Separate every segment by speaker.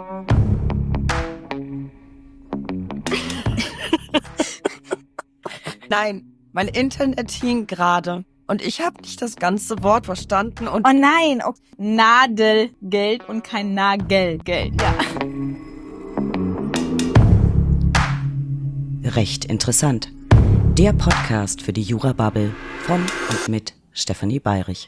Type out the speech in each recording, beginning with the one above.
Speaker 1: Nein, mein Internet hing gerade und ich habe nicht das ganze Wort verstanden und...
Speaker 2: Oh nein, Nadelgeld und kein Nagelgeld, ja.
Speaker 3: Recht interessant. Der Podcast für die Jura-Bubble von und mit Stefanie Bayrich.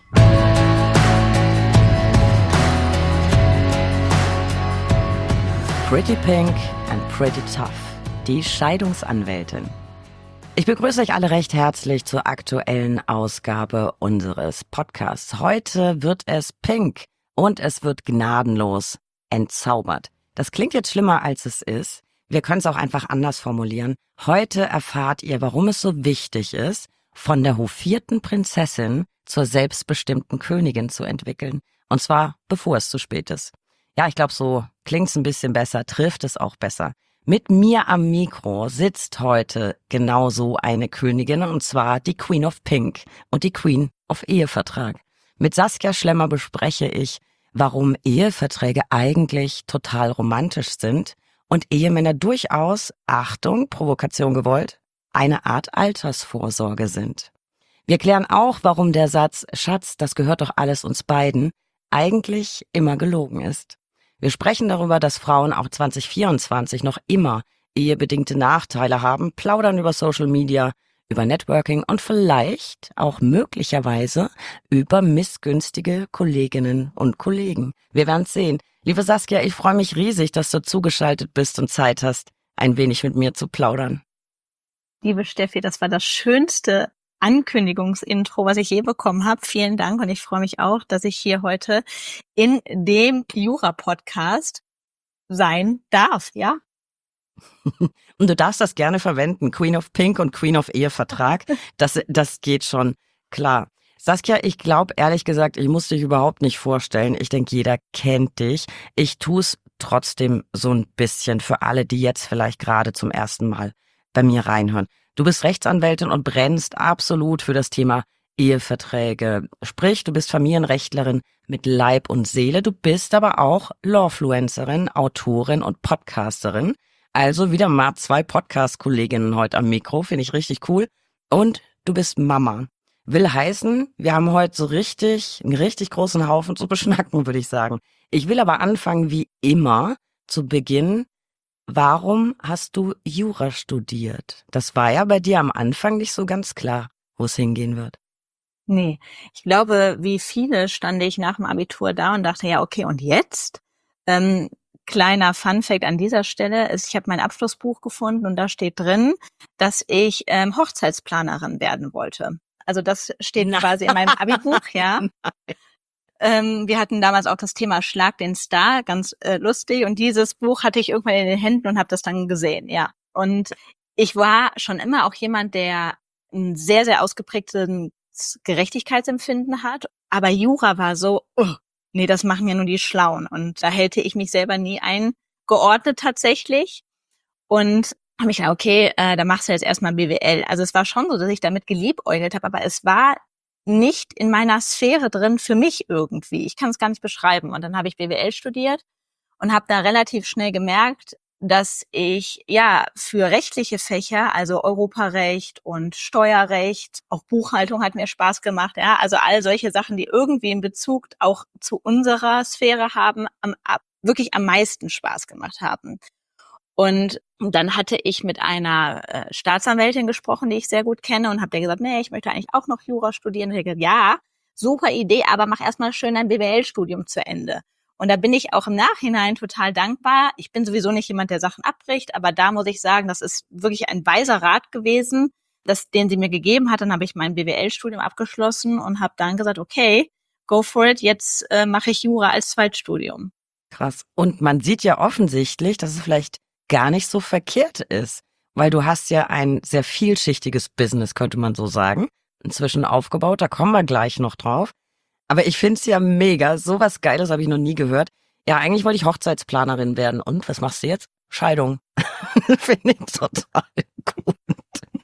Speaker 3: Pretty Pink and Pretty Tough, die Scheidungsanwältin. Ich begrüße euch alle recht herzlich zur aktuellen Ausgabe unseres Podcasts. Heute wird es pink und es wird gnadenlos entzaubert. Das klingt jetzt schlimmer, als es ist. Wir können es auch einfach anders formulieren. Heute erfahrt ihr, warum es so wichtig ist, von der hofierten Prinzessin zur selbstbestimmten Königin zu entwickeln. Und zwar, bevor es zu spät ist. Ja, ich glaube, so klingt's ein bisschen besser, trifft es auch besser. Mit mir am Mikro sitzt heute genau so eine Königin, und zwar die Queen of Pink und die Queen of Ehevertrag. Mit Saskia Schlemmer bespreche ich, warum Eheverträge eigentlich total romantisch sind und Ehemänner durchaus, Achtung, Provokation gewollt, eine Art Altersvorsorge sind. Wir klären auch, warum der Satz „Schatz, das gehört doch alles uns beiden" eigentlich immer gelogen ist. Wir sprechen darüber, dass Frauen auch 2024 noch immer ehebedingte Nachteile haben, plaudern über Social Media, über Networking und vielleicht auch möglicherweise über missgünstige Kolleginnen und Kollegen. Wir werden's sehen. Liebe Saskia, ich freue mich riesig, dass du zugeschaltet bist und Zeit hast, ein wenig mit mir zu plaudern.
Speaker 2: Liebe Steffi, das war das schönste Ankündigungsintro, was ich je bekommen habe. Vielen Dank und ich freue mich auch, dass ich hier heute in dem Jura-Podcast sein darf, ja?
Speaker 3: Und du darfst das gerne verwenden, Queen of Pink und Queen of Ehevertrag, das geht schon, klar. Saskia, ich glaube ehrlich gesagt, ich muss dich überhaupt nicht vorstellen. Ich denke, jeder kennt dich. Ich tu's trotzdem so ein bisschen für alle, die jetzt vielleicht gerade zum ersten Mal bei mir reinhören. Du bist Rechtsanwältin und brennst absolut für das Thema Eheverträge. Sprich, du bist Familienrechtlerin mit Leib und Seele. Du bist aber auch Lawfluencerin, Autorin und Podcasterin. Also wieder mal 2 Podcast-Kolleginnen heute am Mikro, finde ich richtig cool. Und du bist Mama. Will heißen, wir haben heute so einen richtig großen Haufen zu beschnacken, würde ich sagen. Ich will aber anfangen, wie immer, zu Beginn. Warum hast du Jura studiert? Das war ja bei dir am Anfang nicht so ganz klar, wo es hingehen wird.
Speaker 2: Nee, ich glaube, wie viele stand ich nach dem Abitur da und dachte, ja, okay, und jetzt? Kleiner Funfact an dieser Stelle ist, ich habe mein Abschlussbuch gefunden und da steht drin, dass ich Hochzeitsplanerin werden wollte. Also das steht quasi in meinem Abi-Buch, ja. Wir hatten damals auch das Thema Schlag den Star, ganz lustig. Und dieses Buch hatte ich irgendwann in den Händen und habe das dann gesehen, ja. Und ich war schon immer auch jemand, der ein sehr, sehr ausgeprägtes Gerechtigkeitsempfinden hat. Aber Jura war so, nee, das machen ja nur die Schlauen. Und da hätte ich mich selber nie eingeordnet tatsächlich. Und habe ich gedacht, okay, da machst du jetzt erstmal BWL. Also es war schon so, dass ich damit geliebäugelt habe, aber es war nicht in meiner Sphäre drin für mich irgendwie. Ich kann es gar nicht beschreiben. Und dann habe ich BWL studiert und habe da relativ schnell gemerkt, dass ich ja für rechtliche Fächer, also Europarecht und Steuerrecht, auch Buchhaltung hat mir Spaß gemacht, ja, also all solche Sachen, die irgendwie in Bezug auch zu unserer Sphäre haben, wirklich am meisten Spaß gemacht haben. Und dann hatte ich mit einer Staatsanwältin gesprochen, die ich sehr gut kenne, und habe der gesagt, nee, ich möchte eigentlich auch noch Jura studieren. Und ich gesagt, ja, super Idee, aber mach erstmal schön dein BWL-Studium zu Ende. Und da bin ich auch im Nachhinein total dankbar. Ich bin sowieso nicht jemand, der Sachen abbricht, aber da muss ich sagen, das ist wirklich ein weiser Rat gewesen, den sie mir gegeben hat. Dann habe ich mein BWL-Studium abgeschlossen und habe dann gesagt, okay, go for it, jetzt mache ich Jura als Zweitstudium.
Speaker 3: Krass. Und man sieht ja offensichtlich, dass es vielleicht gar nicht so verkehrt ist, weil du hast ja ein sehr vielschichtiges Business, könnte man so sagen, inzwischen aufgebaut, da kommen wir gleich noch drauf. Aber ich find's ja mega, sowas Geiles habe ich noch nie gehört. Ja, eigentlich wollte ich Hochzeitsplanerin werden. Und was machst du jetzt? Scheidung. Finde ich total gut.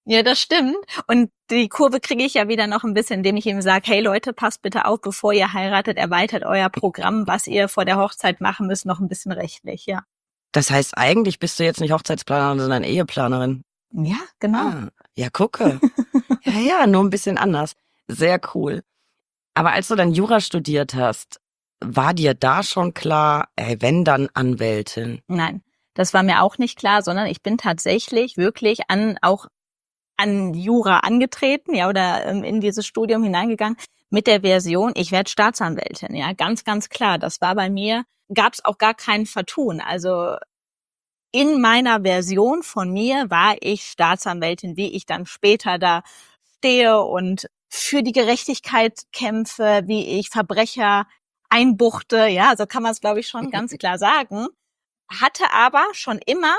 Speaker 2: Ja, das stimmt. Und die Kurve kriege ich ja wieder noch ein bisschen, indem ich ihm sage, hey Leute, passt bitte auf, bevor ihr heiratet, erweitert euer Programm, was ihr vor der Hochzeit machen müsst, noch ein bisschen rechtlich, ja.
Speaker 3: Das heißt, eigentlich bist du jetzt nicht Hochzeitsplanerin, sondern Eheplanerin.
Speaker 2: Ja, genau.
Speaker 3: Ja, gucke. Ja, nur ein bisschen anders. Sehr cool. Aber als du dann Jura studiert hast, war dir da schon klar, ey, wenn dann Anwältin?
Speaker 2: Nein, das war mir auch nicht klar, sondern ich bin tatsächlich wirklich auch an Jura angetreten, ja, oder in dieses Studium hineingegangen mit der Version, ich werde Staatsanwältin, ja, ganz, ganz klar. Das war bei mir, gab es auch gar kein Vertun. Also in meiner Version von mir war ich Staatsanwältin, wie ich dann später da stehe und für die Gerechtigkeit kämpfe, wie ich Verbrecher einbuchte, ja, so kann man es, glaube ich, schon ganz klar sagen. Hatte aber schon immer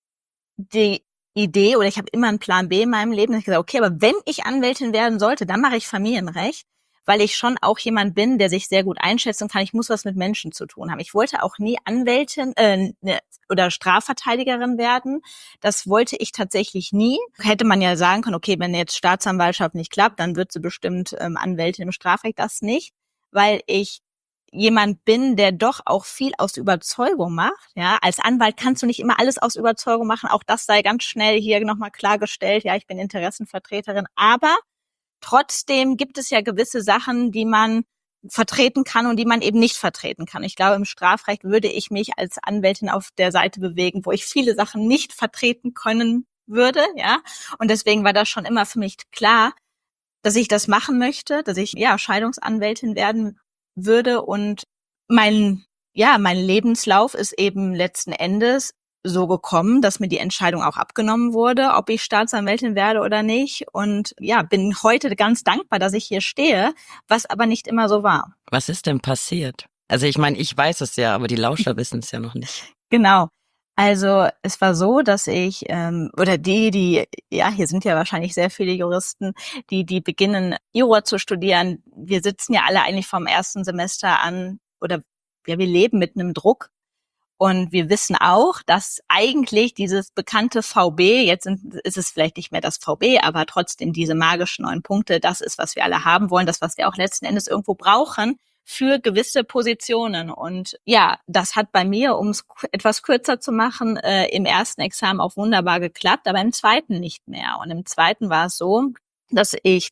Speaker 2: die Idee, oder ich habe immer einen Plan B in meinem Leben, dass ich gesagt, okay, aber wenn ich Anwältin werden sollte, dann mache ich Familienrecht, weil ich schon auch jemand bin, der sich sehr gut einschätzen kann. Ich muss was mit Menschen zu tun haben. Ich wollte auch nie Anwältin oder Strafverteidigerin werden. Das wollte ich tatsächlich nie. Hätte man ja sagen können, okay, wenn jetzt Staatsanwaltschaft nicht klappt, dann wird sie bestimmt Anwältin im Strafrecht. Das nicht, weil ich jemand bin, der doch auch viel aus Überzeugung macht. Ja, als Anwalt kannst du nicht immer alles aus Überzeugung machen. Auch das sei ganz schnell hier nochmal klargestellt. Ja, ich bin Interessenvertreterin. Aber trotzdem gibt es ja gewisse Sachen, die man vertreten kann und die man eben nicht vertreten kann. Ich glaube, im Strafrecht würde ich mich als Anwältin auf der Seite bewegen, wo ich viele Sachen nicht vertreten können würde. Ja, und deswegen war das schon immer für mich klar, dass ich das machen möchte, dass ich Scheidungsanwältin werden würde, und mein Lebenslauf ist eben letzten Endes so gekommen, dass mir die Entscheidung auch abgenommen wurde, ob ich Staatsanwältin werde oder nicht, und bin heute ganz dankbar, dass ich hier stehe, was aber nicht immer so war.
Speaker 3: Was ist denn passiert? Also ich meine, ich weiß es ja, aber die Lauscher wissen es ja noch nicht.
Speaker 2: Genau. Also es war so, dass ich hier sind ja wahrscheinlich sehr viele Juristen, die beginnen, Jura zu studieren. Wir sitzen ja alle eigentlich vom ersten Semester an, oder wir leben mit einem Druck. Und wir wissen auch, dass eigentlich dieses bekannte VB, ist es vielleicht nicht mehr das VB, aber trotzdem diese magischen 9 Punkte, das ist, was wir alle haben wollen, das, was wir auch letzten Endes irgendwo brauchen für gewisse Positionen. Und das hat bei mir, um es etwas kürzer zu machen, im ersten Examen auch wunderbar geklappt, aber im zweiten nicht mehr. Und im zweiten war es so, dass ich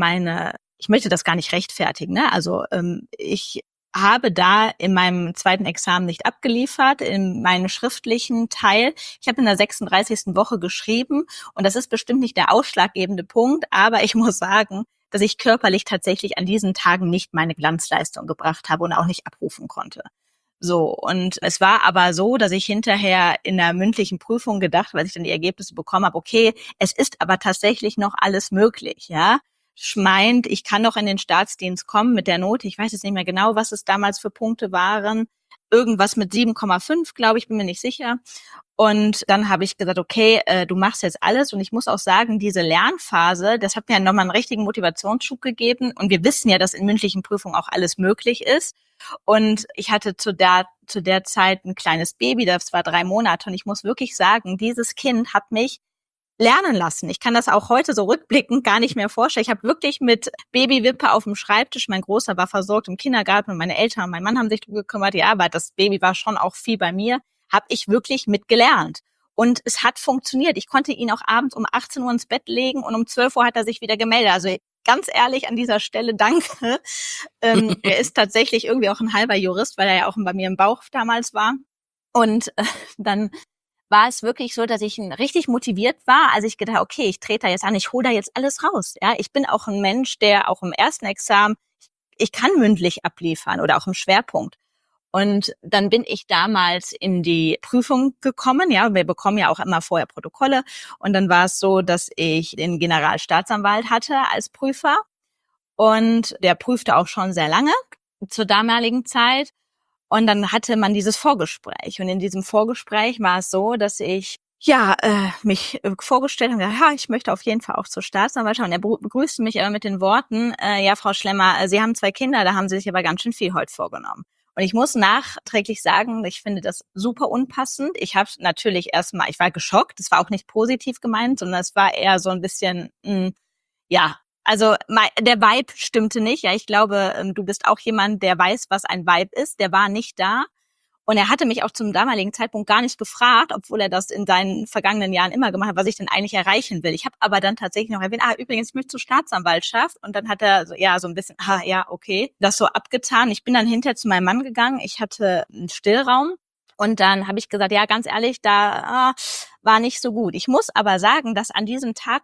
Speaker 2: möchte das gar nicht rechtfertigen, ne? Also ich habe da in meinem zweiten Examen nicht abgeliefert, in meinem schriftlichen Teil. Ich habe in der 36. Woche geschrieben, und das ist bestimmt nicht der ausschlaggebende Punkt, aber ich muss sagen, dass ich körperlich tatsächlich an diesen Tagen nicht meine Glanzleistung gebracht habe und auch nicht abrufen konnte. So, und es war aber so, dass ich hinterher in der mündlichen Prüfung gedacht, weil ich dann die Ergebnisse bekommen habe, okay, es ist aber tatsächlich noch alles möglich, ja. Meint, ich kann noch in den Staatsdienst kommen mit der Note. Ich weiß jetzt nicht mehr genau, was es damals für Punkte waren. Irgendwas mit 7,5, glaube ich, bin mir nicht sicher. Und dann habe ich gesagt, okay, du machst jetzt alles. Und ich muss auch sagen, diese Lernphase, das hat mir nochmal einen richtigen Motivationsschub gegeben. Und wir wissen ja, dass in mündlichen Prüfungen auch alles möglich ist. Und ich hatte zu der Zeit ein kleines Baby, das war 3 Monate. Und ich muss wirklich sagen, dieses Kind hat mich lernen lassen. Ich kann das auch heute so rückblickend gar nicht mehr vorstellen. Ich habe wirklich mit Babywippe auf dem Schreibtisch, mein Großer war versorgt im Kindergarten und meine Eltern und mein Mann haben sich darum gekümmert, ja, aber das Baby war schon auch viel bei mir, habe ich wirklich mitgelernt. Und es hat funktioniert. Ich konnte ihn auch abends um 18 Uhr ins Bett legen und um 12 Uhr hat er sich wieder gemeldet. Also ganz ehrlich an dieser Stelle, danke. Er ist tatsächlich irgendwie auch ein halber Jurist, weil er ja auch bei mir im Bauch damals war. Und dann war es wirklich so, dass ich richtig motiviert war, als ich gedacht, okay, ich trete da jetzt an, ich hole da jetzt alles raus. Ja, ich bin auch ein Mensch, der auch im ersten Examen, ich kann mündlich abliefern oder auch im Schwerpunkt. Und dann bin ich damals in die Prüfung gekommen. Ja, wir bekommen ja auch immer vorher Protokolle. Und dann war es so, dass ich den Generalstaatsanwalt hatte als Prüfer. Und der prüfte auch schon sehr lange zur damaligen Zeit. Und dann hatte man dieses Vorgespräch. Und in diesem Vorgespräch war es so, dass ich mich vorgestellt habe, ja, ich möchte auf jeden Fall auch zur Staatsanwaltschaft. Und er begrüßte mich aber mit den Worten, ja, Frau Schlemmer, Sie haben 2 Kinder, da haben Sie sich aber ganz schön viel heute vorgenommen. Und ich muss nachträglich sagen, ich finde das super unpassend. Ich habe natürlich ich war geschockt, es war auch nicht positiv gemeint, sondern es war eher so ein bisschen, ja, also der Vibe stimmte nicht. Ja, ich glaube, du bist auch jemand, der weiß, was ein Vibe ist. Der war nicht da. Und er hatte mich auch zum damaligen Zeitpunkt gar nicht gefragt, obwohl er das in seinen vergangenen Jahren immer gemacht hat, was ich denn eigentlich erreichen will. Ich habe aber dann tatsächlich noch erwähnt, übrigens, ich möchte zur Staatsanwaltschaft. Und dann hat er so ein bisschen, ja, okay, das so abgetan. Ich bin dann hinterher zu meinem Mann gegangen. Ich hatte einen Stillraum. Und dann habe ich gesagt, ja, ganz ehrlich, da war nicht so gut. Ich muss aber sagen, dass an diesem Tag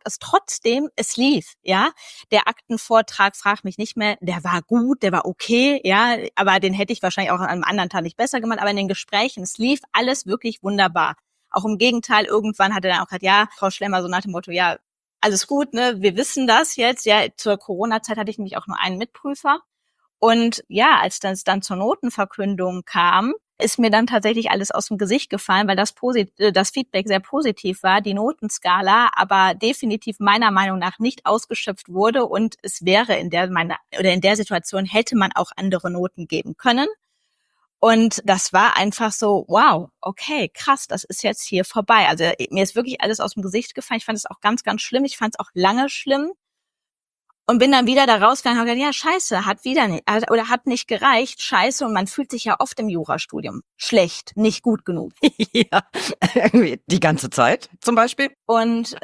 Speaker 2: es lief, ja. Der Aktenvortrag, frag mich nicht mehr, der war gut, der war okay, ja, aber den hätte ich wahrscheinlich auch an einem anderen Tag nicht besser gemacht, aber in den Gesprächen, es lief alles wirklich wunderbar. Auch im Gegenteil, irgendwann hat er dann auch gesagt, ja, Frau Schlemmer, so nach dem Motto, ja, alles gut, ne, wir wissen das jetzt, ja, zur Corona-Zeit hatte ich nämlich auch nur einen Mitprüfer. Und ja, als das dann zur Notenverkündung kam, ist mir dann tatsächlich alles aus dem Gesicht gefallen, weil das Feedback sehr positiv war, die Notenskala aber definitiv meiner Meinung nach nicht ausgeschöpft wurde und es wäre in der Situation hätte man auch andere Noten geben können. Und das war einfach so, wow, okay, krass, das ist jetzt hier vorbei. Also mir ist wirklich alles aus dem Gesicht gefallen. Ich fand es auch ganz, ganz schlimm. Ich fand es auch lange schlimm. Und bin dann wieder da rausgegangen und habe gesagt, ja, scheiße, hat nicht gereicht, scheiße. Und man fühlt sich ja oft im Jurastudium schlecht, nicht gut genug.
Speaker 3: Ja, irgendwie die ganze Zeit zum Beispiel.
Speaker 2: Und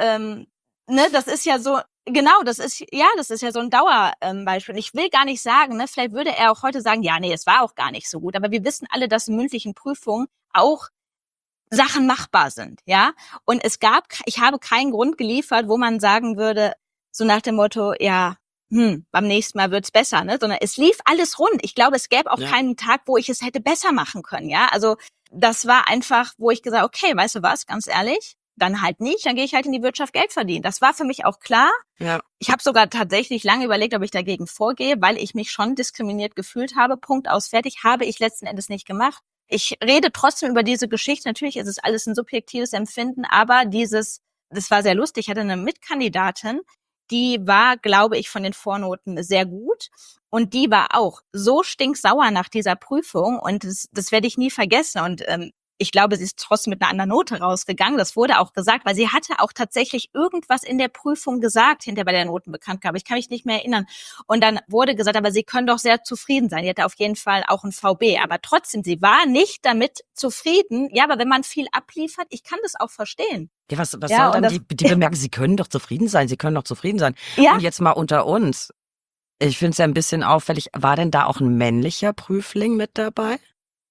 Speaker 2: das ist ja so, genau, das ist ja so ein Dauerbeispiel. Und ich will gar nicht sagen, ne, vielleicht würde er auch heute sagen, ja, nee, es war auch gar nicht so gut. Aber wir wissen alle, dass in mündlichen Prüfungen auch Sachen machbar sind, ja. Und ich habe keinen Grund geliefert, wo man sagen würde, so nach dem Motto, ja, beim nächsten Mal wird's besser, ne? Sondern es lief alles rund. Ich glaube, es gäbe auch keinen Tag, wo ich es hätte besser machen können, ja? Also, das war einfach, wo ich gesagt, okay, weißt du was, ganz ehrlich, dann halt nicht, dann gehe ich halt in die Wirtschaft Geld verdienen. Das war für mich auch klar.
Speaker 3: Ja.
Speaker 2: Ich habe sogar tatsächlich lange überlegt, ob ich dagegen vorgehe, weil ich mich schon diskriminiert gefühlt habe. Punkt aus, fertig, habe ich letzten Endes nicht gemacht. Ich rede trotzdem über diese Geschichte. Natürlich ist es alles ein subjektives Empfinden, aber das war sehr lustig. Ich hatte eine Mitkandidatin, die war, glaube ich, von den Vornoten sehr gut. Und die war auch so stinksauer nach dieser Prüfung. Und das werde ich nie vergessen. Und ich glaube, sie ist trotzdem mit einer anderen Note rausgegangen. Das wurde auch gesagt, weil sie hatte auch tatsächlich irgendwas in der Prüfung gesagt, hinter bei der Notenbekanntgabe. Ich kann mich nicht mehr erinnern. Und dann wurde gesagt, aber Sie können doch sehr zufrieden sein. Die hatte auf jeden Fall auch ein VB. Aber trotzdem, sie war nicht damit zufrieden. Ja, aber wenn man viel abliefert, ich kann das auch verstehen.
Speaker 3: Ja, was soll dann die bemerken? Sie können doch zufrieden sein. Sie können doch zufrieden sein.
Speaker 2: Ja.
Speaker 3: Und jetzt mal unter uns. Ich finde es ja ein bisschen auffällig. War denn da auch ein männlicher Prüfling mit dabei?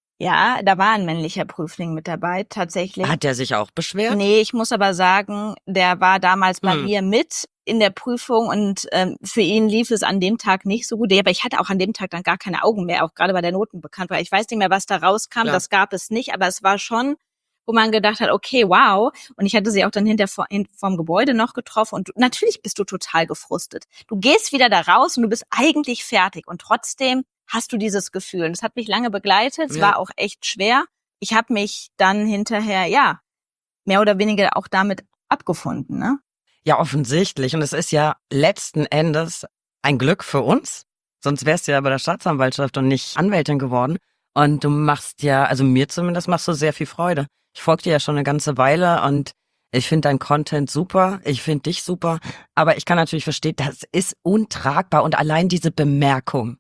Speaker 2: Ja, da war ein männlicher Prüfling mit dabei, tatsächlich.
Speaker 3: Hat der sich auch beschwert?
Speaker 2: Nee, ich muss aber sagen, der war damals bei mir mit in der Prüfung und für ihn lief es an dem Tag nicht so gut. Aber ich hatte auch an dem Tag dann gar keine Augen mehr, auch gerade bei der Notenbekanntgabe. Ich weiß nicht mehr, was da rauskam,
Speaker 3: Klar.
Speaker 2: Das gab es nicht, aber es war schon, wo man gedacht hat, okay, wow. Und ich hatte sie auch dann vorm Gebäude noch getroffen und natürlich bist du total gefrustet. Du gehst wieder da raus und du bist eigentlich fertig und trotzdem hast du dieses Gefühl. Und das hat mich lange begleitet. Es war auch echt schwer. Ich habe mich dann hinterher, mehr oder weniger auch damit abgefunden, ne?
Speaker 3: Ja, offensichtlich. Und es ist ja letzten Endes ein Glück für uns. Sonst wärst du ja bei der Staatsanwaltschaft und nicht Anwältin geworden. Und du machst ja, also mir zumindest machst du sehr viel Freude. Ich folge dir ja schon eine ganze Weile und ich finde dein Content super. Ich finde dich super. Aber ich kann natürlich verstehen, das ist untragbar. Und allein diese Bemerkung,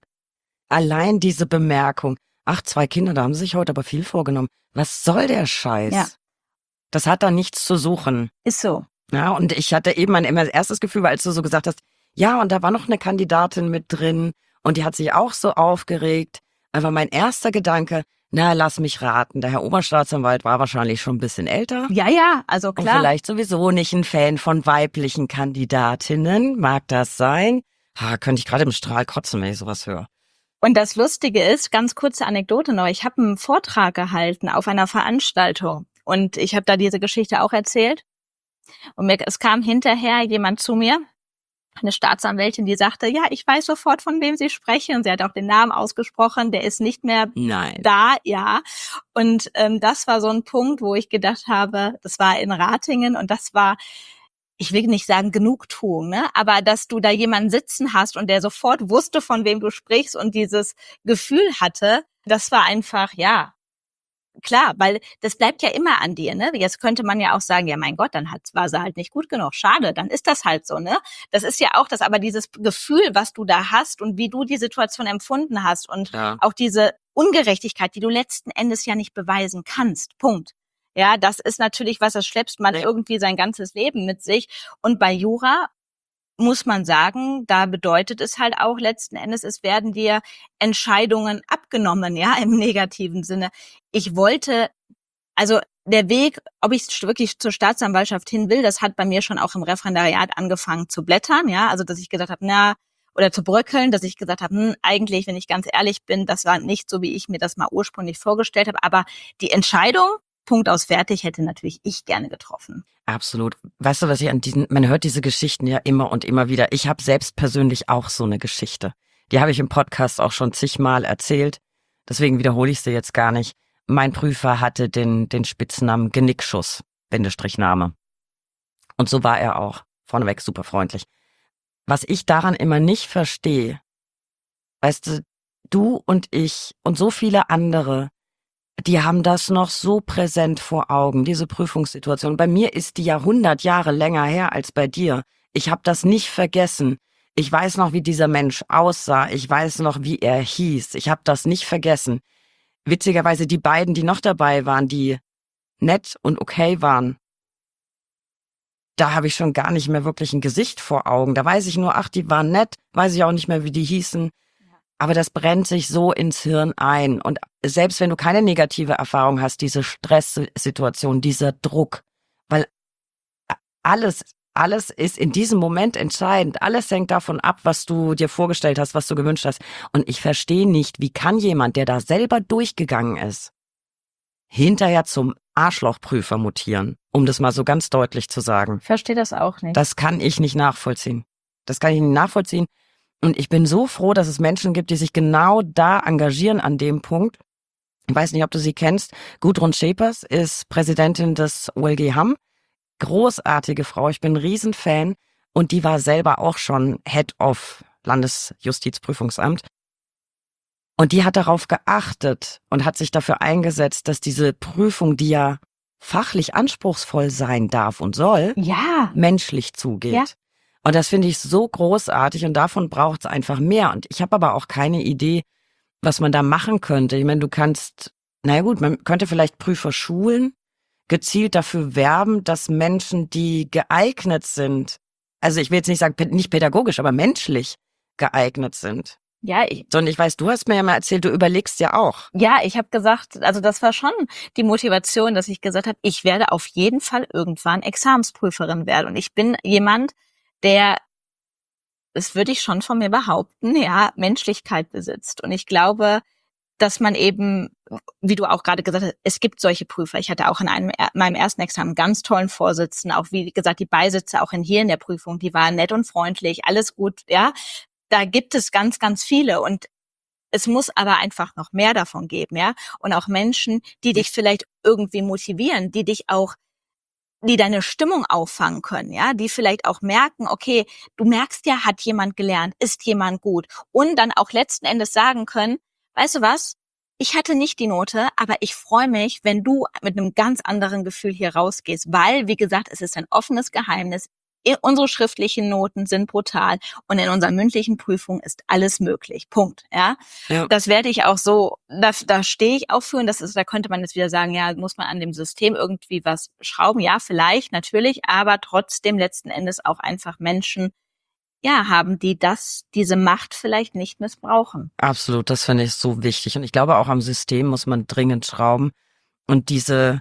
Speaker 3: ach, 2 Kinder, da haben sie sich heute aber viel vorgenommen. Was soll der Scheiß?
Speaker 2: Ja.
Speaker 3: Das hat da nichts zu suchen.
Speaker 2: Ist so.
Speaker 3: Ja, und ich hatte eben mein erstes Gefühl, weil als du so gesagt hast, ja, und da war noch eine Kandidatin mit drin und die hat sich auch so aufgeregt. Aber mein erster Gedanke, na, lass mich raten, der Herr Oberstaatsanwalt war wahrscheinlich schon ein bisschen älter.
Speaker 2: Ja, also klar.
Speaker 3: Und vielleicht sowieso nicht ein Fan von weiblichen Kandidatinnen. Mag das sein? Könnte ich gerade im Strahl kotzen, wenn ich sowas höre.
Speaker 2: Und das Lustige ist, ganz kurze Anekdote noch, ich habe einen Vortrag gehalten auf einer Veranstaltung und ich habe da diese Geschichte auch erzählt. Und es kam hinterher jemand zu mir, eine Staatsanwältin, die sagte, ja, ich weiß sofort, von wem Sie sprechen. Und sie hat auch den Namen ausgesprochen, der ist nicht mehr da, ja. Und das war so ein Punkt, wo ich gedacht habe, das war in Ratingen und das war ich will nicht sagen Genugtuung, ne? Aber dass du da jemanden sitzen hast und der sofort wusste, von wem du sprichst und dieses Gefühl hatte, das war einfach, ja, klar, weil das bleibt ja immer an dir, ne? Jetzt könnte man ja auch sagen, ja, mein Gott, war sie halt nicht gut genug. Schade, dann ist das halt so, ne? Das ist ja auch das, aber dieses Gefühl, was du da hast und wie du die Situation empfunden hast und auch diese Ungerechtigkeit, die du letzten Endes ja nicht beweisen kannst. Punkt. Ja, das ist natürlich was, das schleppst man irgendwie sein ganzes Leben mit sich. Und bei Jura muss man sagen, da bedeutet es halt auch letzten Endes, es werden dir Entscheidungen abgenommen, ja, im negativen Sinne. Also der Weg, ob ich wirklich zur Staatsanwaltschaft hin will, das hat bei mir schon auch im Referendariat angefangen zu blättern, ja, also dass ich gesagt habe, oder zu bröckeln, dass ich gesagt habe, eigentlich, wenn ich ganz ehrlich bin, das war nicht so, wie ich mir das mal ursprünglich vorgestellt habe, aber die Entscheidung, Punkt aus fertig, hätte natürlich ich gerne getroffen.
Speaker 3: Absolut. Weißt du, was man hört diese Geschichten ja immer und immer wieder. Ich habe selbst persönlich auch so eine Geschichte. Die habe ich im Podcast auch schon zigmal erzählt. Deswegen wiederhole ich sie jetzt gar nicht. Mein Prüfer hatte den Spitznamen Genickschuss, Bindestrichname. Und so war er auch. Vorneweg super freundlich. Was ich daran immer nicht verstehe, weißt du und ich und so viele andere, die haben das noch so präsent vor Augen, diese Prüfungssituation. Bei mir ist die ja 100 Jahre länger her als bei dir. Ich habe das nicht vergessen. Ich weiß noch, wie dieser Mensch aussah. Ich weiß noch, wie er hieß. Ich habe das nicht vergessen. Witzigerweise die beiden, die noch dabei waren, die nett und okay waren, da habe ich schon gar nicht mehr wirklich ein Gesicht vor Augen. Da weiß ich nur, ach, die waren nett, weiß ich auch nicht mehr, wie die hießen. Aber das brennt sich so ins Hirn ein. Und selbst wenn du keine negative Erfahrung hast, diese Stresssituation, dieser Druck, weil alles ist in diesem Moment entscheidend. Alles hängt davon ab, was du dir vorgestellt hast, was du gewünscht hast. Und ich verstehe nicht, wie kann jemand, der da selber durchgegangen ist, hinterher zum Arschlochprüfer mutieren, um das mal so ganz deutlich zu sagen.
Speaker 2: Verstehe das auch nicht.
Speaker 3: Das kann ich nicht nachvollziehen. Und ich bin so froh, dass es Menschen gibt, die sich genau da engagieren an dem Punkt. Ich weiß nicht, ob du sie kennst. Gudrun Schepers ist Präsidentin des OLG Hamm. Großartige Frau, ich bin ein Riesenfan. Und die war selber auch schon Head of Landesjustizprüfungsamt. Und die hat darauf geachtet und hat sich dafür eingesetzt, dass diese Prüfung, die ja fachlich anspruchsvoll sein darf und soll, menschlich zugeht. Ja. Und das finde ich so großartig und davon braucht es einfach mehr. Und ich habe aber auch keine Idee, was man da machen könnte. Ich meine, man könnte vielleicht Prüfer schulen, gezielt dafür werben, dass Menschen, die geeignet sind, also ich will jetzt nicht sagen, nicht pädagogisch, aber menschlich geeignet sind.
Speaker 2: Ja,
Speaker 3: sondern ich weiß, du hast mir ja mal erzählt, du überlegst ja auch.
Speaker 2: Ja, ich habe gesagt, also das war schon die Motivation, dass ich gesagt habe, ich werde auf jeden Fall irgendwann Examensprüferin werden. Und ich bin jemand, der, das würde ich schon von mir behaupten, ja, Menschlichkeit besitzt. Und ich glaube, dass man eben, wie du auch gerade gesagt hast, es gibt solche Prüfer. Ich hatte auch in meinem ersten Examen einen ganz tollen Vorsitzenden, auch wie gesagt, die Beisitzer auch hier in der Prüfung, die waren nett und freundlich, alles gut, ja. Da gibt es ganz, ganz viele und es muss aber einfach noch mehr davon geben, ja. Und auch Menschen, die dich vielleicht irgendwie motivieren, die deine Stimmung auffangen können, ja, die vielleicht auch merken, okay, du merkst ja, hat jemand gelernt, ist jemand gut und dann auch letzten Endes sagen können, weißt du was, ich hatte nicht die Note, aber ich freue mich, wenn du mit einem ganz anderen Gefühl hier rausgehst, weil, wie gesagt, es ist ein offenes Geheimnis. Unsere schriftlichen Noten sind brutal und in unserer mündlichen Prüfung ist alles möglich. Punkt. Ja. Das werde ich auch so, da stehe ich auch für und da könnte man jetzt wieder sagen, ja, muss man an dem System irgendwie was schrauben? Ja, vielleicht, natürlich, aber trotzdem letzten Endes auch einfach Menschen, ja, haben, die diese Macht vielleicht nicht missbrauchen.
Speaker 3: Absolut, das finde ich so wichtig und ich glaube auch am System muss man dringend schrauben und diese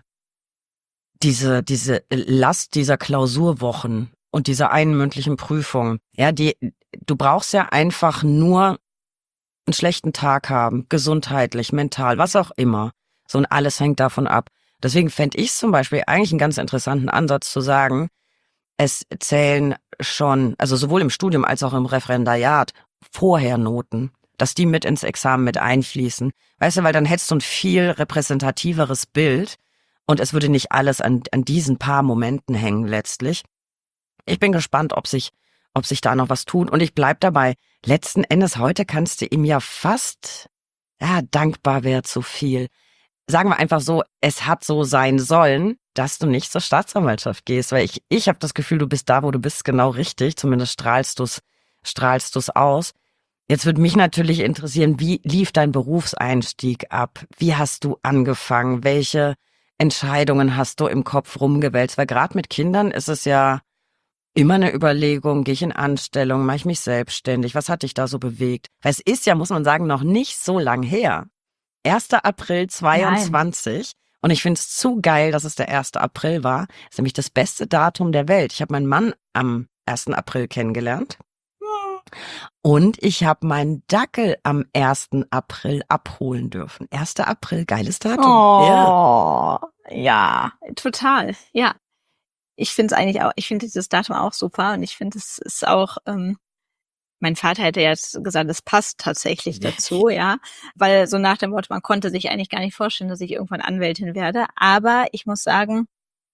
Speaker 3: Last dieser Klausurwochen und dieser einen mündlichen Prüfung, ja, du brauchst ja einfach nur einen schlechten Tag haben, gesundheitlich, mental, was auch immer. So und alles hängt davon ab. Deswegen fände ich zum Beispiel eigentlich einen ganz interessanten Ansatz zu sagen, es zählen schon, also sowohl im Studium als auch im Referendariat, vorher Noten, dass die mit ins Examen mit einfließen. Weißt du, weil dann hättest du ein viel repräsentativeres Bild und es würde nicht alles an diesen paar Momenten hängen letztlich. Ich bin gespannt, ob sich da noch was tut. Und ich bleib dabei. Letzten Endes, heute kannst du ihm ja fast, ja, dankbar wäre zu viel. Sagen wir einfach so, es hat so sein sollen, dass du nicht zur Staatsanwaltschaft gehst, weil ich habe das Gefühl, du bist da, wo du bist, genau richtig. Zumindest strahlst du's aus. Jetzt würde mich natürlich interessieren, wie lief dein Berufseinstieg ab? Wie hast du angefangen? Welche Entscheidungen hast du im Kopf rumgewälzt? Weil gerade mit Kindern ist es ja immer eine Überlegung, gehe ich in Anstellung, mache ich mich selbstständig? Was hat dich da so bewegt? Weil es ist ja, muss man sagen, noch nicht so lang her. 1. April
Speaker 2: Nein.
Speaker 3: 22. Und ich finde es zu geil, dass es der 1. April war. Das ist nämlich das beste Datum der Welt. Ich habe meinen Mann am 1. April kennengelernt. Und ich habe meinen Dackel am 1. April abholen dürfen. 1. April, geiles Datum. Ja.
Speaker 2: Oh, ja, total. Ja. Ich finde dieses Datum auch super und ich finde, es ist auch, mein Vater hätte jetzt gesagt, es passt tatsächlich dazu, ja, weil so nach dem Motto, man konnte sich eigentlich gar nicht vorstellen, dass ich irgendwann Anwältin werde. Aber ich muss sagen,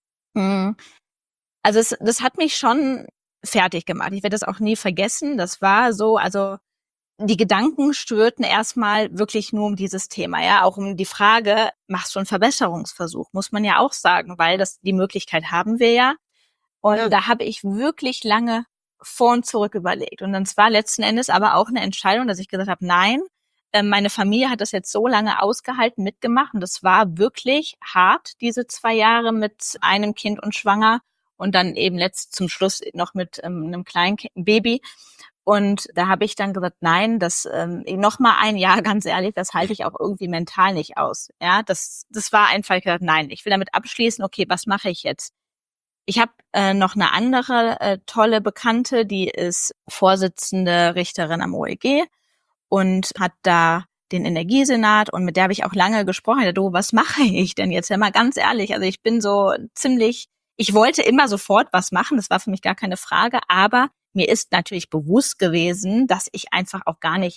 Speaker 2: also das hat mich schon fertig gemacht. Ich werde das auch nie vergessen. Das war so, also die Gedanken stürten erstmal wirklich nur um dieses Thema, ja, auch um die Frage, machst du einen Verbesserungsversuch, muss man ja auch sagen, weil die Möglichkeit haben wir ja. Und
Speaker 3: Ja.
Speaker 2: da habe ich wirklich lange vor und zurück überlegt. Und dann war letzten Endes aber auch eine Entscheidung, dass ich gesagt habe, nein, meine Familie hat das jetzt so lange ausgehalten, mitgemacht. Und das war wirklich hart, diese 2 Jahre mit einem Kind und schwanger und dann eben zum Schluss noch mit einem kleinen Baby. Und da habe ich dann gesagt, nein, das noch mal ein Jahr, ganz ehrlich, das halte ich auch irgendwie mental nicht aus. Ja, das war einfach, ich gesagt, nein, ich will damit abschließen, okay, was mache ich jetzt? Ich habe noch eine andere tolle Bekannte, die ist Vorsitzende Richterin am OLG und hat da den Energiesenat und mit der habe ich auch lange gesprochen. Du, was mache ich denn jetzt? Ja, mal ganz ehrlich, also ich bin so ich wollte immer sofort was machen, das war für mich gar keine Frage, aber mir ist natürlich bewusst gewesen, dass ich einfach auch gar nicht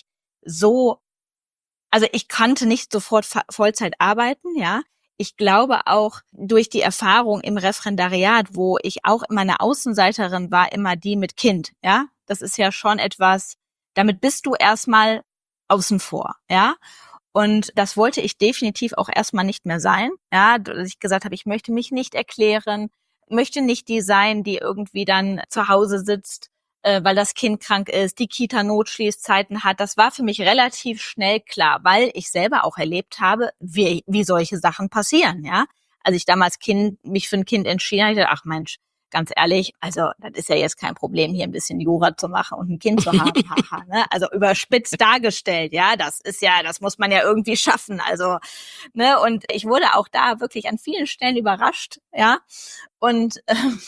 Speaker 2: also ich konnte nicht sofort Vollzeit arbeiten, ja. Ich glaube auch durch die Erfahrung im Referendariat, wo ich auch immer eine Außenseiterin war, immer die mit Kind, ja. Das ist ja schon etwas, damit bist du erstmal außen vor, ja. Und das wollte ich definitiv auch erstmal nicht mehr sein, ja. Dass ich gesagt habe, ich möchte mich nicht erklären, möchte nicht die sein, die irgendwie dann zu Hause sitzt, weil das Kind krank ist, die Kita Notschließzeiten hat. Das war für mich relativ schnell klar, weil ich selber auch erlebt habe, wie solche Sachen passieren, ja. Als ich damals mich für ein Kind entschieden habe, ich dachte, ach Mensch, ganz ehrlich, also das ist ja jetzt kein Problem, hier ein bisschen Jura zu machen und ein Kind zu haben, haha, ne? Also überspitzt dargestellt, ja, das muss man ja irgendwie schaffen, also, ne, und ich wurde auch da wirklich an vielen Stellen überrascht, ja, und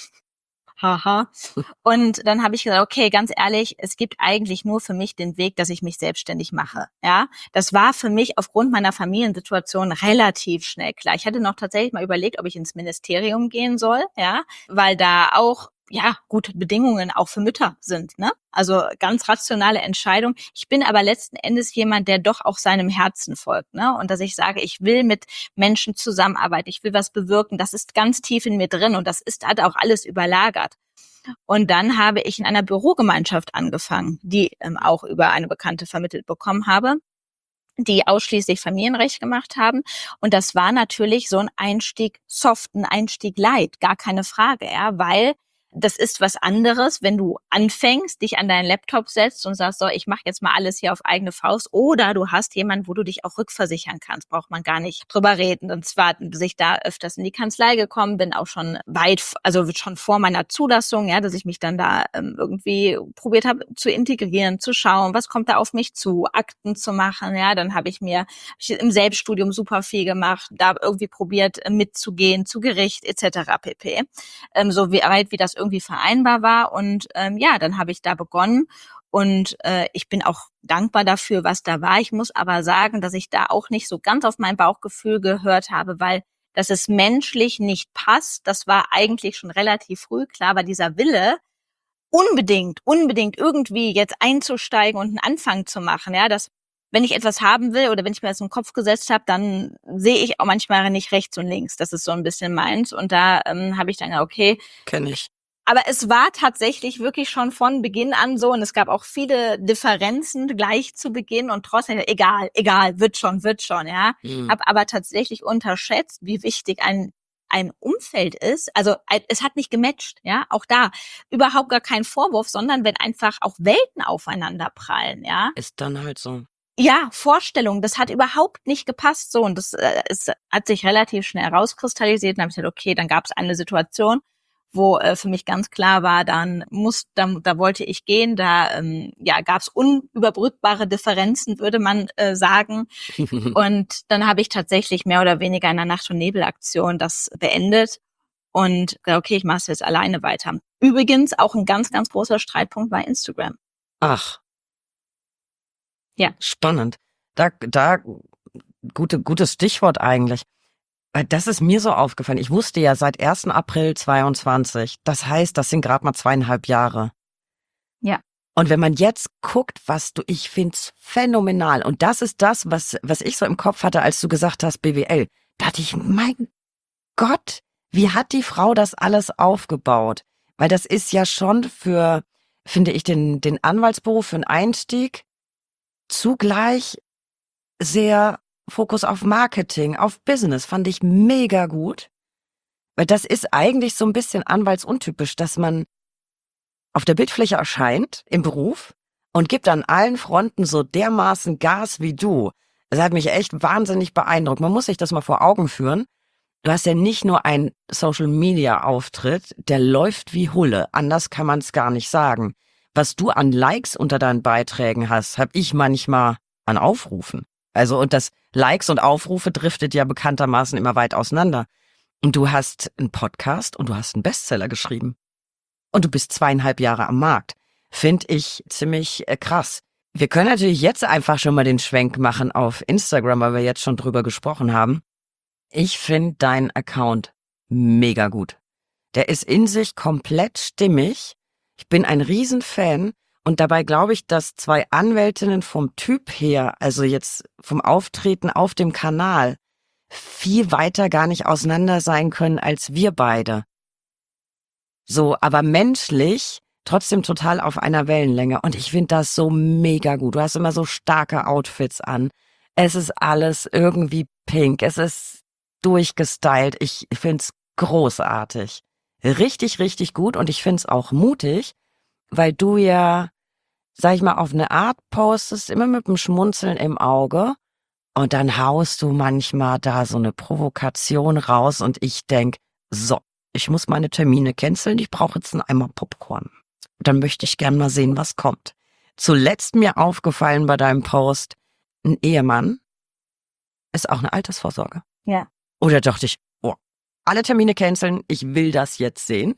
Speaker 2: haha. Und dann habe ich gesagt, okay, ganz ehrlich, es gibt eigentlich nur für mich den Weg, dass ich mich selbstständig mache. Ja, das war für mich aufgrund meiner Familiensituation relativ schnell klar. Ich hatte noch tatsächlich mal überlegt, ob ich ins Ministerium gehen soll, ja, weil da auch gute Bedingungen auch für Mütter sind, ne? Also ganz rationale Entscheidung. Ich bin aber letzten Endes jemand, der doch auch seinem Herzen folgt, ne? Und dass ich sage, ich will mit Menschen zusammenarbeiten, ich will was bewirken, das ist ganz tief in mir drin und hat auch alles überlagert. Und dann habe ich in einer Bürogemeinschaft angefangen, die auch über eine Bekannte vermittelt bekommen habe, die ausschließlich Familienrecht gemacht haben. Und das war natürlich so ein Einstieg soft, ein Einstieg light, gar keine Frage, ja, weil das ist was anderes, wenn du anfängst, dich an deinen Laptop setzt und sagst, so, ich mache jetzt mal alles hier auf eigene Faust. Oder du hast jemanden, wo du dich auch rückversichern kannst. Braucht man gar nicht drüber reden. Und zwar, bis ich da öfters in die Kanzlei gekommen bin, auch schon schon vor meiner Zulassung, ja, dass ich mich dann da irgendwie probiert habe zu integrieren, zu schauen, was kommt da auf mich zu, Akten zu machen. Ja, dann habe ich im Selbststudium super viel gemacht, da irgendwie probiert mitzugehen, zu Gericht etc. pp. So weit wie das irgendwie vereinbar war. Und dann habe ich da begonnen und ich bin auch dankbar dafür, was da war. Ich muss aber sagen, dass ich da auch nicht so ganz auf mein Bauchgefühl gehört habe, weil dass es menschlich nicht passt, das war eigentlich schon relativ früh klar, aber dieser Wille, unbedingt irgendwie jetzt einzusteigen und einen Anfang zu machen, ja, wenn ich etwas haben will oder wenn ich mir das im Kopf gesetzt habe, dann sehe ich auch manchmal nicht rechts und links. Das ist so ein bisschen meins. Und da habe ich dann gesagt, okay,
Speaker 3: Kenn ich.
Speaker 2: Aber es war tatsächlich wirklich schon von Beginn an so und es gab auch viele Differenzen gleich zu Beginn und trotzdem, egal, wird schon, ja. Hab aber tatsächlich unterschätzt, wie wichtig ein Umfeld ist. Also es hat nicht gematcht, ja. Auch da überhaupt gar kein Vorwurf, sondern wenn einfach auch Welten aufeinander prallen, ja.
Speaker 3: Ist dann halt so.
Speaker 2: Ja, Vorstellung, das hat überhaupt nicht gepasst so und das es hat sich relativ schnell herauskristallisiert und dann habe ich gesagt, okay, dann gab es eine Situation, wo für mich ganz klar war, da wollte ich gehen, da gab es unüberbrückbare Differenzen, würde man sagen. Und dann habe ich tatsächlich mehr oder weniger in einer Nacht- und Nebelaktion das beendet und gesagt, okay, ich mache es jetzt alleine weiter. Übrigens auch ein ganz, ganz großer Streitpunkt bei Instagram.
Speaker 3: Ach.
Speaker 2: Ja.
Speaker 3: Spannend. Da gutes Stichwort eigentlich. Weil das ist mir so aufgefallen. Ich wusste ja seit 1. April 22. Das heißt, das sind gerade mal 2,5 Jahre.
Speaker 2: Ja.
Speaker 3: Und wenn man jetzt guckt, ich find's phänomenal. Und das ist das, was ich so im Kopf hatte, als du gesagt hast, BWL. Da dachte ich, mein Gott, wie hat die Frau das alles aufgebaut? Weil das ist ja schon für, finde ich, den Anwaltsberuf für einen Einstieg zugleich sehr Fokus auf Marketing, auf Business, fand ich mega gut. Weil das ist eigentlich so ein bisschen anwaltsuntypisch, dass man auf der Bildfläche erscheint im Beruf und gibt an allen Fronten so dermaßen Gas wie du. Das hat mich echt wahnsinnig beeindruckt. Man muss sich das mal vor Augen führen. Du hast ja nicht nur einen Social-Media-Auftritt, der läuft wie Hulle. Anders kann man es gar nicht sagen. Was du an Likes unter deinen Beiträgen hast, habe ich manchmal an Aufrufen. Also, und das Likes und Aufrufe driftet ja bekanntermaßen immer weit auseinander. Und du hast einen Podcast und du hast einen Bestseller geschrieben. Und du bist 2,5 Jahre am Markt. Finde ich ziemlich krass. Wir können natürlich jetzt einfach schon mal den Schwenk machen auf Instagram, weil wir jetzt schon drüber gesprochen haben. Ich finde deinen Account mega gut. Der ist in sich komplett stimmig. Ich bin ein Riesenfan und dabei glaube ich, dass 2 Anwältinnen vom Typ her, also jetzt vom Auftreten auf dem Kanal, viel weiter gar nicht auseinander sein können als wir beide. So, aber menschlich trotzdem total auf einer Wellenlänge und ich finde das so mega gut. Du hast immer so starke Outfits an. Es ist alles irgendwie pink. Es ist durchgestylt. Ich find's großartig. Richtig, richtig gut und ich find's auch mutig, weil du ja, sag ich mal, auf eine Art postest, immer mit einem Schmunzeln im Auge und dann haust du manchmal da so eine Provokation raus und ich denk, so, ich muss meine Termine canceln, ich brauche jetzt einen Eimer Popcorn. Dann möchte ich gern mal sehen, was kommt. Zuletzt mir aufgefallen bei deinem Post, ein Ehemann ist auch eine Altersvorsorge.
Speaker 2: Ja.
Speaker 3: Oder dachte ich, oh, alle Termine canceln, ich will das jetzt sehen.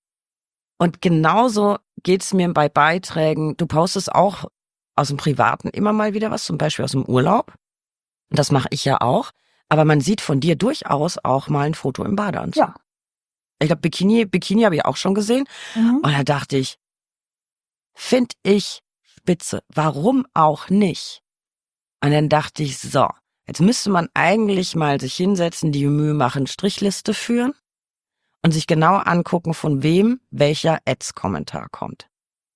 Speaker 3: Und genauso geht's mir bei Beiträgen. Du postest auch aus dem Privaten immer mal wieder was, zum Beispiel aus dem Urlaub. Das mache ich ja auch. Aber man sieht von dir durchaus auch mal ein Foto im Badeanzug.
Speaker 2: Ja.
Speaker 3: Ich glaube, Bikini habe ich auch schon gesehen.
Speaker 2: Mhm.
Speaker 3: Und da dachte ich, finde ich spitze. Warum auch nicht? Und dann dachte ich, so, jetzt müsste man eigentlich mal sich hinsetzen, die Mühe machen, Strichliste führen und sich genau angucken, von wem welcher Ads-Kommentar kommt.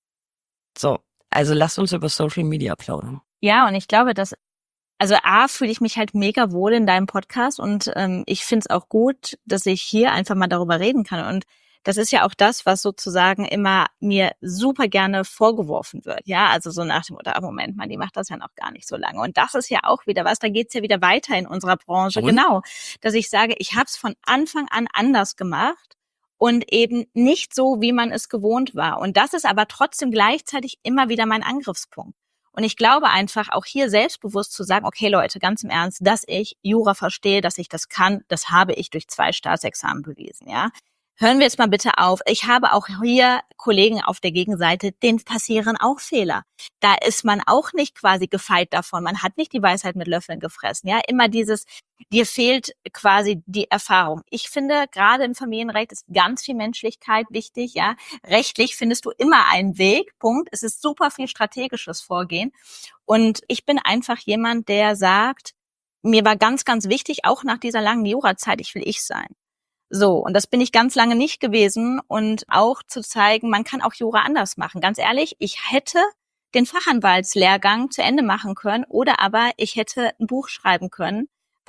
Speaker 3: So, also lasst uns über Social Media plaudern.
Speaker 2: Ja, und ich glaube, dass also fühle ich mich halt mega wohl in deinem Podcast und ich finde es auch gut, dass ich hier einfach mal darüber reden kann. Und das ist ja auch das, was sozusagen immer mir super gerne vorgeworfen wird. Ja, also so nach dem Motto, Moment mal, die macht das ja noch gar nicht so lange. Und das ist ja auch wieder was, da geht's ja wieder weiter in unserer Branche.
Speaker 3: Und?
Speaker 2: Genau, dass ich sage, ich habe es von Anfang an anders gemacht und eben nicht so, wie man es gewohnt war. Und das ist aber trotzdem gleichzeitig immer wieder mein Angriffspunkt. Und ich glaube einfach auch hier selbstbewusst zu sagen, okay Leute, ganz im Ernst, dass ich Jura verstehe, dass ich das kann, das habe ich durch 2 Staatsexamen bewiesen, ja. Hören wir jetzt mal bitte auf. Ich habe auch hier Kollegen auf der Gegenseite, denen passieren auch Fehler. Da ist man auch nicht quasi gefeit davon. Man hat nicht die Weisheit mit Löffeln gefressen, ja. Immer dieses, dir fehlt quasi die Erfahrung. Ich finde, gerade im Familienrecht ist ganz viel Menschlichkeit wichtig, ja. Rechtlich findest du immer einen Weg, Punkt. Es ist super viel strategisches Vorgehen. Und ich bin einfach jemand, der sagt, mir war ganz, ganz wichtig, auch nach dieser langen Jurazeit, ich will ich sein. So, und das bin ich ganz lange nicht gewesen. Und auch zu zeigen, man kann auch Jura anders machen. Ganz ehrlich, ich hätte den Fachanwaltslehrgang zu Ende machen können oder aber ich hätte ein Buch schreiben können,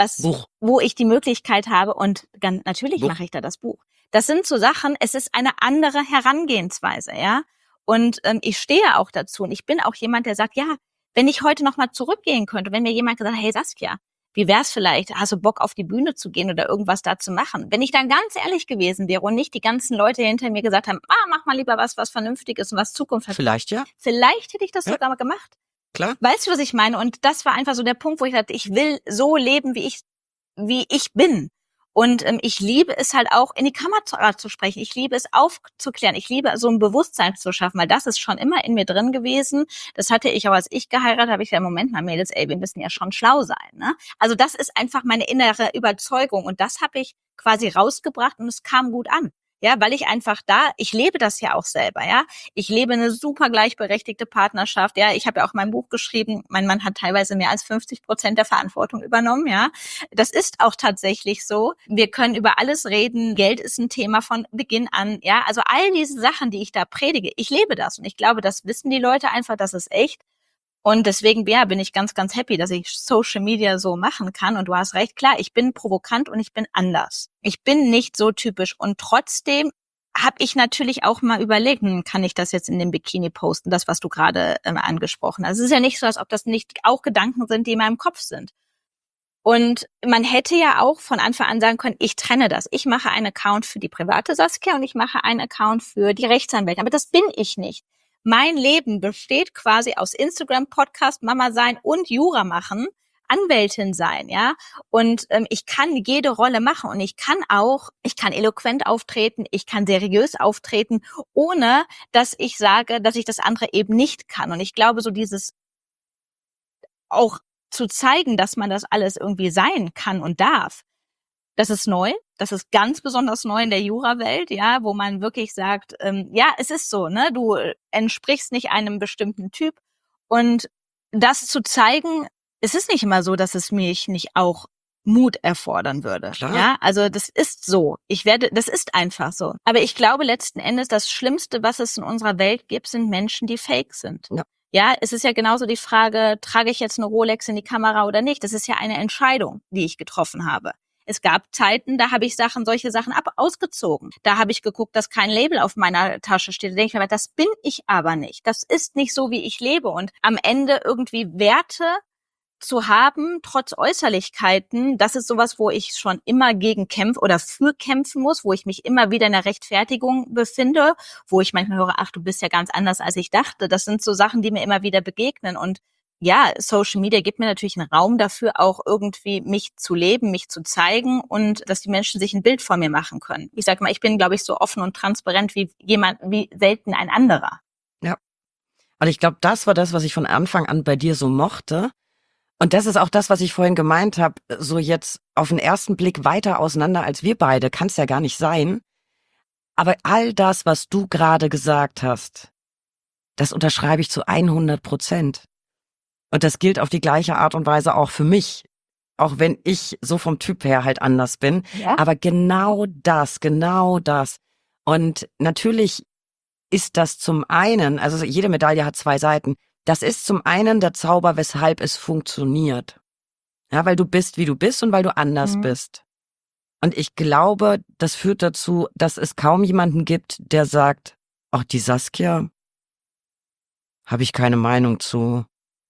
Speaker 2: wo ich die Möglichkeit habe und ganz natürlich mache ich da das Buch. Das sind so Sachen, es ist eine andere Herangehensweise, ja. Und ich stehe auch dazu und ich bin auch jemand, der sagt, ja, wenn ich heute nochmal zurückgehen könnte, wenn mir jemand gesagt hat, hey Saskia, wie wär's vielleicht, hast du Bock auf die Bühne zu gehen oder irgendwas da zu machen? Wenn ich dann ganz ehrlich gewesen wäre und nicht die ganzen Leute hinter mir gesagt haben, mach mal lieber was Vernünftiges und was Zukunft hat.
Speaker 3: Vielleicht, ja.
Speaker 2: Vielleicht hätte ich das sogar mal gemacht.
Speaker 3: Klar.
Speaker 2: Weißt du, was ich meine? Und das war einfach so der Punkt, wo ich dachte, ich will so leben, wie ich bin. Und ich liebe es halt auch, in die Kamera zu sprechen. Ich liebe es aufzuklären. Ich liebe so ein Bewusstsein zu schaffen, weil das ist schon immer in mir drin gewesen. Das hatte ich auch, als ich geheiratet habe. Ich gesagt, Moment mal, Mädels, wir müssen ja schon schlau sein. Ne? Also das ist einfach meine innere Überzeugung. Und das habe ich quasi rausgebracht und es kam gut an. Ja, weil ich einfach ich lebe das ja auch selber, ja. Ich lebe eine super gleichberechtigte Partnerschaft, ja. Ich habe ja auch mein Buch geschrieben. Mein Mann hat teilweise mehr als 50% der Verantwortung übernommen, ja. Das ist auch tatsächlich so. Wir können über alles reden. Geld ist ein Thema von Beginn an, ja. Also all diese Sachen, die ich da predige, ich lebe das. Und ich glaube, das wissen die Leute einfach, das ist echt. Und deswegen, ja, bin ich ganz, ganz happy, dass ich Social Media so machen kann. Und du hast recht, klar, ich bin provokant und ich bin anders. Ich bin nicht so typisch. Und trotzdem habe ich natürlich auch mal überlegt, kann ich das jetzt in dem Bikini posten, das, was du gerade angesprochen hast. Es ist ja nicht so, als ob das nicht auch Gedanken sind, die in meinem Kopf sind. Und man hätte ja auch von Anfang an sagen können, ich trenne das. Ich mache einen Account für die private Saskia und ich mache einen Account für die Rechtsanwältin. Aber das bin ich nicht. Mein Leben besteht quasi aus Instagram, Podcast, Mama sein und Jura machen, Anwältin sein, ja. Und ich kann jede Rolle machen und ich kann eloquent auftreten, ich kann seriös auftreten, ohne dass ich sage, dass ich das andere eben nicht kann. Und ich glaube, so dieses auch zu zeigen, dass man das alles irgendwie sein kann und darf, das ist neu. Das ist ganz besonders neu in der Jura-Welt, ja, wo man wirklich sagt, ja, es ist so, ne, du entsprichst nicht einem bestimmten Typ. Und das zu zeigen, es ist nicht immer so, dass es mich nicht auch Mut erfordern würde.
Speaker 3: Klar.
Speaker 2: Ja, also das ist so. Das ist einfach so. Aber ich glaube letzten Endes, das Schlimmste, was es in unserer Welt gibt, sind Menschen, die fake sind.
Speaker 3: Ja.
Speaker 2: Ja, es ist ja genauso die Frage, trage ich jetzt eine Rolex in die Kamera oder nicht? Das ist ja eine Entscheidung, die ich getroffen habe. Es gab Zeiten, da habe ich solche Sachen ausgezogen. Da habe ich geguckt, dass kein Label auf meiner Tasche steht. Da denke ich mir, das bin ich aber nicht. Das ist nicht so, wie ich lebe. Und am Ende irgendwie Werte zu haben, trotz Äußerlichkeiten, das ist sowas, wo ich schon immer gegen kämpfe oder für kämpfen muss, wo ich mich immer wieder in der Rechtfertigung befinde, wo ich manchmal höre, ach, du bist ja ganz anders, als ich dachte. Das sind so Sachen, die mir immer wieder begegnen. Und ja, Social Media gibt mir natürlich einen Raum dafür, auch irgendwie mich zu leben, mich zu zeigen und dass die Menschen sich ein Bild von mir machen können. Ich sag mal, ich bin, glaube ich, so offen und transparent wie selten ein anderer.
Speaker 3: Ja. Und ich glaube, das war das, was ich von Anfang an bei dir so mochte. Und das ist auch das, was ich vorhin gemeint habe, so jetzt auf den ersten Blick weiter auseinander als wir beide, kann es ja gar nicht sein. Aber all das, was du gerade gesagt hast, das unterschreibe ich zu 100%. Und das gilt auf die gleiche Art und Weise auch für mich, auch wenn ich so vom Typ her halt anders bin.
Speaker 2: Ja.
Speaker 3: Aber genau das. Und natürlich ist das zum einen, also jede Medaille hat zwei Seiten. Das ist zum einen der Zauber, weshalb es funktioniert. Ja, weil du bist, wie du bist und weil du anders bist. Und ich glaube, das führt dazu, dass es kaum jemanden gibt, der sagt, ach, die Saskia, habe ich keine Meinung zu.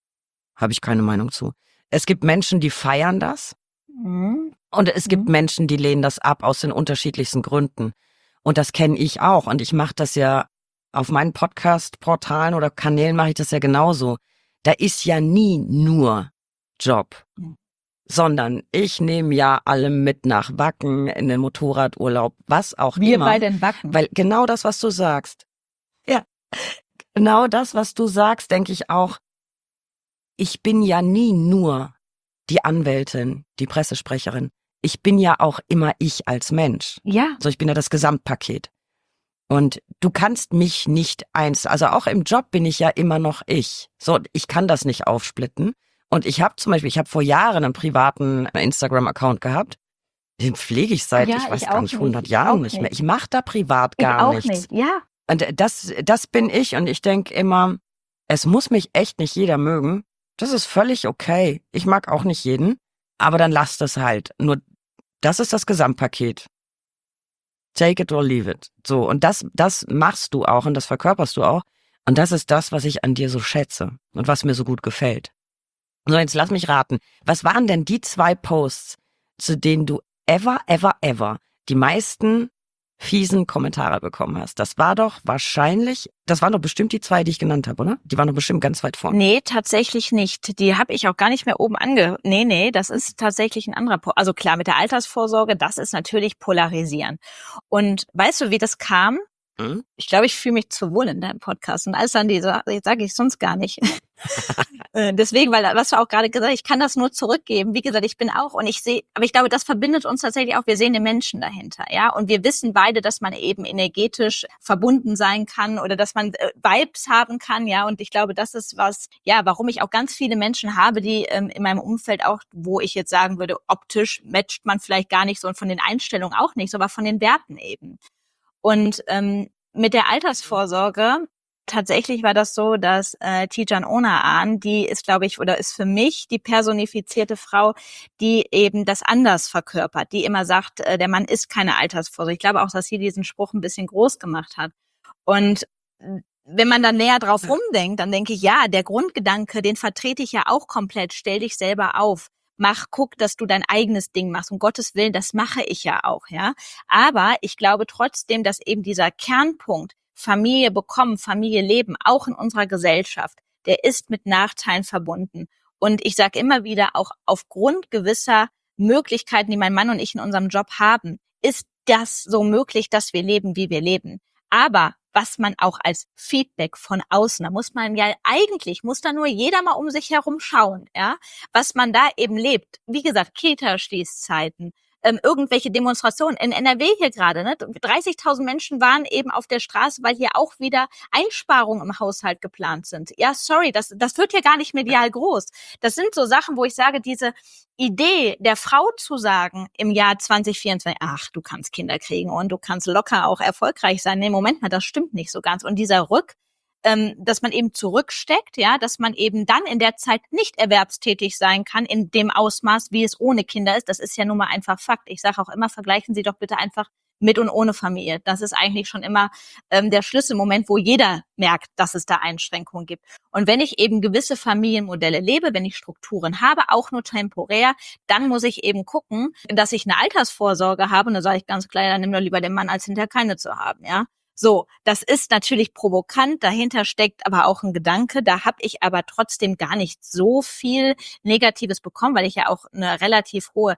Speaker 3: Es gibt Menschen, die feiern das. Und es gibt Menschen, die lehnen das ab aus den unterschiedlichsten Gründen. Und das kenne ich auch. Und ich mache das ja auf meinen Podcast-Portalen oder Kanälen mache ich das ja genauso. Da ist ja nie nur Job, sondern ich nehme ja alle mit nach Wacken, in den Motorradurlaub, was auch immer.
Speaker 2: Wir bei den Wacken.
Speaker 3: Weil genau das, was du sagst. Ja, genau das, was du sagst, denke ich auch. Ich bin ja nie nur die Anwältin, die Pressesprecherin. Ich bin ja auch immer ich als Mensch.
Speaker 2: Ja.
Speaker 3: So, ich bin ja das Gesamtpaket. Und du kannst mich nicht also auch im Job bin ich ja immer noch ich. So, ich kann das nicht aufsplitten. Und ich habe vor Jahren einen privaten Instagram-Account gehabt. Den pflege ich seit,
Speaker 2: Ja,
Speaker 3: ich weiß
Speaker 2: ich
Speaker 3: gar
Speaker 2: auch
Speaker 3: nicht,
Speaker 2: nicht.
Speaker 3: 100
Speaker 2: Ich
Speaker 3: Jahren
Speaker 2: auch
Speaker 3: nicht mehr.
Speaker 2: nicht.
Speaker 3: Ich mache da privat
Speaker 2: Ich
Speaker 3: gar
Speaker 2: auch
Speaker 3: nichts.
Speaker 2: nicht. Ja,
Speaker 3: Und das bin ich und ich denke immer, es muss mich echt nicht jeder mögen. Das ist völlig okay. Ich mag auch nicht jeden, aber dann lasst es halt. Nur das ist das Gesamtpaket. Take it or leave it. So, und das machst du auch und das verkörperst du auch. Und das ist das, was ich an dir so schätze und was mir so gut gefällt. So, jetzt lass mich raten. Was waren denn die 2 Posts, zu denen du ever die meisten fiesen Kommentare bekommen hast? Das waren doch bestimmt die 2, die ich genannt habe, oder? Die waren doch bestimmt ganz weit vorne.
Speaker 2: nee, tatsächlich nicht. Die habe ich auch gar nicht mehr oben Nee, das ist tatsächlich ein anderer Also klar, mit der Altersvorsorge, das ist natürlich polarisieren. Und weißt du, wie das kam?
Speaker 3: Hm?
Speaker 2: Ich glaube, ich fühle mich zu wohl in deinem Podcast. Und alles an jetzt sage ich sonst gar nicht. Deswegen, weil was du auch gerade gesagt hast, ich kann das nur zurückgeben. Wie gesagt, ich bin auch und aber ich glaube, das verbindet uns tatsächlich auch. Wir sehen den Menschen dahinter, ja. Und wir wissen beide, dass man eben energetisch verbunden sein kann oder dass man Vibes haben kann, ja. Und ich glaube, das ist warum ich auch ganz viele Menschen habe, die in meinem Umfeld auch, wo ich jetzt sagen würde, optisch matcht man vielleicht gar nicht so und von den Einstellungen auch nicht, so, aber von den Werten eben. Und mit der Altersvorsorge tatsächlich war das so, dass Tijan Onaan, die ist, glaube ich, oder ist für mich die personifizierte Frau, die eben das anders verkörpert, die immer sagt, der Mann ist keine Altersvorsorge. Ich glaube auch, dass sie diesen Spruch ein bisschen groß gemacht hat. Und wenn man dann näher drauf rumdenkt, dann denke ich, ja, der Grundgedanke, den vertrete ich ja auch komplett. Stell dich selber auf. Guck, dass du dein eigenes Ding machst. Um Gottes Willen, das mache ich ja auch, ja. Aber ich glaube trotzdem, dass eben dieser Kernpunkt Familie bekommen, Familie leben, auch in unserer Gesellschaft, der ist mit Nachteilen verbunden. Und ich sage immer wieder, auch aufgrund gewisser Möglichkeiten, die mein Mann und ich in unserem Job haben, ist das so möglich, dass wir leben, wie wir leben. Aber was man auch als Feedback von außen, muss da nur jeder mal um sich herum schauen, ja, was man da eben lebt. Wie gesagt, Kita-Schließzeiten, irgendwelche Demonstrationen in NRW hier gerade, ne? 30.000 Menschen waren eben auf der Straße, weil hier auch wieder Einsparungen im Haushalt geplant sind. Ja, sorry, das wird hier gar nicht medial groß. Das sind so Sachen, wo ich sage, diese Idee der Frau zu sagen im Jahr 2024, ach, du kannst Kinder kriegen und du kannst locker auch erfolgreich sein. Nee, Moment mal, das stimmt nicht so ganz. Und dieser dass man eben zurücksteckt, ja, dass man eben dann in der Zeit nicht erwerbstätig sein kann in dem Ausmaß, wie es ohne Kinder ist. Das ist ja nun mal einfach Fakt. Ich sage auch immer, vergleichen Sie doch bitte einfach mit und ohne Familie. Das ist eigentlich schon immer der Schlüsselmoment, wo jeder merkt, dass es da Einschränkungen gibt. Und wenn ich eben gewisse Familienmodelle lebe, wenn ich Strukturen habe, auch nur temporär, dann muss ich eben gucken, dass ich eine Altersvorsorge habe. Und da sage ich ganz klar, dann nimm doch lieber den Mann, als hinterher keine zu haben, ja. So, das ist natürlich provokant, dahinter steckt aber auch ein Gedanke, da habe ich aber trotzdem gar nicht so viel Negatives bekommen, weil ich ja auch eine relativ hohe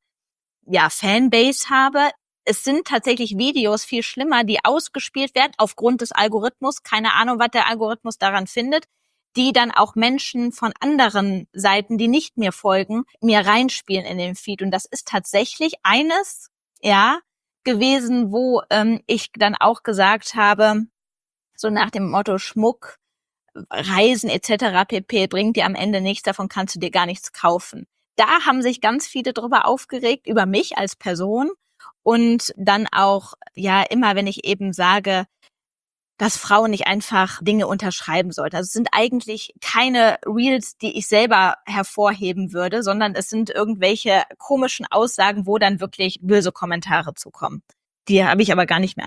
Speaker 2: Fanbase habe. Es sind tatsächlich Videos viel schlimmer, die ausgespielt werden aufgrund des Algorithmus, keine Ahnung, was der Algorithmus daran findet, die dann auch Menschen von anderen Seiten, die nicht mir folgen, mir reinspielen in den Feed. Und das ist tatsächlich eines, gewesen, wo ich dann auch gesagt habe, so nach dem Motto Schmuck, Reisen etc. pp. Bringt dir am Ende nichts, davon kannst du dir gar nichts kaufen. Da haben sich ganz viele drüber aufgeregt, über mich als Person und dann auch, immer wenn ich eben sage, dass Frauen nicht einfach Dinge unterschreiben sollten. Also es sind eigentlich keine Reels, die ich selber hervorheben würde, sondern es sind irgendwelche komischen Aussagen, wo dann wirklich böse Kommentare zukommen. Die habe ich aber gar nicht mehr.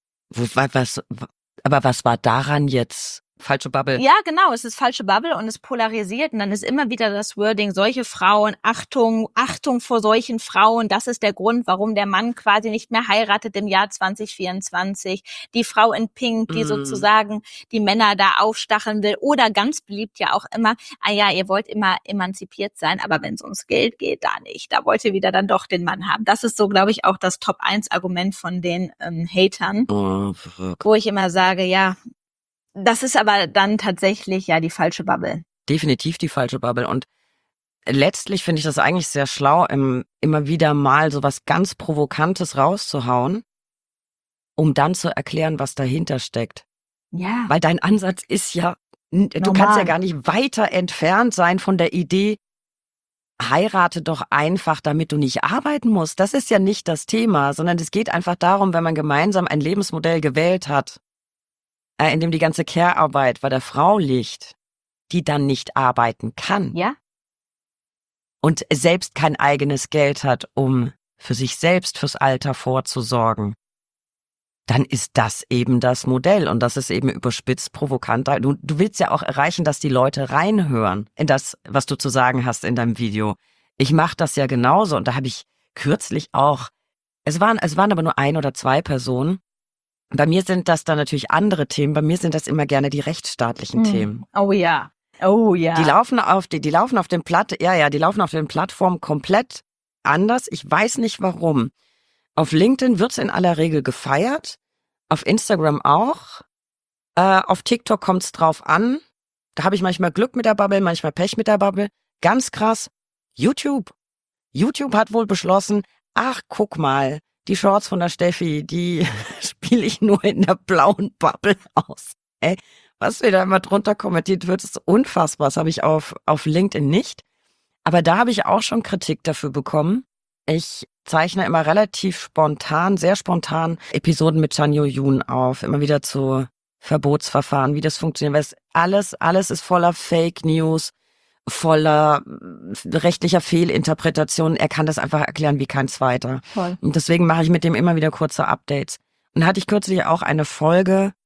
Speaker 3: Aber was war daran jetzt falsche Bubble?
Speaker 2: Ja, genau, es ist falsche Bubble und es polarisiert und dann ist immer wieder das Wording, solche Frauen, Achtung vor solchen Frauen, das ist der Grund, warum der Mann quasi nicht mehr heiratet im Jahr 2024. Die Frau in Pink, die sozusagen die Männer da aufstacheln will oder ganz beliebt ja auch immer, ihr wollt immer emanzipiert sein, aber wenn es ums Geld geht, da nicht. Da wollt ihr wieder dann doch den Mann haben. Das ist so, glaube ich, auch das Top-1-Argument von den Hatern, wo ich immer sage, das ist aber dann tatsächlich die falsche Bubble.
Speaker 3: Definitiv die falsche Bubble. Und letztlich finde ich das eigentlich sehr schlau, immer wieder mal so was ganz Provokantes rauszuhauen, um dann zu erklären, was dahinter steckt.
Speaker 2: Ja.
Speaker 3: Weil dein Ansatz ist du kannst ja gar nicht weiter entfernt sein von der Idee, heirate doch einfach, damit du nicht arbeiten musst. Das ist ja nicht das Thema, sondern es geht einfach darum, wenn man gemeinsam ein Lebensmodell gewählt hat, in dem die ganze Care-Arbeit bei der Frau liegt, die dann nicht arbeiten kann.
Speaker 2: Ja.
Speaker 3: Und selbst kein eigenes Geld hat, um für sich selbst fürs Alter vorzusorgen, dann ist das eben das Modell. Und das ist eben überspitzt, provokant. Du willst ja auch erreichen, dass die Leute reinhören in das, was du zu sagen hast in deinem Video. Ich mache das ja genauso. Und da habe ich kürzlich auch, es waren aber nur 1 oder 2 Personen. Bei mir sind das dann natürlich andere Themen. Bei mir sind das immer gerne die rechtsstaatlichen Themen.
Speaker 2: Oh ja. Oh ja.
Speaker 3: Die laufen auf den Plattformen komplett anders. Ich weiß nicht warum. Auf LinkedIn wird's in aller Regel gefeiert. Auf Instagram auch. Auf TikTok kommt's drauf an. Da habe ich manchmal Glück mit der Bubble, manchmal Pech mit der Bubble. Ganz krass. YouTube. YouTube hat wohl beschlossen, ach, guck mal, die Shorts von der Steffi, die spiele ich nur in der blauen Bubble aus. Ey, was mir da immer drunter kommentiert wird, ist unfassbar. Das habe ich auf LinkedIn nicht. Aber da habe ich auch schon Kritik dafür bekommen. Ich zeichne immer relativ spontan, sehr spontan Episoden mit Chanyo Yoon auf. Immer wieder zu Verbotsverfahren, wie das funktioniert. Weil alles ist voller Fake News, voller rechtlicher Fehlinterpretationen. Er kann das einfach erklären wie kein zweiter.
Speaker 2: Voll.
Speaker 3: Und deswegen mache ich mit dem immer wieder kurze Updates. Und da hatte ich kürzlich auch eine Folge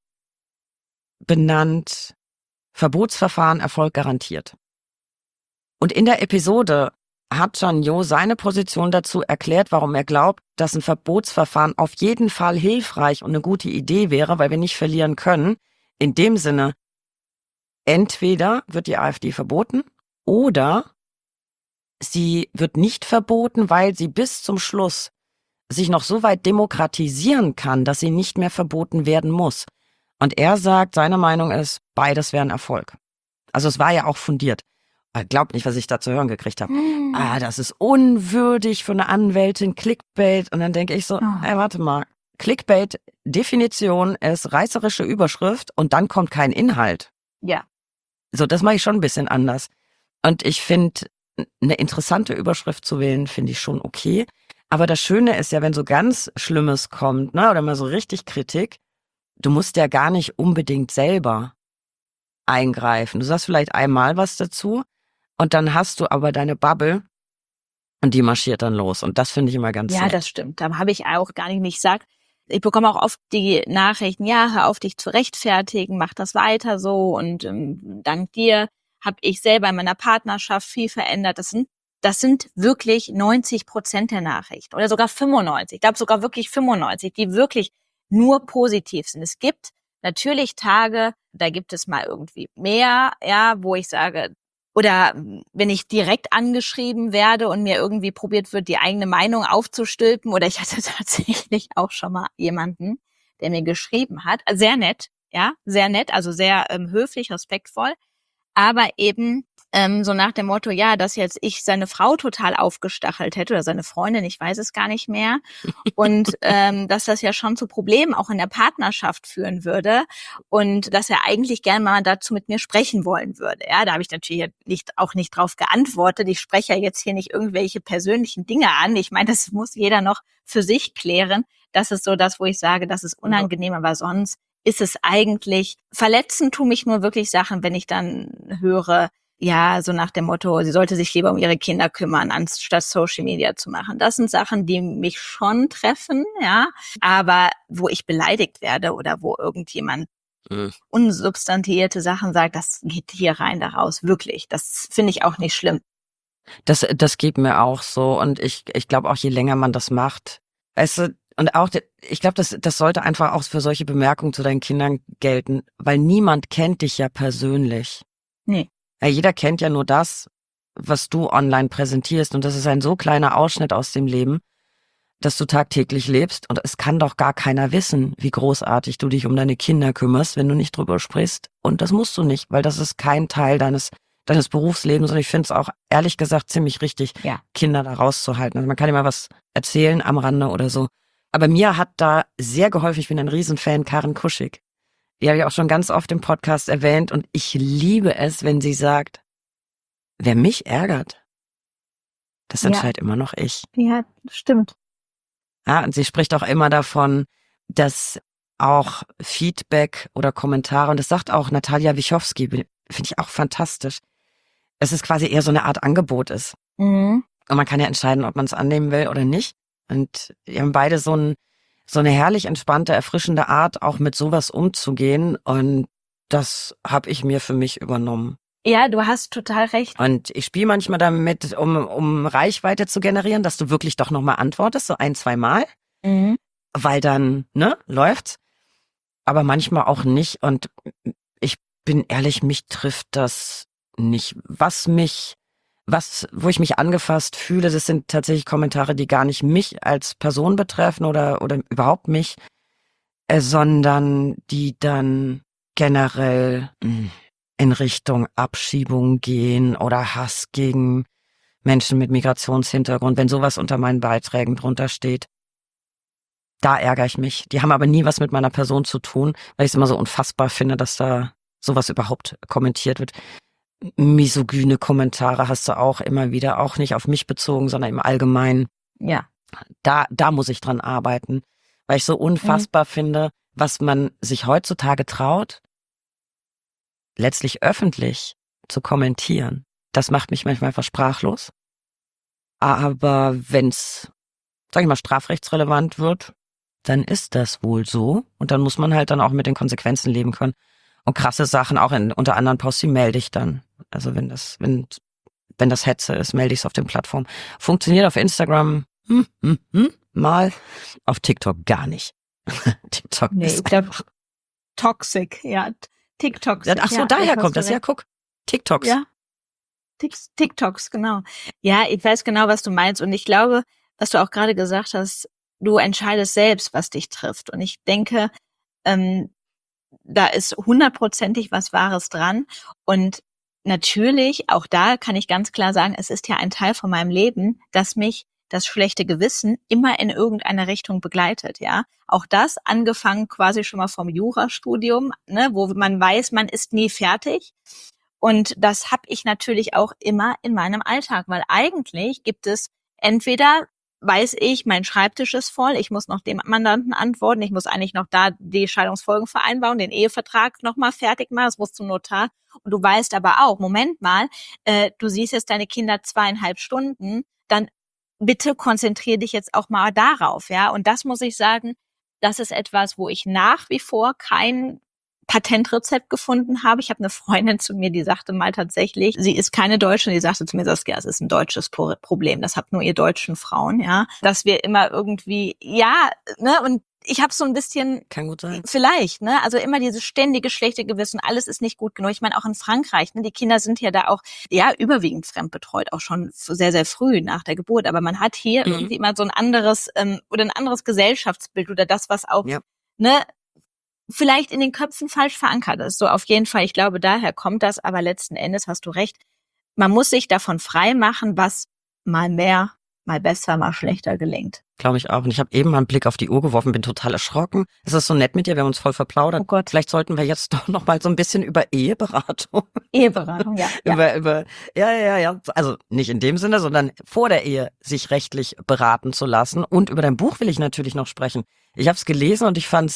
Speaker 3: benannt, Verbotsverfahren Erfolg garantiert. Und in der Episode hat Chanyo seine Position dazu erklärt, warum er glaubt, dass ein Verbotsverfahren auf jeden Fall hilfreich und eine gute Idee wäre, weil wir nicht verlieren können. In dem Sinne, entweder wird die AfD verboten oder sie wird nicht verboten, weil sie bis zum Schluss sich noch so weit demokratisieren kann, dass sie nicht mehr verboten werden muss. Und er sagt, seine Meinung ist, beides wäre ein Erfolg. Also es war ja auch fundiert. Glaubt nicht, was ich da zu hören gekriegt habe. Das ist unwürdig für eine Anwältin, Clickbait. Und dann denke ich so, warte mal. Clickbait, Definition ist reißerische Überschrift und dann kommt kein Inhalt.
Speaker 2: Ja.
Speaker 3: So, das mache ich schon ein bisschen anders. Und ich finde, eine interessante Überschrift zu wählen, finde ich schon okay. Aber das Schöne ist ja, wenn so ganz Schlimmes kommt, ne, oder mal so richtig Kritik, du musst ja gar nicht unbedingt selber eingreifen. Du sagst vielleicht einmal was dazu und dann hast du aber deine Bubble und die marschiert dann los. Und das finde ich immer ganz
Speaker 2: Ja,
Speaker 3: nett.
Speaker 2: das stimmt. Da habe ich auch gar nicht, ich sag, ich bekomme auch oft die Nachrichten, ja, hör auf dich zu rechtfertigen, mach das weiter so und dank dir habe ich selber in meiner Partnerschaft viel verändert. Das sind wirklich 90% der Nachrichten oder sogar 95. Ich glaube sogar wirklich 95, die wirklich nur positiv sind. Es gibt natürlich Tage, da gibt es mal irgendwie mehr, ja, wo ich sage, oder wenn ich direkt angeschrieben werde und mir irgendwie probiert wird, die eigene Meinung aufzustülpen, oder ich hatte tatsächlich auch schon mal jemanden, der mir geschrieben hat, sehr nett, ja, sehr nett, also sehr höflich, respektvoll, aber eben so nach dem Motto, ja, dass jetzt ich seine Frau total aufgestachelt hätte oder seine Freundin, ich weiß es gar nicht mehr. Und dass das ja schon zu Problemen auch in der Partnerschaft führen würde und dass er eigentlich gerne mal dazu mit mir sprechen wollen würde. Ja, da habe ich natürlich auch nicht drauf geantwortet. Ich spreche ja jetzt hier nicht irgendwelche persönlichen Dinge an. Ich meine, das muss jeder noch für sich klären. Das ist so das, wo ich sage, das ist unangenehm, aber sonst ist es eigentlich, verletzen tun mich nur wirklich Sachen, wenn ich dann höre, ja, so nach dem Motto, sie sollte sich lieber um ihre Kinder kümmern, anstatt Social Media zu machen. Das sind Sachen, die mich schon treffen, ja, aber wo ich beleidigt werde oder wo irgendjemand unsubstantiierte Sachen sagt, das geht hier rein, da raus, wirklich. Das finde ich auch nicht schlimm.
Speaker 3: Das geht mir auch so und ich glaube auch, je länger man das macht, weißt du, und auch, ich glaube, das sollte einfach auch für solche Bemerkungen zu deinen Kindern gelten, weil niemand kennt dich ja persönlich.
Speaker 2: Nee.
Speaker 3: Ja, jeder kennt ja nur das, was du online präsentierst und das ist ein so kleiner Ausschnitt aus dem Leben, dass du tagtäglich lebst und es kann doch gar keiner wissen, wie großartig du dich um deine Kinder kümmerst, wenn du nicht drüber sprichst und das musst du nicht, weil das ist kein Teil deines Berufslebens und ich finde es auch ehrlich gesagt ziemlich richtig,
Speaker 2: Ja.
Speaker 3: Kinder da rauszuhalten. Also man kann immer was erzählen am Rande oder so. Aber mir hat da sehr geholfen, ich bin ein Riesenfan, Karen Kuschig. Die habe ich auch schon ganz oft im Podcast erwähnt und ich liebe es, wenn sie sagt, wer mich ärgert, Das
Speaker 2: Ja.
Speaker 3: entscheide immer noch ich.
Speaker 2: Ja, stimmt.
Speaker 3: Ja, und sie spricht auch immer davon, dass auch Feedback oder Kommentare, und das sagt auch Natalia Wichowski, finde ich auch fantastisch, dass es quasi eher so eine Art Angebot ist.
Speaker 2: Mhm.
Speaker 3: Und man kann ja entscheiden, ob man es annehmen will oder nicht. Und wir haben beide so eine herrlich entspannte, erfrischende Art, auch mit sowas umzugehen. Und das habe ich mir für mich übernommen.
Speaker 2: Ja, du hast total recht.
Speaker 3: Und ich spiele manchmal damit, um Reichweite zu generieren, dass du wirklich doch nochmal antwortest, so 1-2 Mal,
Speaker 2: Mhm.
Speaker 3: weil dann, läuft's. Aber manchmal auch nicht. Und ich bin ehrlich, mich trifft das nicht. Wo ich mich angefasst fühle, das sind tatsächlich Kommentare, die gar nicht mich als Person betreffen oder überhaupt mich, sondern die dann generell in Richtung Abschiebung gehen oder Hass gegen Menschen mit Migrationshintergrund, wenn sowas unter meinen Beiträgen drunter steht. Da ärgere ich mich. Die haben aber nie was mit meiner Person zu tun, weil ich es immer so unfassbar finde, dass da sowas überhaupt kommentiert wird. Misogyne Kommentare hast du auch immer wieder, auch nicht auf mich bezogen, sondern im Allgemeinen.
Speaker 2: Ja.
Speaker 3: Da muss ich dran arbeiten, weil ich so unfassbar finde, was man sich heutzutage traut, letztlich öffentlich zu kommentieren. Das macht mich manchmal einfach sprachlos. Aber wenn's, sag ich mal, strafrechtsrelevant wird, dann ist das wohl so. Und dann muss man halt dann auch mit den Konsequenzen leben können. Und krasse Sachen, auch unter anderen Posts, die melde ich dann. Also wenn das Hetze ist, melde ich es auf den Plattformen. Funktioniert auf Instagram mal, auf TikTok gar nicht. TikTok
Speaker 2: Nee,
Speaker 3: ist
Speaker 2: ich glaube,
Speaker 3: einfach...
Speaker 2: toxic, ja. TikToks.
Speaker 3: Ach so, daher kommt das. Ja, guck. TikToks.
Speaker 2: Ja. TikToks, genau. Ja, ich weiß genau, was du meinst. Und ich glaube, was du auch gerade gesagt hast, du entscheidest selbst, was dich trifft. Und ich denke, da ist 100%ig was Wahres dran. Und natürlich, auch da kann ich ganz klar sagen, es ist ja ein Teil von meinem Leben, dass mich das schlechte Gewissen immer in irgendeine Richtung begleitet, ja. Auch das angefangen quasi schon mal vom Jurastudium, ne, wo man weiß, man ist nie fertig. Und das habe ich natürlich auch immer in meinem Alltag, weil eigentlich gibt es entweder weiß ich, mein Schreibtisch ist voll, ich muss noch dem Mandanten antworten, ich muss eigentlich noch da die Scheidungsfolgenvereinbarung, den Ehevertrag nochmal fertig machen, das muss zum Notar. Und du weißt aber auch, Moment mal, du siehst jetzt deine Kinder 2,5 Stunden, dann bitte konzentriere dich jetzt auch mal darauf, ja. Und das muss ich sagen, das ist etwas, wo ich nach wie vor kein Patentrezept gefunden habe. Ich habe eine Freundin zu mir, die sagte mal tatsächlich, sie ist keine Deutsche, und die sagte zu mir, Saskia, es ist ein deutsches Problem. Das habt nur ihr deutschen Frauen, ja. Dass wir immer irgendwie, ja, ne, und ich habe so ein bisschen,
Speaker 3: kann gut sein,
Speaker 2: vielleicht, ne, also immer dieses ständige schlechte Gewissen, alles ist nicht gut genug. Ich meine, auch in Frankreich, ne, die Kinder sind ja da auch, ja, überwiegend fremdbetreut, auch schon sehr, sehr früh nach der Geburt. Aber man hat hier irgendwie immer so ein anderes oder ein anderes Gesellschaftsbild oder das, was auch, ne, vielleicht in den Köpfen falsch verankert ist. So auf jeden Fall, ich glaube, daher kommt das, aber letzten Endes hast du recht. Man muss sich davon frei machen, was mal mehr, mal besser, mal schlechter gelingt.
Speaker 3: Glaube ich auch. Und ich habe eben mal einen Blick auf die Uhr geworfen, bin total erschrocken. Es ist so nett mit dir, wir haben uns voll verplaudert.
Speaker 2: Oh Gott.
Speaker 3: Vielleicht sollten wir jetzt doch noch mal so ein bisschen über Eheberatung.
Speaker 2: Eheberatung, ja.
Speaker 3: Ja. Also nicht in dem Sinne, sondern vor der Ehe sich rechtlich beraten zu lassen. Und über dein Buch will ich natürlich noch sprechen. Ich habe es gelesen und ich finde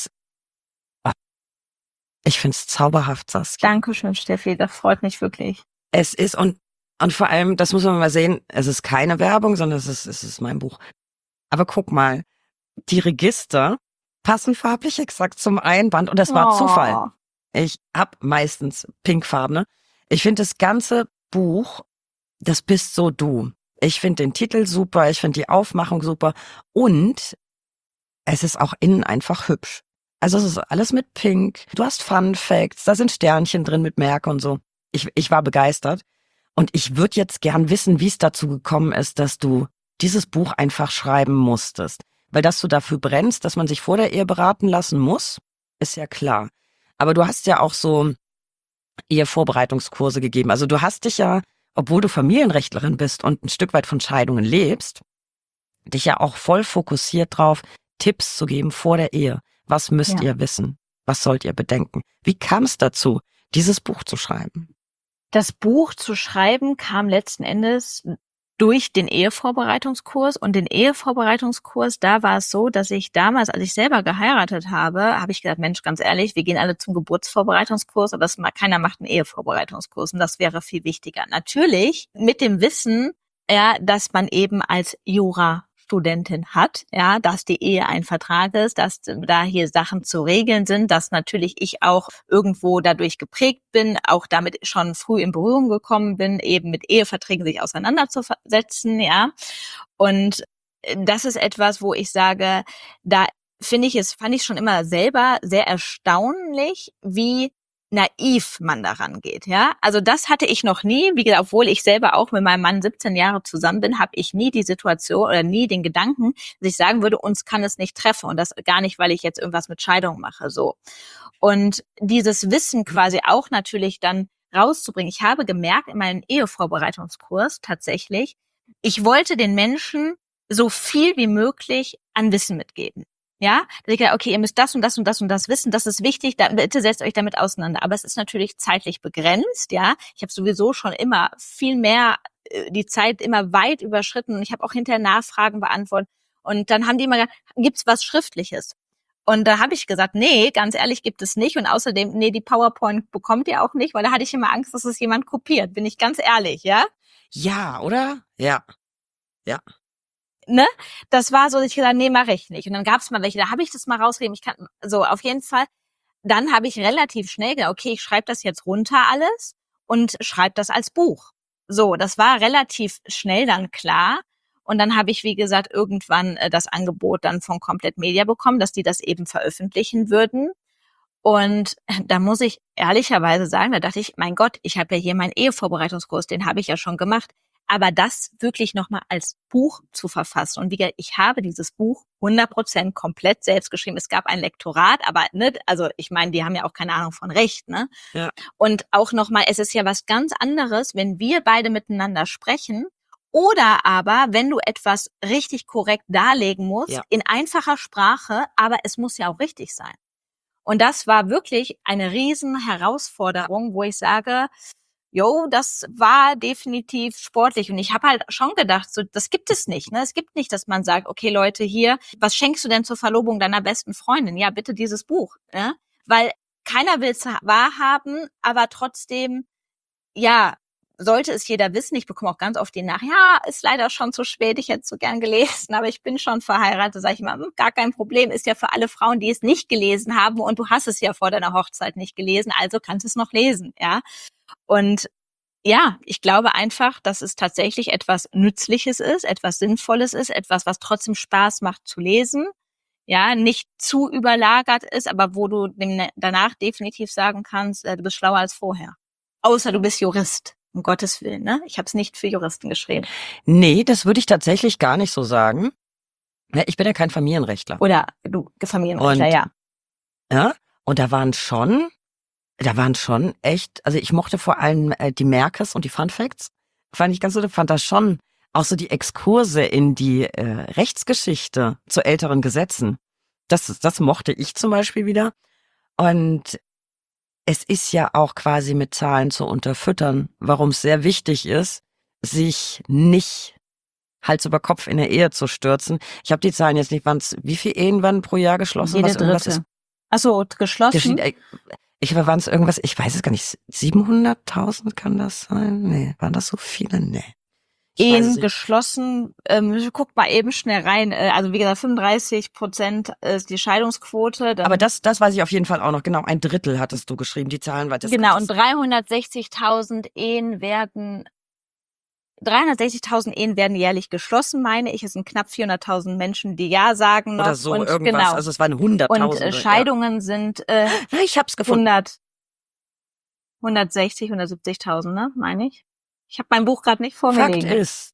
Speaker 3: es zauberhaft, Saskia.
Speaker 2: Dankeschön, Steffi, das freut mich wirklich.
Speaker 3: Es ist, und vor allem, das muss man mal sehen, es ist keine Werbung, sondern es ist mein Buch. Aber guck mal, die Register passen farblich exakt zum Einband und das war Zufall. Ich hab meistens pinkfarbene. Ich finde das ganze Buch, das bist so du. Ich finde den Titel super, ich finde die Aufmachung super und es ist auch innen einfach hübsch. Also es ist alles mit Pink. Du hast Fun Facts, da sind Sternchen drin mit Merk und so. Ich war begeistert. Und ich würde jetzt gern wissen, wie es dazu gekommen ist, dass du dieses Buch einfach schreiben musstest. Weil dass du dafür brennst, dass man sich vor der Ehe beraten lassen muss, ist ja klar. Aber du hast ja auch so Ehevorbereitungskurse gegeben. Also du hast dich ja, obwohl du Familienrechtlerin bist und ein Stück weit von Scheidungen lebst, dich ja auch voll fokussiert drauf, Tipps zu geben vor der Ehe. Was müsst ihr wissen? Was sollt ihr bedenken? Wie kam es dazu, dieses Buch zu schreiben?
Speaker 2: Das Buch zu schreiben kam letzten Endes durch den Ehevorbereitungskurs. Und den Ehevorbereitungskurs, da war es so, dass ich damals, als ich selber geheiratet habe ich gedacht, Mensch, ganz ehrlich, wir gehen alle zum Geburtsvorbereitungskurs, aber keiner macht einen Ehevorbereitungskurs und das wäre viel wichtiger. Natürlich mit dem Wissen, ja, dass man eben als Jurastudentin hat, ja, dass die Ehe ein Vertrag ist, dass da hier Sachen zu regeln sind, dass natürlich ich auch irgendwo dadurch geprägt bin, auch damit schon früh in Berührung gekommen bin, eben mit Eheverträgen sich auseinanderzusetzen, ja. Und das ist etwas, wo ich sage, da fand ich schon immer selber sehr erstaunlich, wie naiv man daran geht, ja. Also das hatte ich noch nie, wie gesagt, obwohl ich selber auch mit meinem Mann 17 Jahre zusammen bin, habe ich nie die Situation oder nie den Gedanken, dass ich sagen würde, uns kann es nicht treffen und das gar nicht, weil ich jetzt irgendwas mit Scheidung mache, so. Und dieses Wissen quasi auch natürlich dann rauszubringen. Ich habe gemerkt in meinem Ehevorbereitungskurs tatsächlich, ich wollte den Menschen so viel wie möglich an Wissen mitgeben. Ja, dass ich gedacht, okay, ihr müsst das und das und das und das wissen, das ist wichtig, bitte setzt euch damit auseinander. Aber es ist natürlich zeitlich begrenzt, ja. Ich habe sowieso schon immer viel mehr die Zeit immer weit überschritten und ich habe auch hinterher Nachfragen beantwortet. Und dann haben die immer gesagt, gibt's was Schriftliches? Und da habe ich gesagt, nee, ganz ehrlich gibt es nicht. Und außerdem, nee, die PowerPoint bekommt ihr auch nicht, weil da hatte ich immer Angst, dass es jemand kopiert. Bin ich ganz ehrlich, ja?
Speaker 3: Ja, oder? Ja. Ja.
Speaker 2: Ne? Das war so, dass ich gesagt, nee, mache ich nicht. Und dann gab es mal welche, da habe ich das mal rausgegeben. Ich kann so auf jeden Fall. Dann habe ich relativ schnell gedacht, okay, ich schreibe das jetzt runter alles und schreibe das als Buch. So, das war relativ schnell dann klar. Und dann habe ich, wie gesagt, irgendwann das Angebot dann von Komplett Media bekommen, dass die das eben veröffentlichen würden. Und da muss ich ehrlicherweise sagen, da dachte ich, mein Gott, ich habe ja hier meinen Ehevorbereitungskurs, den habe ich ja schon gemacht. Aber das wirklich nochmal als Buch zu verfassen. Und wie gesagt, ich habe dieses Buch 100% komplett selbst geschrieben. Es gab ein Lektorat, aber nicht, also ich meine, die haben ja auch keine Ahnung von Recht, ne?
Speaker 3: Ja.
Speaker 2: Und auch nochmal, es ist ja was ganz anderes, wenn wir beide miteinander sprechen oder aber, wenn du etwas richtig korrekt darlegen musst,
Speaker 3: Ja.
Speaker 2: in einfacher Sprache, aber es muss ja auch richtig sein. Und das war wirklich eine riesen Herausforderung, wo ich sage, jo, das war definitiv sportlich. Und ich habe halt schon gedacht, so, das gibt es nicht. Ne? Es gibt nicht, dass man sagt, okay, Leute, hier, was schenkst du denn zur Verlobung deiner besten Freundin? Ja, bitte dieses Buch. Ne? Weil keiner will es wahrhaben, aber trotzdem, ja, sollte es jeder wissen. Ich bekomme auch ganz oft die ja, ist leider schon zu spät, ich hätte es so gern gelesen, aber ich bin schon verheiratet. Sag ich mal, gar kein Problem, ist ja für alle Frauen, die es nicht gelesen haben und du hast es ja vor deiner Hochzeit nicht gelesen, also kannst du es noch lesen, ja. Und ja, ich glaube einfach, dass es tatsächlich etwas Nützliches ist, etwas Sinnvolles ist, etwas, was trotzdem Spaß macht zu lesen, ja, nicht zu überlagert ist, aber wo du danach definitiv sagen kannst, du bist schlauer als vorher. Außer du bist Jurist. Um Gottes Willen, ne? Ich habe es nicht für Juristen geschrieben.
Speaker 3: Nee, das würde ich tatsächlich gar nicht so sagen. Ich bin ja kein Familienrechtler.
Speaker 2: Oder du, Familienrechtler, ja.
Speaker 3: Ja, und da waren schon echt, also ich mochte vor allem die Merkes und die Fun Facts. Fand ich ganz gut, fand das schon auch so die Exkurse in die Rechtsgeschichte zu älteren Gesetzen. Das mochte ich zum Beispiel wieder. Und es ist ja auch quasi mit Zahlen zu unterfüttern, warum es sehr wichtig ist, sich nicht Hals über Kopf in der Ehe zu stürzen. Ich habe die Zahlen jetzt nicht, wie viele Ehen werden pro Jahr geschlossen?
Speaker 2: Jede dritte. Achso, geschlossen?
Speaker 3: Waren es irgendwas, ich weiß es gar nicht, 700.000 kann das sein? Nee, waren das so viele? Nee.
Speaker 2: Ehen geschlossen, guck mal eben schnell rein, also wie gesagt 35% ist die Scheidungsquote.
Speaker 3: Aber das weiß ich auf jeden Fall auch noch, genau, 1/3 hattest du geschrieben, die Zahlen. Weil das
Speaker 2: genau, und 360.000 Ehen werden jährlich geschlossen, meine ich. Es sind knapp 400.000 Menschen, die Ja sagen noch.
Speaker 3: Oder so
Speaker 2: und
Speaker 3: irgendwas,
Speaker 2: genau.
Speaker 3: Also es waren 100.000.
Speaker 2: Und Scheidungen sind
Speaker 3: ich hab's gefunden.
Speaker 2: 160, 170.000, ne, meine ich. Ich habe mein Buch gerade nicht vor mir liegen.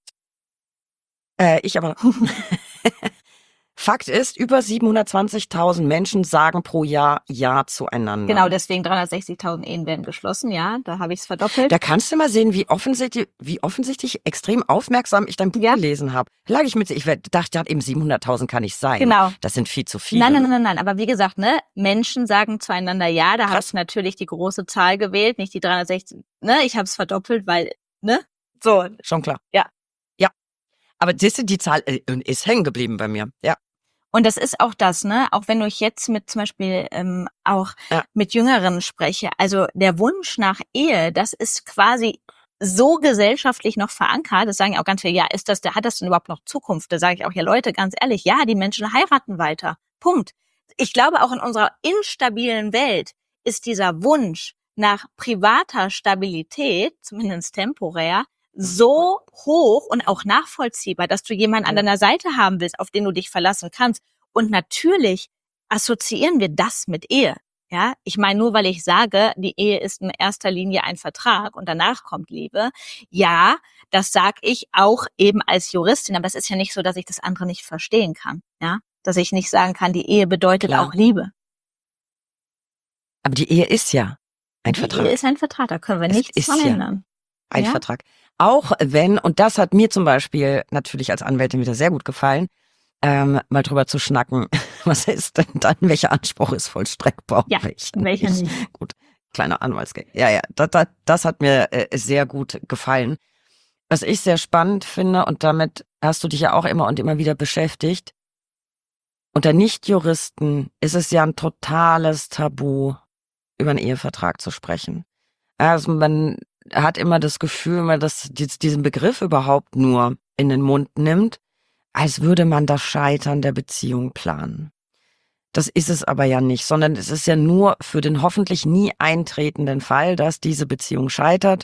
Speaker 3: Fakt ist, über 720.000 Menschen sagen pro Jahr Ja zueinander.
Speaker 2: Genau, deswegen 360.000 Ehen werden geschlossen, ja, da habe ich es verdoppelt.
Speaker 3: Da kannst du mal sehen, wie offensichtlich extrem aufmerksam ich dein Buch gelesen habe. Lag ich mit, ich dachte eben 700.000 kann nicht sein.
Speaker 2: Genau.
Speaker 3: Das sind viel zu viele.
Speaker 2: Nein, aber wie gesagt, ne, Menschen sagen zueinander Ja, da habe ich natürlich die große Zahl gewählt, nicht die 360, ne, ich habe es verdoppelt, weil, ne, so.
Speaker 3: Schon klar.
Speaker 2: Ja.
Speaker 3: Ja, Aber die Zahl ist hängen geblieben bei mir. Ja.
Speaker 2: Und das ist auch das, ne? Auch wenn ich jetzt mit zum Beispiel auch mit Jüngeren spreche, also der Wunsch nach Ehe, das ist quasi so gesellschaftlich noch verankert. Das sagen ja auch ganz viele, ja, hat das denn überhaupt noch Zukunft? Da sage ich auch, ja Leute, ganz ehrlich, ja, die Menschen heiraten weiter. Punkt. Ich glaube, auch in unserer instabilen Welt ist dieser Wunsch nach privater Stabilität, zumindest temporär, so hoch und auch nachvollziehbar, dass du jemanden an deiner Seite haben willst, auf den du dich verlassen kannst. Und natürlich assoziieren wir das mit Ehe. Ja, ich meine, nur weil ich sage, die Ehe ist in erster Linie ein Vertrag und danach kommt Liebe. Ja, das sage ich auch eben als Juristin, aber es ist ja nicht so, dass ich das andere nicht verstehen kann. Ja, dass ich nicht sagen kann, die Ehe bedeutet auch Liebe.
Speaker 3: Aber die Ehe ist ja ein Vertrag.
Speaker 2: Die Ehe ist ein Vertrag, da können wir nichts dran ändern.
Speaker 3: Ein Vertrag. Auch wenn, und das hat mir zum Beispiel natürlich als Anwältin wieder sehr gut gefallen, mal drüber zu schnacken, was ist denn dann, welcher Anspruch ist vollstreckbar?
Speaker 2: Ja, welcher nicht.
Speaker 3: Gut, kleiner Anwaltsgag. Ja, das hat mir sehr gut gefallen. Was ich sehr spannend finde, und damit hast du dich ja auch immer und immer wieder beschäftigt, unter Nichtjuristen ist es ja ein totales Tabu, über einen Ehevertrag zu sprechen. Also man hat immer das Gefühl, man diesen Begriff überhaupt nur in den Mund nimmt, als würde man das Scheitern der Beziehung planen. Das ist es aber ja nicht, sondern es ist ja nur für den hoffentlich nie eintretenden Fall, dass diese Beziehung scheitert.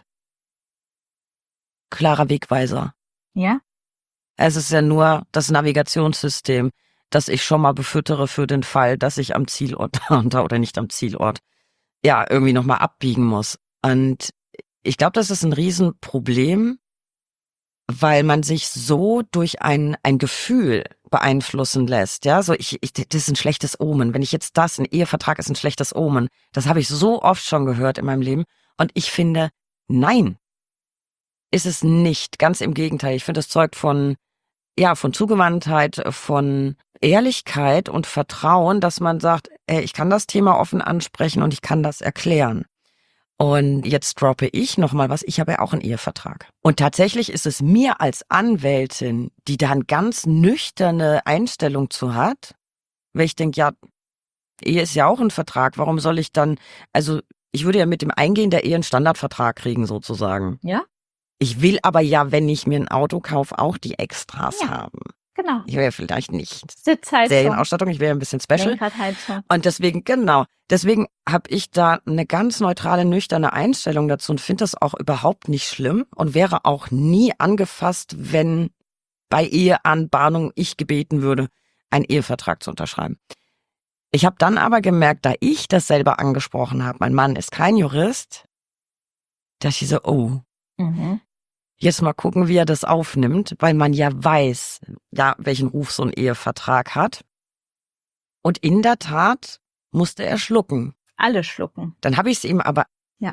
Speaker 3: Klarer Wegweiser.
Speaker 2: Ja.
Speaker 3: Es ist ja nur das Navigationssystem, das ich schon mal befüttere für den Fall, dass ich am Zielort oder nicht am Zielort irgendwie nochmal abbiegen muss. Und ich glaube, das ist ein Riesenproblem, weil man sich so durch ein Gefühl beeinflussen lässt. Ja, so das ist ein schlechtes Omen. Wenn ich jetzt ein Ehevertrag ist ein schlechtes Omen. Das habe ich so oft schon gehört in meinem Leben. Und ich finde, nein, ist es nicht. Ganz im Gegenteil. Ich finde, es zeugt von Zugewandtheit, von Ehrlichkeit und Vertrauen, dass man sagt, ich kann das Thema offen ansprechen und ich kann das erklären. Und jetzt droppe ich nochmal was. Ich habe ja auch einen Ehevertrag. Und tatsächlich ist es mir als Anwältin, die da eine ganz nüchterne Einstellung zu hat, weil ich denke, ja, Ehe ist ja auch ein Vertrag. Warum soll ich dann, also ich würde ja mit dem Eingehen der Ehe einen Standardvertrag kriegen sozusagen.
Speaker 2: Ja.
Speaker 3: Ich will aber ja, wenn ich mir ein Auto kaufe, auch die Extras haben.
Speaker 2: Genau.
Speaker 3: Ich will ja vielleicht nicht
Speaker 2: Sitzheizung.
Speaker 3: Serienausstattung, ich will ja ein bisschen special.
Speaker 2: Lenkradheizung.
Speaker 3: Und deswegen habe ich da eine ganz neutrale, nüchterne Einstellung dazu und finde das auch überhaupt nicht schlimm und wäre auch nie angefasst, wenn bei Eheanbahnung ich gebeten würde, einen Ehevertrag zu unterschreiben. Ich habe dann aber gemerkt, da ich das selber angesprochen habe, mein Mann ist kein Jurist, dass ich so, jetzt mal gucken, wie er das aufnimmt, weil man ja weiß, welchen Ruf so ein Ehevertrag hat. Und in der Tat musste er schlucken.
Speaker 2: Alle schlucken.
Speaker 3: Dann habe ich es ihm aber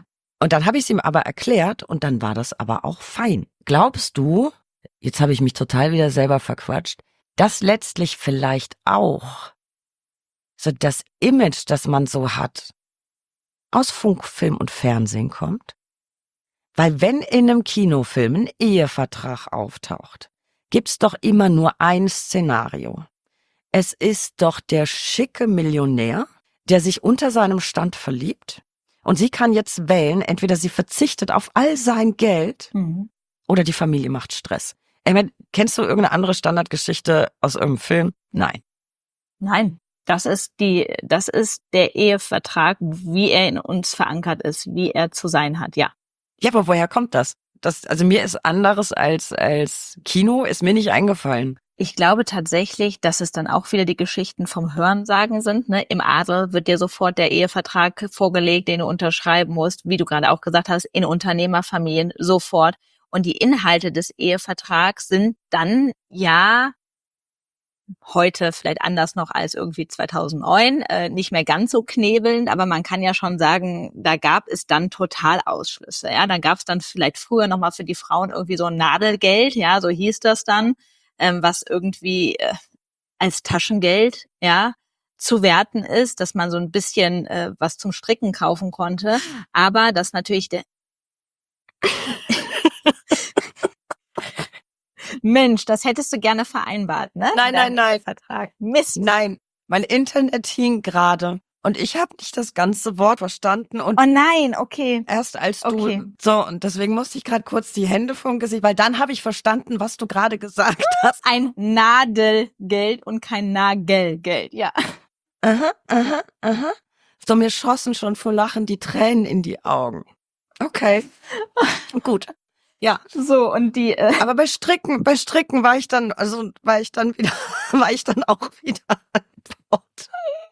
Speaker 3: erklärt und dann war das aber auch fein. Glaubst du, jetzt habe ich mich total wieder selber verquatscht, dass letztlich vielleicht auch so das Image, das man so hat, aus Funk, Film und Fernsehen kommt? Weil wenn in einem Kinofilm ein Ehevertrag auftaucht, gibt's doch immer nur ein Szenario. Es ist doch der schicke Millionär, der sich unter seinem Stand verliebt und sie kann jetzt wählen, entweder sie verzichtet auf all sein Geld oder die Familie macht Stress. Ich meine, kennst du irgendeine andere Standardgeschichte aus irgendeinem Film? Nein.
Speaker 2: Nein. Das ist der Ehevertrag, wie er in uns verankert ist, wie er zu sein hat, ja.
Speaker 3: Ja, aber woher kommt das? Also mir ist anderes als Kino, ist mir nicht eingefallen.
Speaker 2: Ich glaube tatsächlich, dass es dann auch wieder die Geschichten vom Hörensagen sind. Ne? Im Adel wird dir sofort der Ehevertrag vorgelegt, den du unterschreiben musst, wie du gerade auch gesagt hast, in Unternehmerfamilien sofort. Und die Inhalte des Ehevertrags sind dann heute vielleicht anders noch als irgendwie 2009, nicht mehr ganz so knebelnd, aber man kann ja schon sagen, da gab es dann Totalausschlüsse. Ja, dann gab es dann vielleicht früher nochmal für die Frauen irgendwie so ein Nadelgeld, ja, so hieß das dann, was irgendwie als Taschengeld, zu werten ist, dass man so ein bisschen was zum Stricken kaufen konnte, aber das natürlich Mensch, das hättest du gerne vereinbart, ne?
Speaker 1: Nein.
Speaker 2: Vertrag. Mist.
Speaker 1: Nein, mein Internet hing gerade und ich habe nicht das ganze Wort verstanden und
Speaker 2: Oh nein, okay.
Speaker 1: erst als du
Speaker 2: Okay.
Speaker 1: so, und deswegen musste ich gerade kurz die Hände vom Gesicht, weil dann habe ich verstanden, was du gerade gesagt hast.
Speaker 2: Ein Nadelgeld und kein Nagelgeld, ja.
Speaker 1: Aha. So, mir schossen schon vor Lachen die Tränen in die Augen. Okay, gut. Ja,
Speaker 2: So, und die,
Speaker 1: aber bei Stricken war ich dann auch wieder an Bord.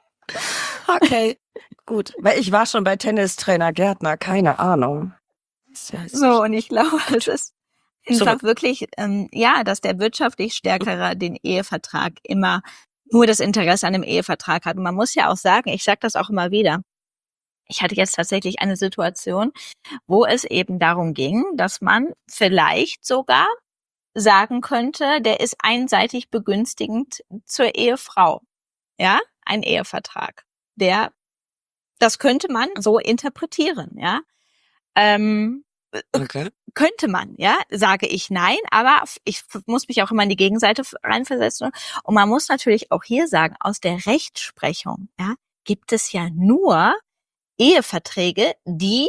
Speaker 1: Okay, gut. Weil ich war schon bei Tennistrainer Gärtner, keine Ahnung.
Speaker 2: so, und ich glaube, es ist einfach
Speaker 1: Zurück.
Speaker 2: wirklich, dass der wirtschaftlich Stärkere den Ehevertrag immer nur das Interesse an dem Ehevertrag hat. Und man muss ja auch sagen, ich sage das auch immer wieder, ich hatte jetzt tatsächlich eine Situation, wo es eben darum ging, dass man vielleicht sogar sagen könnte, der ist einseitig begünstigend zur Ehefrau. Ja, ein Ehevertrag. Das könnte man so interpretieren, ja.
Speaker 1: Okay.
Speaker 2: Könnte man, ja, sage ich nein, aber ich muss mich auch immer in die Gegenseite reinversetzen. Und man muss natürlich auch hier sagen, aus der Rechtsprechung, ja, gibt es ja nur Eheverträge, die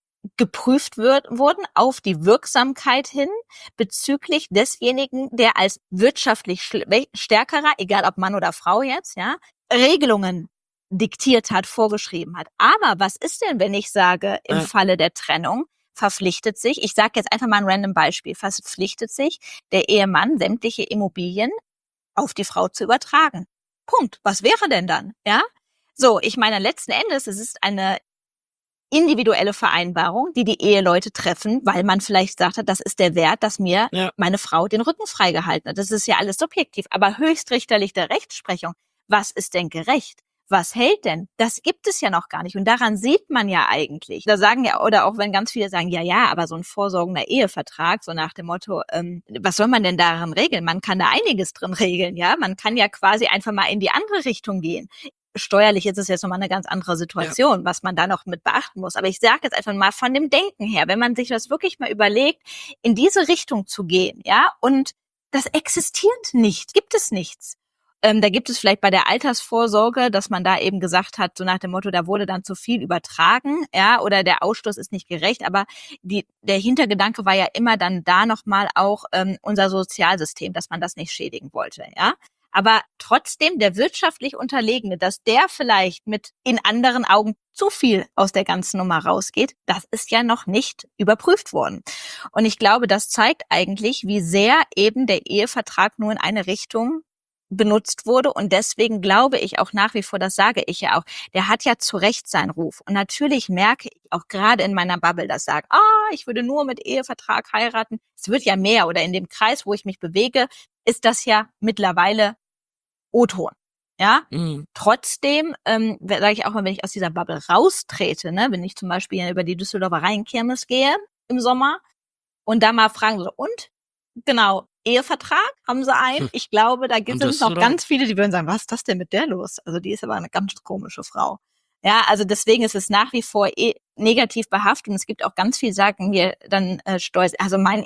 Speaker 2: geprüft wurden auf die Wirksamkeit hin bezüglich desjenigen, der als wirtschaftlich stärkerer, egal ob Mann oder Frau jetzt, ja, Regelungen diktiert hat, vorgeschrieben hat. Aber was ist denn, wenn ich sage, im Falle der Trennung verpflichtet sich, ich sage jetzt einfach mal ein random Beispiel, verpflichtet sich der Ehemann, sämtliche Immobilien auf die Frau zu übertragen. Punkt. Was wäre denn dann? Ja? So, ich meine, letzten Endes, es ist eine individuelle Vereinbarung, die die Eheleute treffen, weil man vielleicht sagt hat, das ist der Wert, dass mir meine Frau den Rücken freigehalten hat. Das ist ja alles subjektiv, aber höchstrichterlich der Rechtsprechung. Was ist denn gerecht? Was hält denn? Das gibt es ja noch gar nicht. Und daran sieht man ja eigentlich. Da sagen ja, oder auch wenn ganz viele sagen, ja, aber so ein vorsorgender Ehevertrag, so nach dem Motto, was soll man denn darin regeln? Man kann da einiges drin regeln, ja. Man kann ja quasi einfach mal in die andere Richtung gehen. Steuerlich ist es jetzt nochmal eine ganz andere Situation, was man da noch mit beachten muss. Aber ich sage jetzt einfach mal von dem Denken her, wenn man sich das wirklich mal überlegt, in diese Richtung zu gehen, ja, und das existiert nicht, gibt es nichts. Da gibt es vielleicht bei der Altersvorsorge, dass man da eben gesagt hat, so nach dem Motto, da wurde dann zu viel übertragen, ja, oder der Ausstoß ist nicht gerecht, aber der Hintergedanke war ja immer dann da nochmal auch unser Sozialsystem, dass man das nicht schädigen wollte, ja. Aber trotzdem der wirtschaftlich Unterlegene, dass der vielleicht mit in anderen Augen zu viel aus der ganzen Nummer rausgeht, das ist ja noch nicht überprüft worden. Und ich glaube, das zeigt eigentlich, wie sehr eben der Ehevertrag nur in eine Richtung benutzt wurde. Und deswegen glaube ich auch nach wie vor, das sage ich ja auch, der hat ja zu Recht seinen Ruf. Und natürlich merke ich auch gerade in meiner Bubble, dass sagt, ich würde nur mit Ehevertrag heiraten. Es wird ja mehr, oder in dem Kreis, wo ich mich bewege, ist das ja mittlerweile O-Ton. Ja, trotzdem sage ich auch mal, wenn ich aus dieser Bubble raustrete, ne, wenn ich zum Beispiel über die Düsseldorfer Rheinkirmes gehe im Sommer und da mal fragen, so, und genau, Ehevertrag, haben sie einen? Ich glaube, da gibt es noch ganz viele, die würden sagen, was ist das denn mit der los? Also die ist aber eine ganz komische Frau. Ja, also deswegen ist es nach wie vor negativ behaftet und es gibt auch ganz viele, sagen mir dann stolz, also mein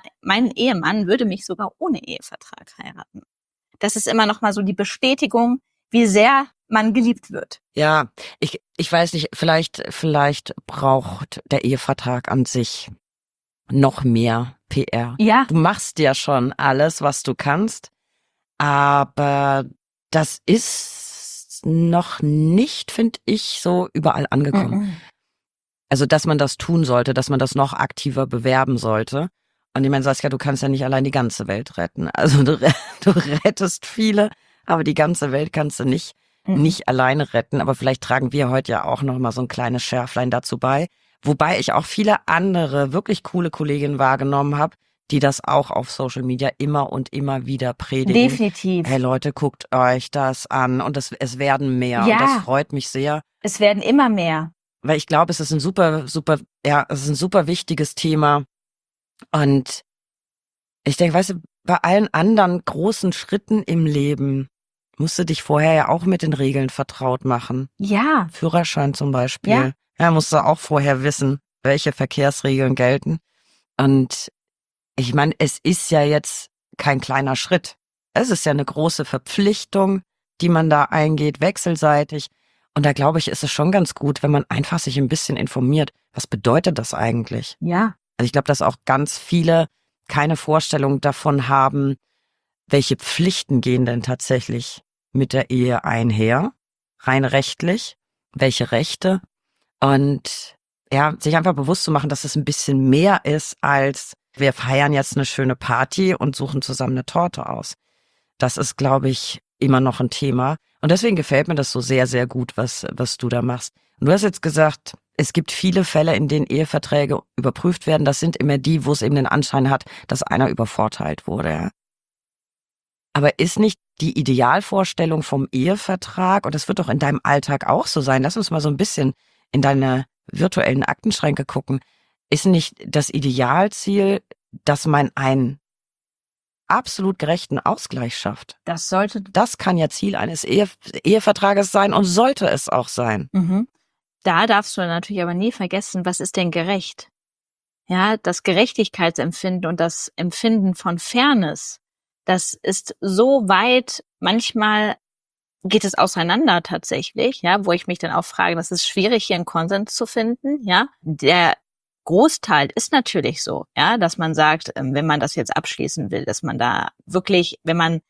Speaker 2: Ehemann würde mich sogar ohne Ehevertrag heiraten. Das ist immer noch mal so die Bestätigung, wie sehr man geliebt wird.
Speaker 3: Ja, ich weiß nicht, vielleicht braucht der Ehevertrag an sich noch mehr PR.
Speaker 2: Ja.
Speaker 3: Du machst ja schon alles, was du kannst, aber das ist noch nicht, finde ich, so überall angekommen. Also, dass man das tun sollte, dass man das noch aktiver bewerben sollte. Und ich meine, Saskia, du kannst ja nicht allein die ganze Welt retten. Also du rettest viele, aber die ganze Welt kannst du nicht alleine retten. Aber vielleicht tragen wir heute ja auch noch mal so ein kleines Schärflein dazu bei. Wobei ich auch viele andere wirklich coole Kolleginnen wahrgenommen habe, die das auch auf Social Media immer und immer wieder predigen.
Speaker 2: Definitiv.
Speaker 3: Hey Leute, guckt euch das an. Und es werden mehr.
Speaker 2: Ja.
Speaker 3: Und das freut mich sehr.
Speaker 2: Es werden immer mehr.
Speaker 3: Weil ich glaube, es ist ein super wichtiges Thema. Und ich denke, weißt du, bei allen anderen großen Schritten im Leben musst du dich vorher ja auch mit den Regeln vertraut machen.
Speaker 2: Ja.
Speaker 3: Führerschein zum Beispiel. Ja, musst du auch vorher wissen, welche Verkehrsregeln gelten. Und ich meine, es ist ja jetzt kein kleiner Schritt. Es ist ja eine große Verpflichtung, die man da eingeht, wechselseitig. Und da glaube ich, ist es schon ganz gut, wenn man einfach sich ein bisschen informiert. Was bedeutet das eigentlich?
Speaker 2: Ja.
Speaker 3: Also ich glaube, dass auch ganz viele keine Vorstellung davon haben, welche Pflichten gehen denn tatsächlich mit der Ehe einher, rein rechtlich, welche Rechte. Und ja, sich einfach bewusst zu machen, dass es ein bisschen mehr ist als wir feiern jetzt eine schöne Party und suchen zusammen eine Torte aus. Das ist, glaube ich, immer noch ein Thema. Und deswegen gefällt mir das so sehr, sehr gut, was du da machst. Und du hast jetzt gesagt, es gibt viele Fälle, in denen Eheverträge überprüft werden. Das sind immer die, wo es eben den Anschein hat, dass einer übervorteilt wurde. Ja. Aber ist nicht die Idealvorstellung vom Ehevertrag, und das wird doch in deinem Alltag auch so sein, lass uns mal so ein bisschen in deine virtuellen Aktenschränke gucken, ist nicht das Idealziel, dass man einen absolut gerechten Ausgleich schafft? Das kann ja Ziel eines Ehevertrages sein und sollte es auch sein.
Speaker 2: Mhm. Da darfst du natürlich aber nie vergessen, was ist denn gerecht? Ja, das Gerechtigkeitsempfinden und das Empfinden von Fairness, das ist so weit, manchmal geht es auseinander tatsächlich, ja, wo ich mich dann auch frage, das ist schwierig, hier einen Konsens zu finden, ja. Der Großteil ist natürlich so, ja, dass man sagt, wenn man das jetzt abschließen will, dass man da wirklich, wenn man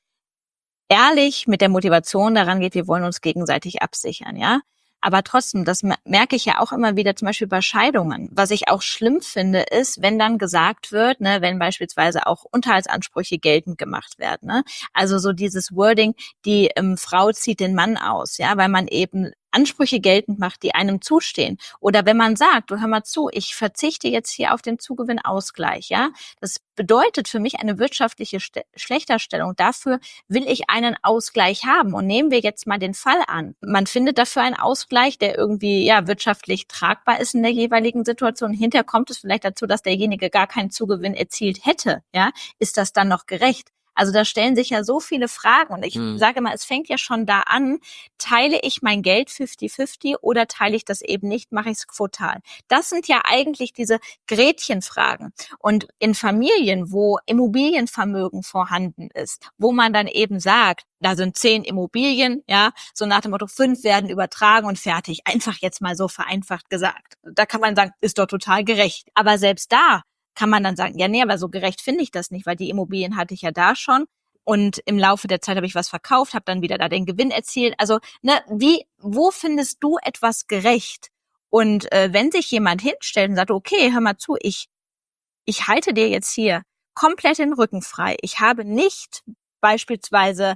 Speaker 2: ehrlich mit der Motivation daran geht, wir wollen uns gegenseitig absichern, ja. Aber trotzdem, das merke ich ja auch immer wieder, zum Beispiel bei Scheidungen. Was ich auch schlimm finde, ist, wenn dann gesagt wird, ne, wenn beispielsweise auch Unterhaltsansprüche geltend gemacht werden, ne, also so dieses Wording, die Frau zieht den Mann aus, ja, weil man eben Ansprüche geltend macht, die einem zustehen. Oder wenn man sagt, du hör mal zu, ich verzichte jetzt hier auf den Zugewinnausgleich, ja. Das bedeutet für mich eine wirtschaftliche Schlechterstellung. Dafür will ich einen Ausgleich haben. Und nehmen wir jetzt mal den Fall an. Man findet dafür einen Ausgleich, der irgendwie, ja, wirtschaftlich tragbar ist in der jeweiligen Situation. Hinterher kommt es vielleicht dazu, dass derjenige gar keinen Zugewinn erzielt hätte, ja. Ist das dann noch gerecht? Also da stellen sich ja so viele Fragen und ich sage mal, es fängt ja schon da an, teile ich mein Geld 50-50 oder teile ich das eben nicht, mache ich es quotal. Das sind ja eigentlich diese Gretchenfragen. Und in Familien, wo Immobilienvermögen vorhanden ist, wo man dann eben sagt, da sind 10 Immobilien, ja, so nach dem Motto, 5 werden übertragen und fertig. Einfach jetzt mal so vereinfacht gesagt. Da kann man sagen, ist doch total gerecht. Aber selbst da kann man dann sagen, ja, nee, aber so gerecht finde ich das nicht, weil die Immobilien hatte ich ja da schon und im Laufe der Zeit habe ich was verkauft, habe dann wieder da den Gewinn erzielt. Also, ne, wo findest du etwas gerecht? Und wenn sich jemand hinstellt und sagt, okay, hör mal zu, ich halte dir jetzt hier komplett den Rücken frei. Ich habe nicht beispielsweise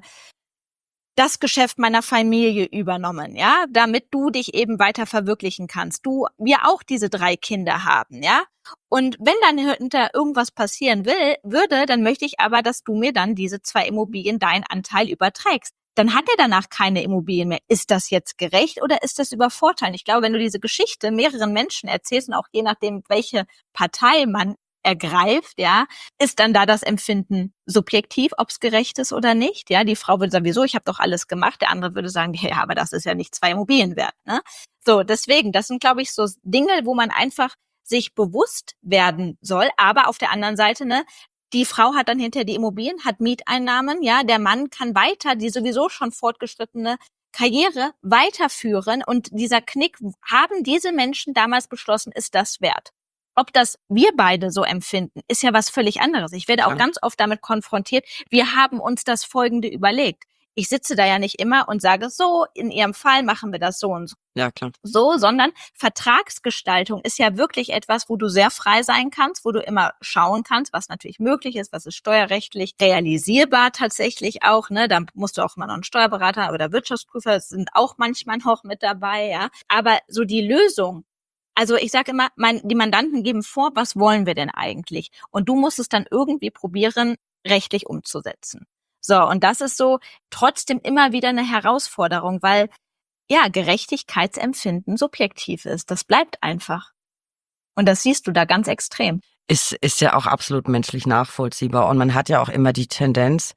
Speaker 2: das Geschäft meiner Familie übernommen, ja, damit du dich eben weiter verwirklichen kannst. Wir auch diese 3 Kinder haben, ja. Und wenn dann hinter irgendwas passieren würde, dann möchte ich aber, dass du mir dann diese 2 Immobilien, deinen Anteil überträgst. Dann hat er danach keine Immobilien mehr. Ist das jetzt gerecht oder ist das übervorteilen? Ich glaube, wenn du diese Geschichte mehreren Menschen erzählst und auch je nachdem, welche Partei man ergreift, ja, ist dann da das Empfinden subjektiv, ob es gerecht ist oder nicht. Ja, die Frau würde sagen, wieso, ich habe doch alles gemacht. Der andere würde sagen, ja, aber das ist ja nicht 2 Immobilien wert. Ne? So, deswegen, das sind, glaube ich, so Dinge, wo man einfach sich bewusst werden soll. Aber auf der anderen Seite, ne, die Frau hat dann hinterher die Immobilien, hat Mieteinnahmen, ja, der Mann kann weiter die sowieso schon fortgeschrittene Karriere weiterführen. Und dieser Knick, haben diese Menschen damals beschlossen, ist das wert? Ob das wir beide so empfinden, ist ja was völlig anderes. Ich werde auch ganz oft damit konfrontiert, wir haben uns das Folgende überlegt. Ich sitze da ja nicht immer und sage, so, in Ihrem Fall machen wir das so und so.
Speaker 3: Ja, klar.
Speaker 2: So, sondern Vertragsgestaltung ist ja wirklich etwas, wo du sehr frei sein kannst, wo du immer schauen kannst, was natürlich möglich ist, was ist steuerrechtlich realisierbar tatsächlich auch, ne? Da musst du auch immer noch einen Steuerberater oder Wirtschaftsprüfer, sind auch manchmal noch mit dabei, ja. Aber so die Lösung, also ich sage immer, die Mandanten geben vor, was wollen wir denn eigentlich? Und du musst es dann irgendwie probieren, rechtlich umzusetzen. So, und das ist so trotzdem immer wieder eine Herausforderung, weil ja Gerechtigkeitsempfinden subjektiv ist. Das bleibt einfach. Und das siehst du da ganz extrem.
Speaker 3: Ist ja auch absolut menschlich nachvollziehbar. Und man hat ja auch immer die Tendenz,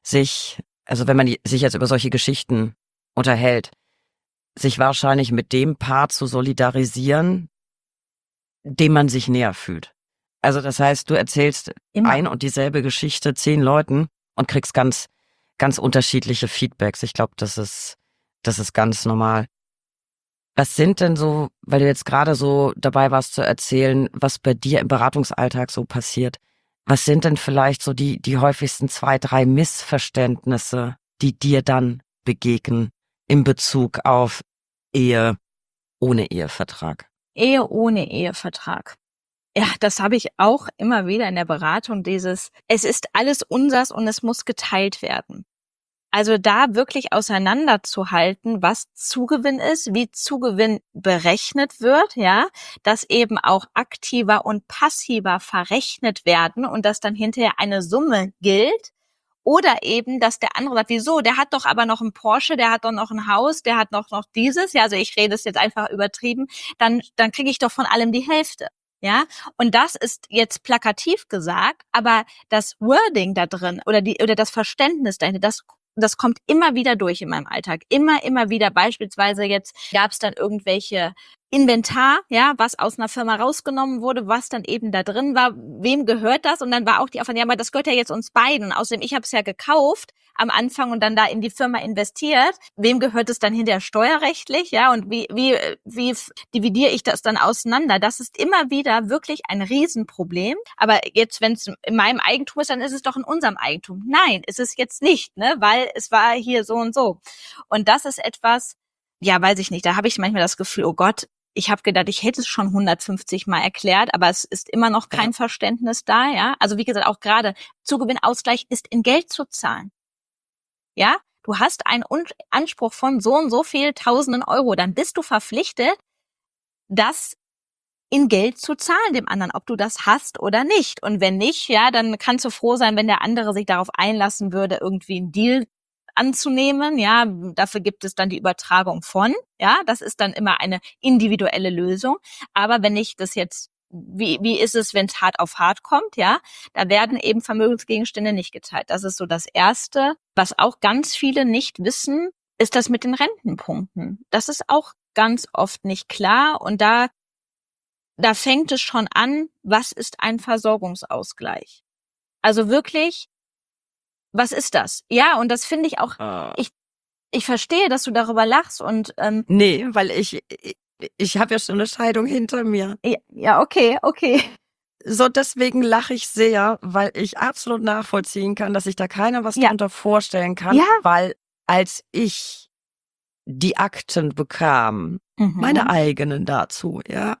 Speaker 3: also wenn man sich jetzt über solche Geschichten unterhält, sich wahrscheinlich mit dem Paar zu solidarisieren, dem man sich näher fühlt. Also das heißt, du erzählst
Speaker 2: Immer.
Speaker 3: ein und dieselbe Geschichte 10 Leuten und kriegst ganz, ganz unterschiedliche Feedbacks. Ich glaube, das ist ganz normal. Was sind denn so, weil du jetzt gerade so dabei warst zu erzählen, was bei dir im Beratungsalltag so passiert? Was sind denn vielleicht so die häufigsten 2, 3 Missverständnisse, die dir dann begegnen in Bezug auf Ehe ohne Ehevertrag?
Speaker 2: Ehe ohne Ehevertrag. Ja, das habe ich auch immer wieder in der Beratung, es ist alles unsers und es muss geteilt werden. Also da wirklich auseinanderzuhalten, was Zugewinn ist, wie Zugewinn berechnet wird, ja, dass eben auch aktiver und passiver verrechnet werden und dass dann hinterher eine Summe gilt. Oder eben, dass der andere sagt, wieso, der hat doch aber noch einen Porsche, der hat doch noch ein Haus, der hat noch dieses, ja, also ich rede es jetzt einfach übertrieben, dann kriege ich doch von allem die Hälfte. Ja, und das ist jetzt plakativ gesagt, aber das Wording da drin oder das Verständnis dahinter, das kommt immer wieder durch in meinem Alltag. Immer wieder. Beispielsweise jetzt gab es dann irgendwelche Inventar, ja, was aus einer Firma rausgenommen wurde, was dann eben da drin war. Wem gehört das? Und dann war auch die Aufwand, ja, aber das gehört ja jetzt uns beiden. Außerdem, ich habe es ja gekauft am Anfang und dann da in die Firma investiert. Wem gehört es dann hinterher steuerrechtlich? Ja, und wie dividiere ich das dann auseinander? Das ist immer wieder wirklich ein Riesenproblem. Aber jetzt, wenn es in meinem Eigentum ist, dann ist es doch in unserem Eigentum. Nein, ist es jetzt nicht, ne? Weil es war hier so und so. Und das ist etwas, ja, weiß ich nicht, da habe ich manchmal das Gefühl, oh Gott, ich habe gedacht, ich hätte es schon 150 Mal erklärt, aber es ist immer noch kein Verständnis da, ja. Also wie gesagt, auch gerade Zugewinnausgleich ist in Geld zu zahlen. Ja, du hast einen Anspruch von so und so viel Tausenden Euro, dann bist du verpflichtet, das in Geld zu zahlen dem anderen, ob du das hast oder nicht. Und wenn nicht, ja, dann kannst du froh sein, wenn der andere sich darauf einlassen würde, irgendwie einen Deal anzunehmen, ja, dafür gibt es dann die Übertragung von, ja, das ist dann immer eine individuelle Lösung. Aber wenn ich das jetzt, wie ist es, wenn es hart auf hart kommt, ja, da werden eben Vermögensgegenstände nicht geteilt. Das ist so das Erste. Was auch ganz viele nicht wissen, ist das mit den Rentenpunkten. Das ist auch ganz oft nicht klar und da fängt es schon an, was ist ein Versorgungsausgleich? Also wirklich, was ist das? Ja, und das finde ich auch, ich verstehe, dass du darüber lachst und
Speaker 1: Nee, weil ich habe ja schon eine Scheidung hinter mir.
Speaker 2: ja, okay.
Speaker 1: So, deswegen lache ich sehr, weil ich absolut nachvollziehen kann, dass sich da keiner was drunter vorstellen kann,
Speaker 2: Ja.
Speaker 1: weil als ich die Akten bekam, meine eigenen dazu, ja,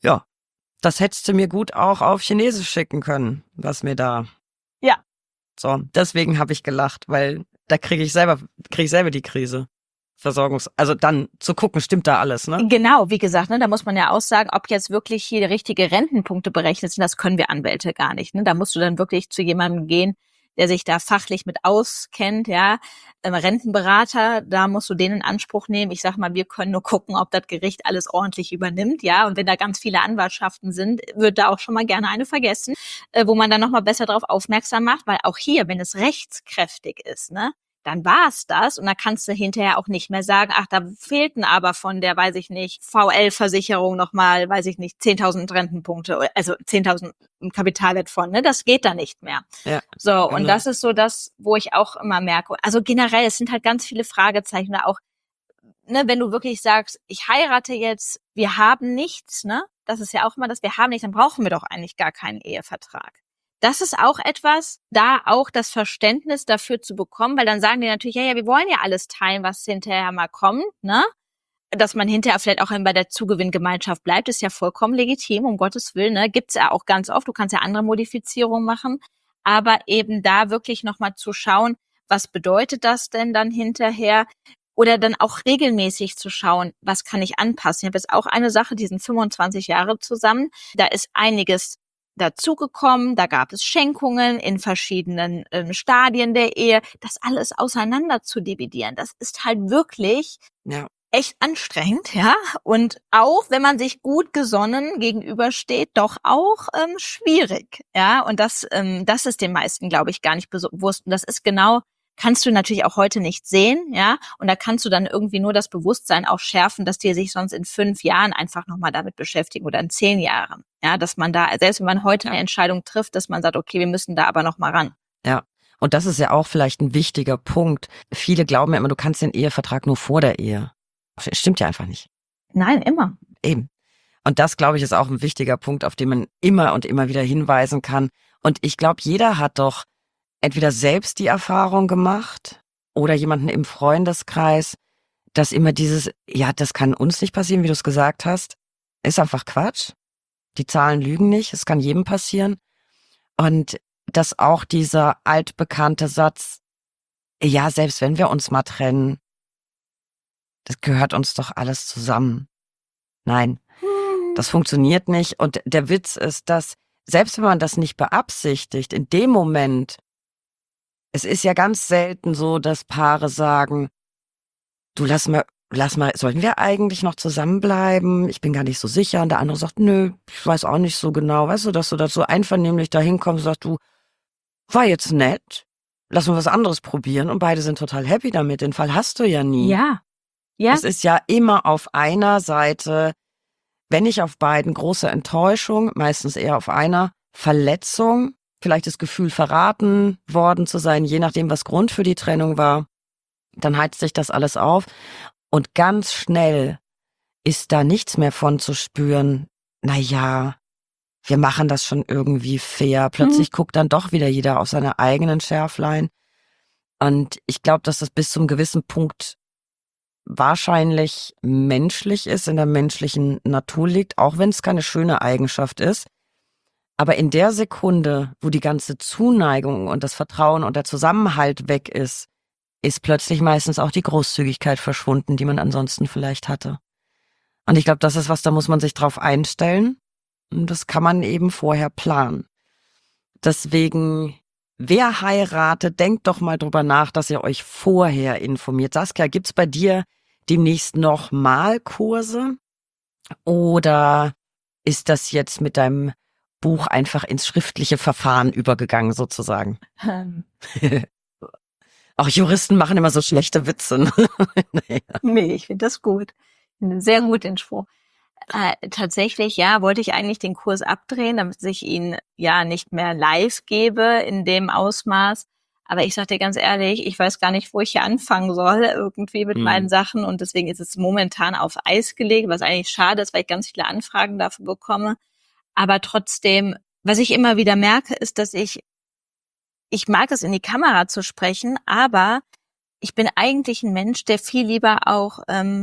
Speaker 1: das hättest du mir gut auch auf Chinesisch schicken können, was mir da.
Speaker 2: Ja.
Speaker 1: So, deswegen habe ich gelacht, weil da kriege ich selber die Krise. Also dann zu gucken, stimmt da alles, ne?
Speaker 2: Genau, wie gesagt, ne, da muss man ja auch sagen, ob jetzt wirklich hier richtige Rentenpunkte berechnet sind, das können wir Anwälte gar nicht. Ne? Da musst du dann wirklich zu jemandem gehen, der sich da fachlich mit auskennt, ja, Rentenberater, da musst du den in Anspruch nehmen. Ich sag mal, wir können nur gucken, ob das Gericht alles ordentlich übernimmt, ja, und wenn da ganz viele Anwaltschaften sind, wird da auch schon mal gerne eine vergessen, wo man dann nochmal besser darauf aufmerksam macht, weil auch hier, wenn es rechtskräftig ist, ne, dann war's das und da kannst du hinterher auch nicht mehr sagen, ach, da fehlten aber von der, weiß ich nicht, VL-Versicherung nochmal, weiß ich nicht, 10.000 Rentenpunkte, also 10.000 Kapitalwert von, ne, das geht da nicht mehr.
Speaker 1: Ja,
Speaker 2: so,
Speaker 1: genau.
Speaker 2: Und das ist so das, wo ich auch immer merke, also generell, es sind halt ganz viele Fragezeichen da auch, ne, wenn du wirklich sagst, ich heirate jetzt, wir haben nichts, ne, das ist ja auch immer das, wir haben nichts, dann brauchen wir doch eigentlich gar keinen Ehevertrag. Das ist auch etwas, da auch das Verständnis dafür zu bekommen, weil dann sagen die natürlich, ja, wir wollen ja alles teilen, was hinterher mal kommt, ne? Dass man hinterher vielleicht auch bei der Zugewinngemeinschaft bleibt, ist ja vollkommen legitim, um Gottes Willen, ne? Gibt's ja auch ganz oft, du kannst ja andere Modifizierungen machen, aber eben da wirklich nochmal zu schauen, was bedeutet das denn dann hinterher? Oder dann auch regelmäßig zu schauen, was kann ich anpassen? Ich habe jetzt auch eine Sache, die sind 25 Jahre zusammen, da ist einiges dazugekommen, da gab es Schenkungen in verschiedenen Stadien der Ehe, das alles auseinander zu dividieren, das ist halt wirklich echt anstrengend, ja, und auch, wenn man sich gut gesonnen gegenübersteht, doch auch schwierig, ja, und das ist den meisten, glaube ich, gar nicht bewusst, und das ist genau kannst du natürlich auch heute nicht sehen, ja, und da kannst du dann irgendwie nur das Bewusstsein auch schärfen, dass die sich sonst in 5 Jahren einfach nochmal damit beschäftigen oder in 10 Jahren, ja, dass man da, selbst wenn man heute eine Entscheidung trifft, dass man sagt, okay, wir müssen da aber nochmal ran.
Speaker 1: Ja. Und das ist ja auch vielleicht ein wichtiger Punkt. Viele glauben ja immer, du kannst den Ehevertrag nur vor der Ehe. Stimmt ja einfach nicht.
Speaker 2: Nein, immer.
Speaker 1: Eben. Und das, glaube ich, ist auch ein wichtiger Punkt, auf den man immer und immer wieder hinweisen kann. Und ich glaube, jeder hat doch entweder selbst die Erfahrung gemacht oder jemanden im Freundeskreis, dass immer dieses, ja, das kann uns nicht passieren, wie du es gesagt hast, ist einfach Quatsch. Die Zahlen lügen nicht, es kann jedem passieren. Und dass auch dieser altbekannte Satz, ja, selbst wenn wir uns mal trennen, das gehört uns doch alles zusammen. Nein, das funktioniert nicht. Und der Witz ist, dass selbst wenn man das nicht beabsichtigt, in dem Moment, es ist ja ganz selten so, dass Paare sagen, du lass mal, sollten wir eigentlich noch zusammenbleiben? Ich bin gar nicht so sicher. Und der andere sagt, nö, ich weiß auch nicht so genau. Weißt du, dass du da so einvernehmlich da hinkommst und sagst, du, war jetzt nett, lass uns was anderes probieren. Und beide sind total happy damit. Den Fall hast du ja nie.
Speaker 2: Ja. Ja.
Speaker 1: Es ist ja immer auf einer Seite, wenn nicht auf beiden, große Enttäuschung, meistens eher auf einer, Verletzung, vielleicht das Gefühl, verraten worden zu sein, je nachdem, was Grund für die Trennung war. Dann heizt sich das alles auf und ganz schnell ist da nichts mehr von zu spüren, naja, wir machen das schon irgendwie fair. Plötzlich guckt dann doch wieder jeder auf seine eigenen Schärflein. Und ich glaube, dass das bis zum gewissen Punkt wahrscheinlich menschlich ist, in der menschlichen Natur liegt, auch wenn es keine schöne Eigenschaft ist. Aber in der Sekunde, wo die ganze Zuneigung und das Vertrauen und der Zusammenhalt weg ist plötzlich meistens auch die Großzügigkeit verschwunden, die man ansonsten vielleicht hatte. Und ich glaube, das ist was, da muss man sich drauf einstellen. Und das kann man eben vorher planen. Deswegen, wer heiratet, denkt doch mal drüber nach, dass ihr euch vorher informiert. Saskia, gibt's bei dir demnächst noch Malkurse? Oder ist das jetzt mit deinem Buch einfach ins schriftliche Verfahren übergegangen, sozusagen? Auch Juristen machen immer so schlechte Witze. Ne?
Speaker 2: Nee, ich finde das gut. Sehr gut, den Spruch. Tatsächlich, ja, wollte ich eigentlich den Kurs abdrehen, damit ich ihn ja nicht mehr live gebe in dem Ausmaß. Aber ich sag dir ganz ehrlich, ich weiß gar nicht, wo ich hier anfangen soll irgendwie mit meinen Sachen. Und deswegen ist es momentan auf Eis gelegt, was eigentlich schade ist, weil ich ganz viele Anfragen dafür bekomme. Aber trotzdem, was ich immer wieder merke, ist, dass ich mag es, in die Kamera zu sprechen, aber ich bin eigentlich ein Mensch, der viel lieber auch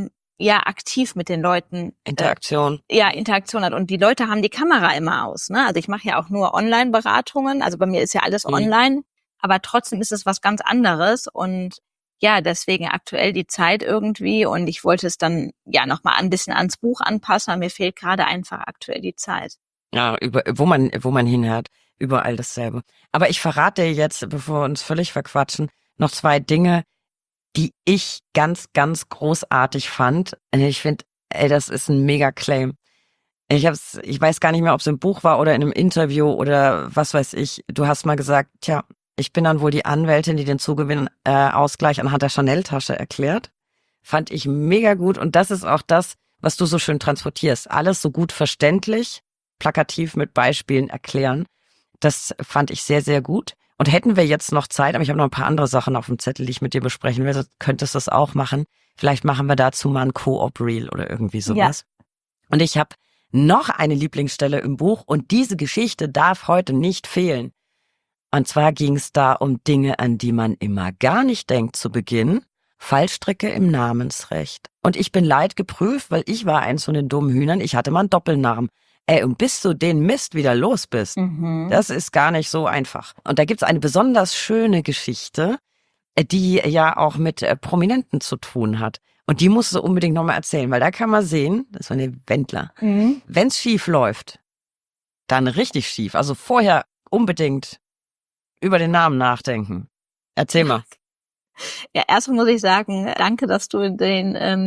Speaker 2: aktiv mit den Leuten
Speaker 1: Interaktion
Speaker 2: hat. Und die Leute haben die Kamera immer aus. Ne? Also ich mache ja auch nur Online-Beratungen. Also bei mir ist ja alles online, aber trotzdem ist es was ganz anderes. Und ja, deswegen aktuell die Zeit irgendwie. Und ich wollte es dann ja nochmal ein bisschen ans Buch anpassen. Aber mir fehlt gerade einfach aktuell die Zeit.
Speaker 1: Ja, wo man hinhört, überall dasselbe. Aber ich verrate dir jetzt, bevor wir uns völlig verquatschen, noch 2 Dinge, die ich ganz, ganz großartig fand. Ich finde, das ist ein mega Claim. Ich weiß gar nicht mehr, ob es im Buch war oder in einem Interview oder was weiß ich. Du hast mal gesagt, tja, ich bin dann wohl die Anwältin, die den Zugewinnausgleich anhand der Chanel-Tasche erklärt. Fand ich mega gut. Und das ist auch das, was du so schön transportierst. Alles so gut verständlich, plakativ mit Beispielen erklären. Das fand ich sehr, sehr gut. Und hätten wir jetzt noch Zeit, aber ich habe noch ein paar andere Sachen auf dem Zettel, die ich mit dir besprechen will, könntest du das auch machen. Vielleicht machen wir dazu mal ein Co-op-Reel oder irgendwie sowas. Ja. Und ich habe noch eine Lieblingsstelle im Buch und diese Geschichte darf heute nicht fehlen. Und zwar ging es da um Dinge, an die man immer gar nicht denkt zu Beginn. Fallstricke im Namensrecht. Und ich bin leidgeprüft, weil ich war eins von den dummen Hühnern, ich hatte mal einen Doppelnamen. Und bis du den Mist wieder los bist, das ist gar nicht so einfach. Und da gibt's eine besonders schöne Geschichte, die ja auch mit Prominenten zu tun hat. Und die musst du unbedingt nochmal erzählen, weil da kann man sehen, das war eine Wendler, wenn's schief läuft, dann richtig schief. Also vorher unbedingt über den Namen nachdenken. Erzähl mal.
Speaker 2: Ja, erstmal muss ich sagen, danke, dass du den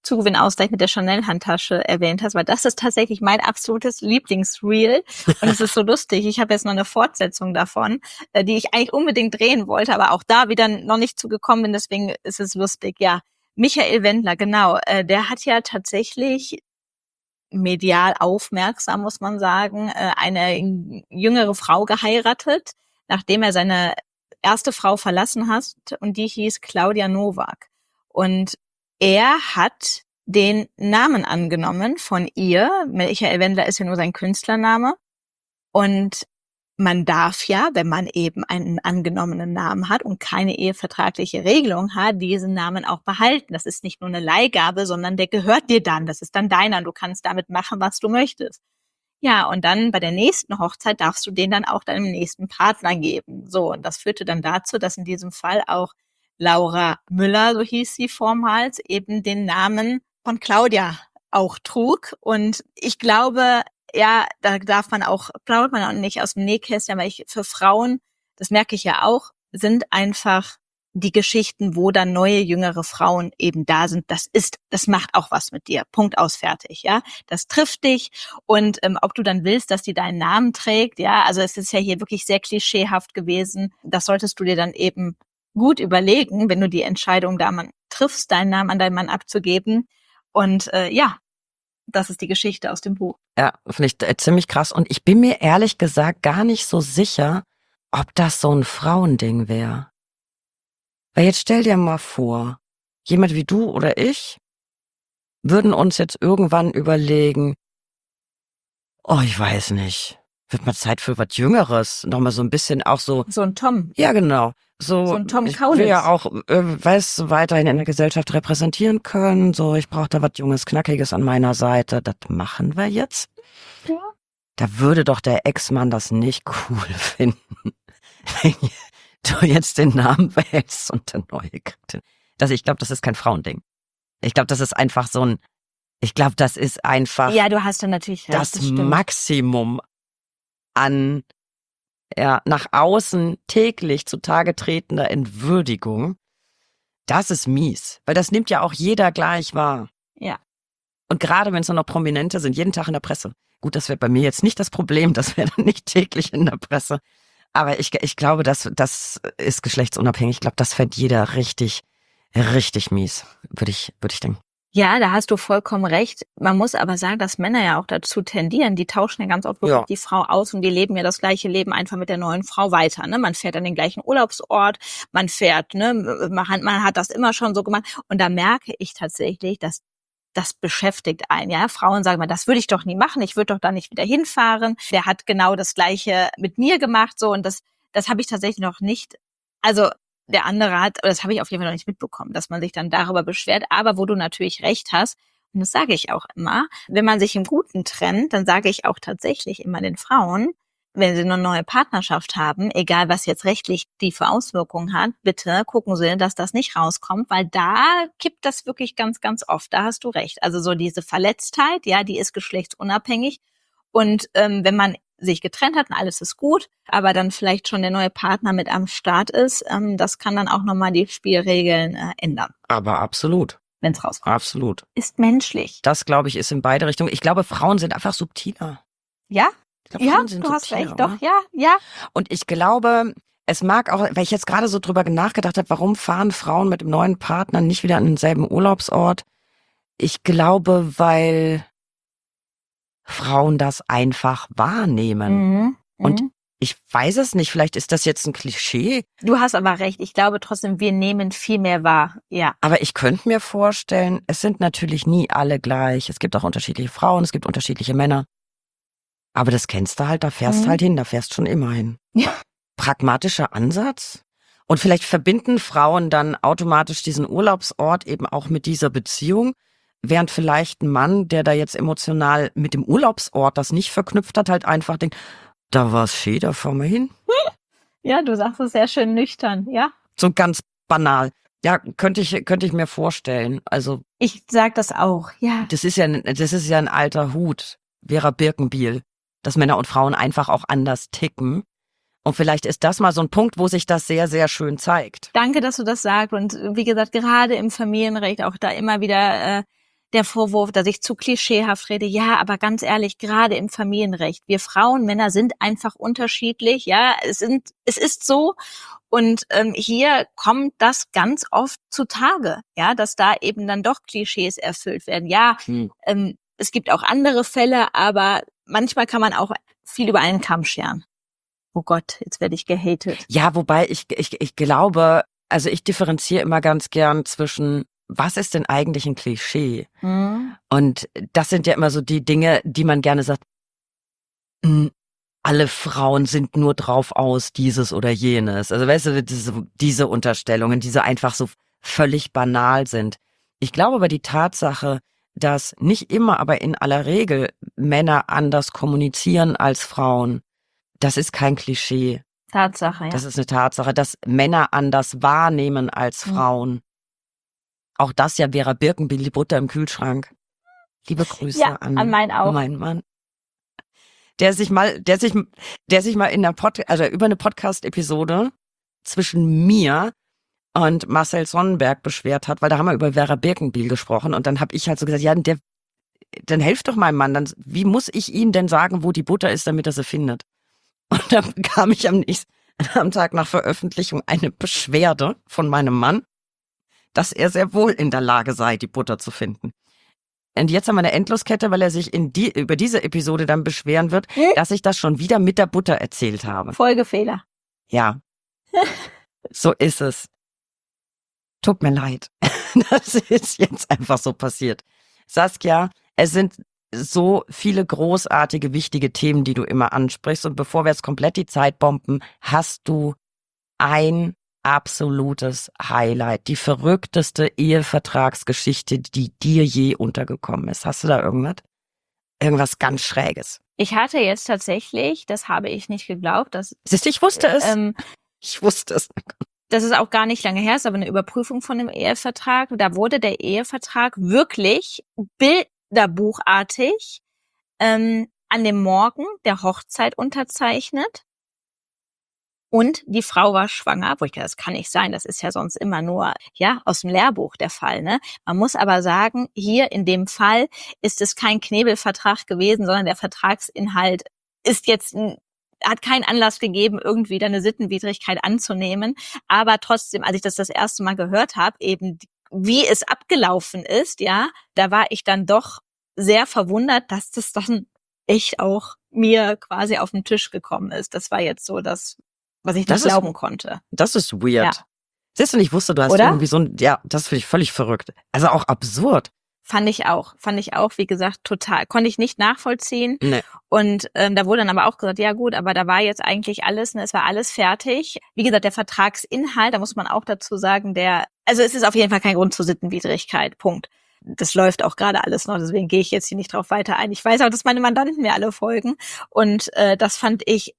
Speaker 2: Zugewinnausgleich mit der Chanel-Handtasche erwähnt hast, weil das ist tatsächlich mein absolutes Lieblingsreel. Und es ist so lustig. Ich habe jetzt noch eine Fortsetzung davon, die ich eigentlich unbedingt drehen wollte, aber auch da wieder noch nicht zugekommen bin. Deswegen ist es lustig. Ja, Michael Wendler, genau. Der hat ja tatsächlich medial aufmerksam, muss man sagen, eine jüngere Frau geheiratet, nachdem er seine erste Frau verlassen hat, und die hieß Claudia Nowak. Und er hat den Namen angenommen von ihr. Michael Wendler ist ja nur sein Künstlername. Und man darf ja, wenn man eben einen angenommenen Namen hat und keine ehevertragliche Regelung hat, diesen Namen auch behalten. Das ist nicht nur eine Leihgabe, sondern der gehört dir dann. Das ist dann deiner. Du kannst damit machen, was du möchtest. Ja, und dann bei der nächsten Hochzeit darfst du den dann auch deinem nächsten Partner geben. So, und das führte dann dazu, dass in diesem Fall auch Laura Müller, so hieß sie vormals, eben den Namen von Claudia auch trug. Und ich glaube, ja, da plaudert man auch nicht aus dem Nähkästchen, aber für Frauen, das merke ich ja auch, sind einfach die Geschichten, wo dann neue, jüngere Frauen eben da sind, das macht auch was mit dir. Punkt, aus, fertig, ja. Das trifft dich, und ob du dann willst, dass die deinen Namen trägt, ja, also es ist ja hier wirklich sehr klischeehaft gewesen. Das solltest du dir dann eben gut überlegen, wenn du die Entscheidung da triffst, deinen Namen an deinen Mann abzugeben. Und ja, das ist die Geschichte aus dem Buch.
Speaker 3: Ja, finde ich ziemlich krass. Und ich bin mir ehrlich gesagt gar nicht so sicher, ob das so ein Frauending wäre. Weil jetzt stell dir mal vor, jemand wie du oder ich würden uns jetzt irgendwann überlegen, oh, ich weiß nicht, wird mal Zeit für was Jüngeres. Nochmal so ein bisschen auch so.
Speaker 2: So ein Tom.
Speaker 3: Ja, genau.
Speaker 2: So ein Tom
Speaker 3: ich
Speaker 2: Kaulitz.
Speaker 3: will ja auch, weiterhin in der Gesellschaft repräsentieren können. So, ich brauche da was Junges, Knackiges an meiner Seite. Das machen wir jetzt.
Speaker 2: Ja.
Speaker 3: Da würde doch der Ex-Mann das nicht cool finden, wenn du jetzt den Namen behältst und der neue kriegt. Ich glaube, das ist kein Frauending. Ich glaube, das ist einfach das ist einfach
Speaker 2: Ja, du hast ja natürlich recht,
Speaker 3: das Maximum an nach außen täglich zutage tretender Entwürdigung. Das ist mies, weil das nimmt ja auch jeder gleich wahr.
Speaker 2: Ja.
Speaker 3: Und gerade wenn es noch Prominente sind, jeden Tag in der Presse. Gut, das wäre bei mir jetzt nicht das Problem, das wäre dann nicht täglich in der Presse. Aber ich glaube, das ist geschlechtsunabhängig. Ich glaube, das fände jeder richtig, richtig mies, würde ich denken.
Speaker 2: Ja, da hast du vollkommen recht. Man muss aber sagen, dass Männer ja auch dazu tendieren. Die tauschen ja ganz oft wirklich die Frau aus, und die leben ja das gleiche Leben einfach mit der neuen Frau weiter. Ne? Man fährt an den gleichen Urlaubsort, man fährt, ne, man hat das immer schon so gemacht. Und da merke ich tatsächlich, dass das beschäftigt einen. Ja, Frauen sagen mal, das würde ich doch nie machen. Ich würde doch da nicht wieder hinfahren. Der hat genau das Gleiche mit mir gemacht, so, und das habe ich tatsächlich noch nicht. Also der andere das habe ich auf jeden Fall noch nicht mitbekommen, dass man sich dann darüber beschwert. Aber wo du natürlich recht hast, und das sage ich auch immer, wenn man sich im Guten trennt, dann sage ich auch tatsächlich immer den Frauen, wenn sie eine neue Partnerschaft haben, egal was jetzt rechtlich die für Auswirkungen hat, bitte gucken Sie, dass das nicht rauskommt, weil da kippt das wirklich ganz, ganz oft. Da hast du recht. Also so diese Verletztheit, ja, die ist geschlechtsunabhängig. Und wenn man sich getrennt hat und alles ist gut, aber dann vielleicht schon der neue Partner mit am Start ist, das kann dann auch nochmal die Spielregeln ändern.
Speaker 3: Aber absolut.
Speaker 2: Wenn es rauskommt.
Speaker 3: Absolut.
Speaker 2: Ist menschlich.
Speaker 3: Das, glaube ich, ist in beide Richtungen. Ich glaube, Frauen sind einfach subtiler.
Speaker 2: Ja?
Speaker 3: Ja,
Speaker 2: du hast recht, doch, ja.
Speaker 3: Und ich glaube, es mag auch, weil ich jetzt gerade so drüber nachgedacht habe, warum fahren Frauen mit dem neuen Partner nicht wieder an denselben Urlaubsort? Ich glaube, weil Frauen das einfach wahrnehmen. Und ich weiß es nicht, vielleicht ist das jetzt ein Klischee.
Speaker 2: Du hast aber recht, ich glaube trotzdem, wir nehmen viel mehr wahr, ja.
Speaker 3: Aber ich könnte mir vorstellen, es sind natürlich nie alle gleich. Es gibt auch unterschiedliche Frauen, es gibt unterschiedliche Männer. Aber das kennst du halt, da fährst halt hin, da fährst schon immer hin.
Speaker 2: Ja.
Speaker 3: Pragmatischer Ansatz. Und vielleicht verbinden Frauen dann automatisch diesen Urlaubsort eben auch mit dieser Beziehung, während vielleicht ein Mann, der da jetzt emotional mit dem Urlaubsort das nicht verknüpft hat, halt einfach denkt, da war's schön, da fahren wir hin.
Speaker 2: Ja, du sagst es sehr schön nüchtern, ja.
Speaker 3: So ganz banal. Ja, könnte ich mir vorstellen. Also
Speaker 2: ich sag das auch, ja.
Speaker 3: Das ist ja ein alter Hut, Vera Birkenbiel, dass Männer und Frauen einfach auch anders ticken. Und vielleicht ist das mal so ein Punkt, wo sich das sehr, sehr schön zeigt.
Speaker 2: Danke, dass du das sagst. Und wie gesagt, gerade im Familienrecht auch da immer wieder der Vorwurf, dass ich zu klischeehaft rede. Ja, aber ganz ehrlich, gerade im Familienrecht, wir Frauen, Männer sind einfach unterschiedlich. Ja, es ist so. Und hier kommt das ganz oft zutage, ja, dass da eben dann doch Klischees erfüllt werden. Ja, es gibt auch andere Fälle, aber manchmal kann man auch viel über einen Kamm scheren. Oh Gott, jetzt werde ich gehatet.
Speaker 3: Ja, wobei ich glaube, also ich differenziere immer ganz gern zwischen, was ist denn eigentlich ein Klischee? Und das sind ja immer so die Dinge, die man gerne sagt, alle Frauen sind nur drauf aus, dieses oder jenes. Also weißt du, diese Unterstellungen, die so einfach so völlig banal sind. Ich glaube aber die Tatsache, dass nicht immer, aber in aller Regel Männer anders kommunizieren als Frauen, das ist kein Klischee.
Speaker 2: Tatsache, ja.
Speaker 3: Das ist eine Tatsache, dass Männer anders wahrnehmen als Frauen. Auch das ja Vera Birkenbiel, die Butter im Kühlschrank. Liebe Grüße an meinen Mann. Der sich mal in einer über eine Podcast-Episode zwischen mir und Marcel Sonnenberg beschwert hat, weil da haben wir über Vera Birkenbiel gesprochen und dann habe ich halt so gesagt, ja, dann helft doch meinem Mann, wie muss ich ihm denn sagen, wo die Butter ist, damit er sie findet? Und dann bekam ich am Tag nach Veröffentlichung eine Beschwerde von meinem Mann, dass er sehr wohl in der Lage sei, die Butter zu finden. Und jetzt haben wir eine Endloskette, weil er sich über diese Episode dann beschweren wird, dass ich das schon wieder mit der Butter erzählt habe.
Speaker 2: Folgefehler.
Speaker 3: Ja. So ist es. Tut mir leid. Das ist jetzt einfach so passiert. Saskia, es sind so viele großartige, wichtige Themen, die du immer ansprichst. Und bevor wir jetzt komplett die Zeit bomben, hast du ein absolutes Highlight, die verrückteste Ehevertragsgeschichte, die dir je untergekommen ist. Hast du da irgendwas? Irgendwas ganz Schräges?
Speaker 2: Ich hatte jetzt tatsächlich, das habe ich nicht geglaubt,
Speaker 3: ich wusste es. Ich wusste es.
Speaker 2: Das ist auch gar nicht lange her, ist aber eine Überprüfung von dem Ehevertrag. Da wurde der Ehevertrag wirklich bilderbuchartig an dem Morgen der Hochzeit unterzeichnet. Und die Frau war schwanger, wo ich dachte, das kann nicht sein, das ist ja sonst immer nur aus dem Lehrbuch der Fall, ne? Man muss aber sagen, hier in dem Fall ist es kein Knebelvertrag gewesen, sondern der Vertragsinhalt ist jetzt hat keinen Anlass gegeben, irgendwie da eine Sittenwidrigkeit anzunehmen, aber trotzdem, als ich das erste Mal gehört habe, eben wie es abgelaufen ist, da war ich dann doch sehr verwundert, dass das dann echt auch mir quasi auf den Tisch gekommen ist. Das war jetzt so das, was ich nicht glauben konnte.
Speaker 3: Das ist weird. Ja. Siehst du, ich wusste, du hast irgendwie so das finde ich völlig verrückt. Also auch absurd.
Speaker 2: Fand ich auch, wie gesagt, total. Konnte ich nicht nachvollziehen.
Speaker 3: Nee.
Speaker 2: Und da wurde dann aber auch gesagt, ja gut, aber da war jetzt eigentlich alles, es war alles fertig. Wie gesagt, der Vertragsinhalt, da muss man auch dazu sagen, also es ist auf jeden Fall kein Grund zur Sittenwidrigkeit, Punkt. Das läuft auch gerade alles noch, deswegen gehe ich jetzt hier nicht drauf weiter ein. Ich weiß auch, dass meine Mandanten mir alle folgen. Und das fand ich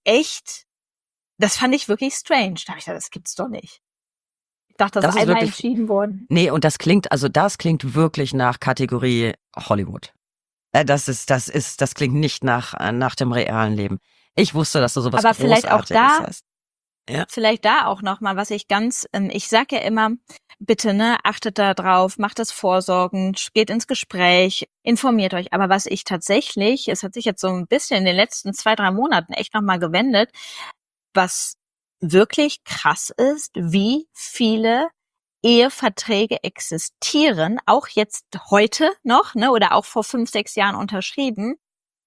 Speaker 2: wirklich strange. Da habe ich gedacht, das gibt's doch nicht. Ich dachte, das ist einmal wirklich entschieden worden.
Speaker 3: Nee, und das klingt wirklich nach Kategorie Hollywood. Das klingt nicht nach dem realen Leben. Ich wusste, dass du sowas
Speaker 2: aber
Speaker 3: Großartiges hast.
Speaker 2: Ja. Vielleicht da auch nochmal, was ich ich sag ja immer, bitte, achtet da drauf, macht das vorsorgend, geht ins Gespräch, informiert euch. Aber was ich tatsächlich, es hat sich jetzt so ein bisschen in den letzten 2-3 Monaten echt nochmal gewendet, was wirklich krass ist, wie viele Eheverträge existieren, auch jetzt heute noch, oder auch vor 5-6 Jahren unterschrieben,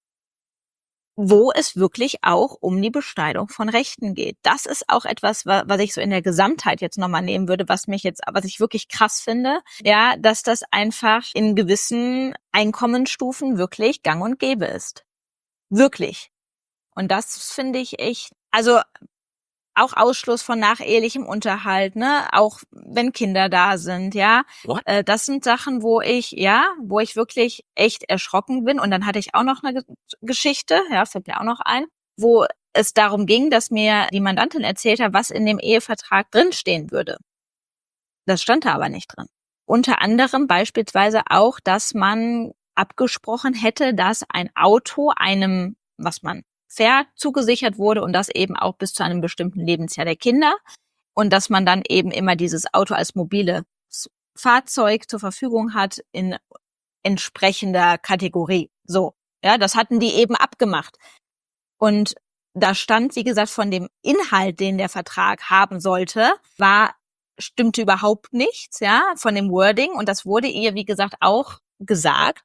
Speaker 2: wo es wirklich auch um die Beschneidung von Rechten geht. Das ist auch etwas, was ich so in der Gesamtheit jetzt nochmal nehmen würde, was ich wirklich krass finde, dass das einfach in gewissen Einkommensstufen wirklich gang und gäbe ist. Wirklich. Und das finde ich echt, also auch Ausschluss von nachehelichem Unterhalt, auch wenn Kinder da sind, das sind Sachen, wo ich wirklich echt erschrocken bin. Und dann hatte ich auch noch eine Geschichte, fällt mir auch noch ein, wo es darum ging, dass mir die Mandantin erzählt hat, was in dem Ehevertrag drinstehen würde. Das stand da aber nicht drin. Unter anderem beispielsweise auch, dass man abgesprochen hätte, dass ein Auto einem, was man fair zugesichert wurde und das eben auch bis zu einem bestimmten Lebensjahr der Kinder und dass man dann eben immer dieses Auto als mobiles Fahrzeug zur Verfügung hat in entsprechender Kategorie. So, ja, das hatten die eben abgemacht. Und da stand, wie gesagt, von dem Inhalt, den der Vertrag haben sollte, stimmte überhaupt nichts, ja, von dem Wording. Und das wurde ihr, wie gesagt, auch gesagt,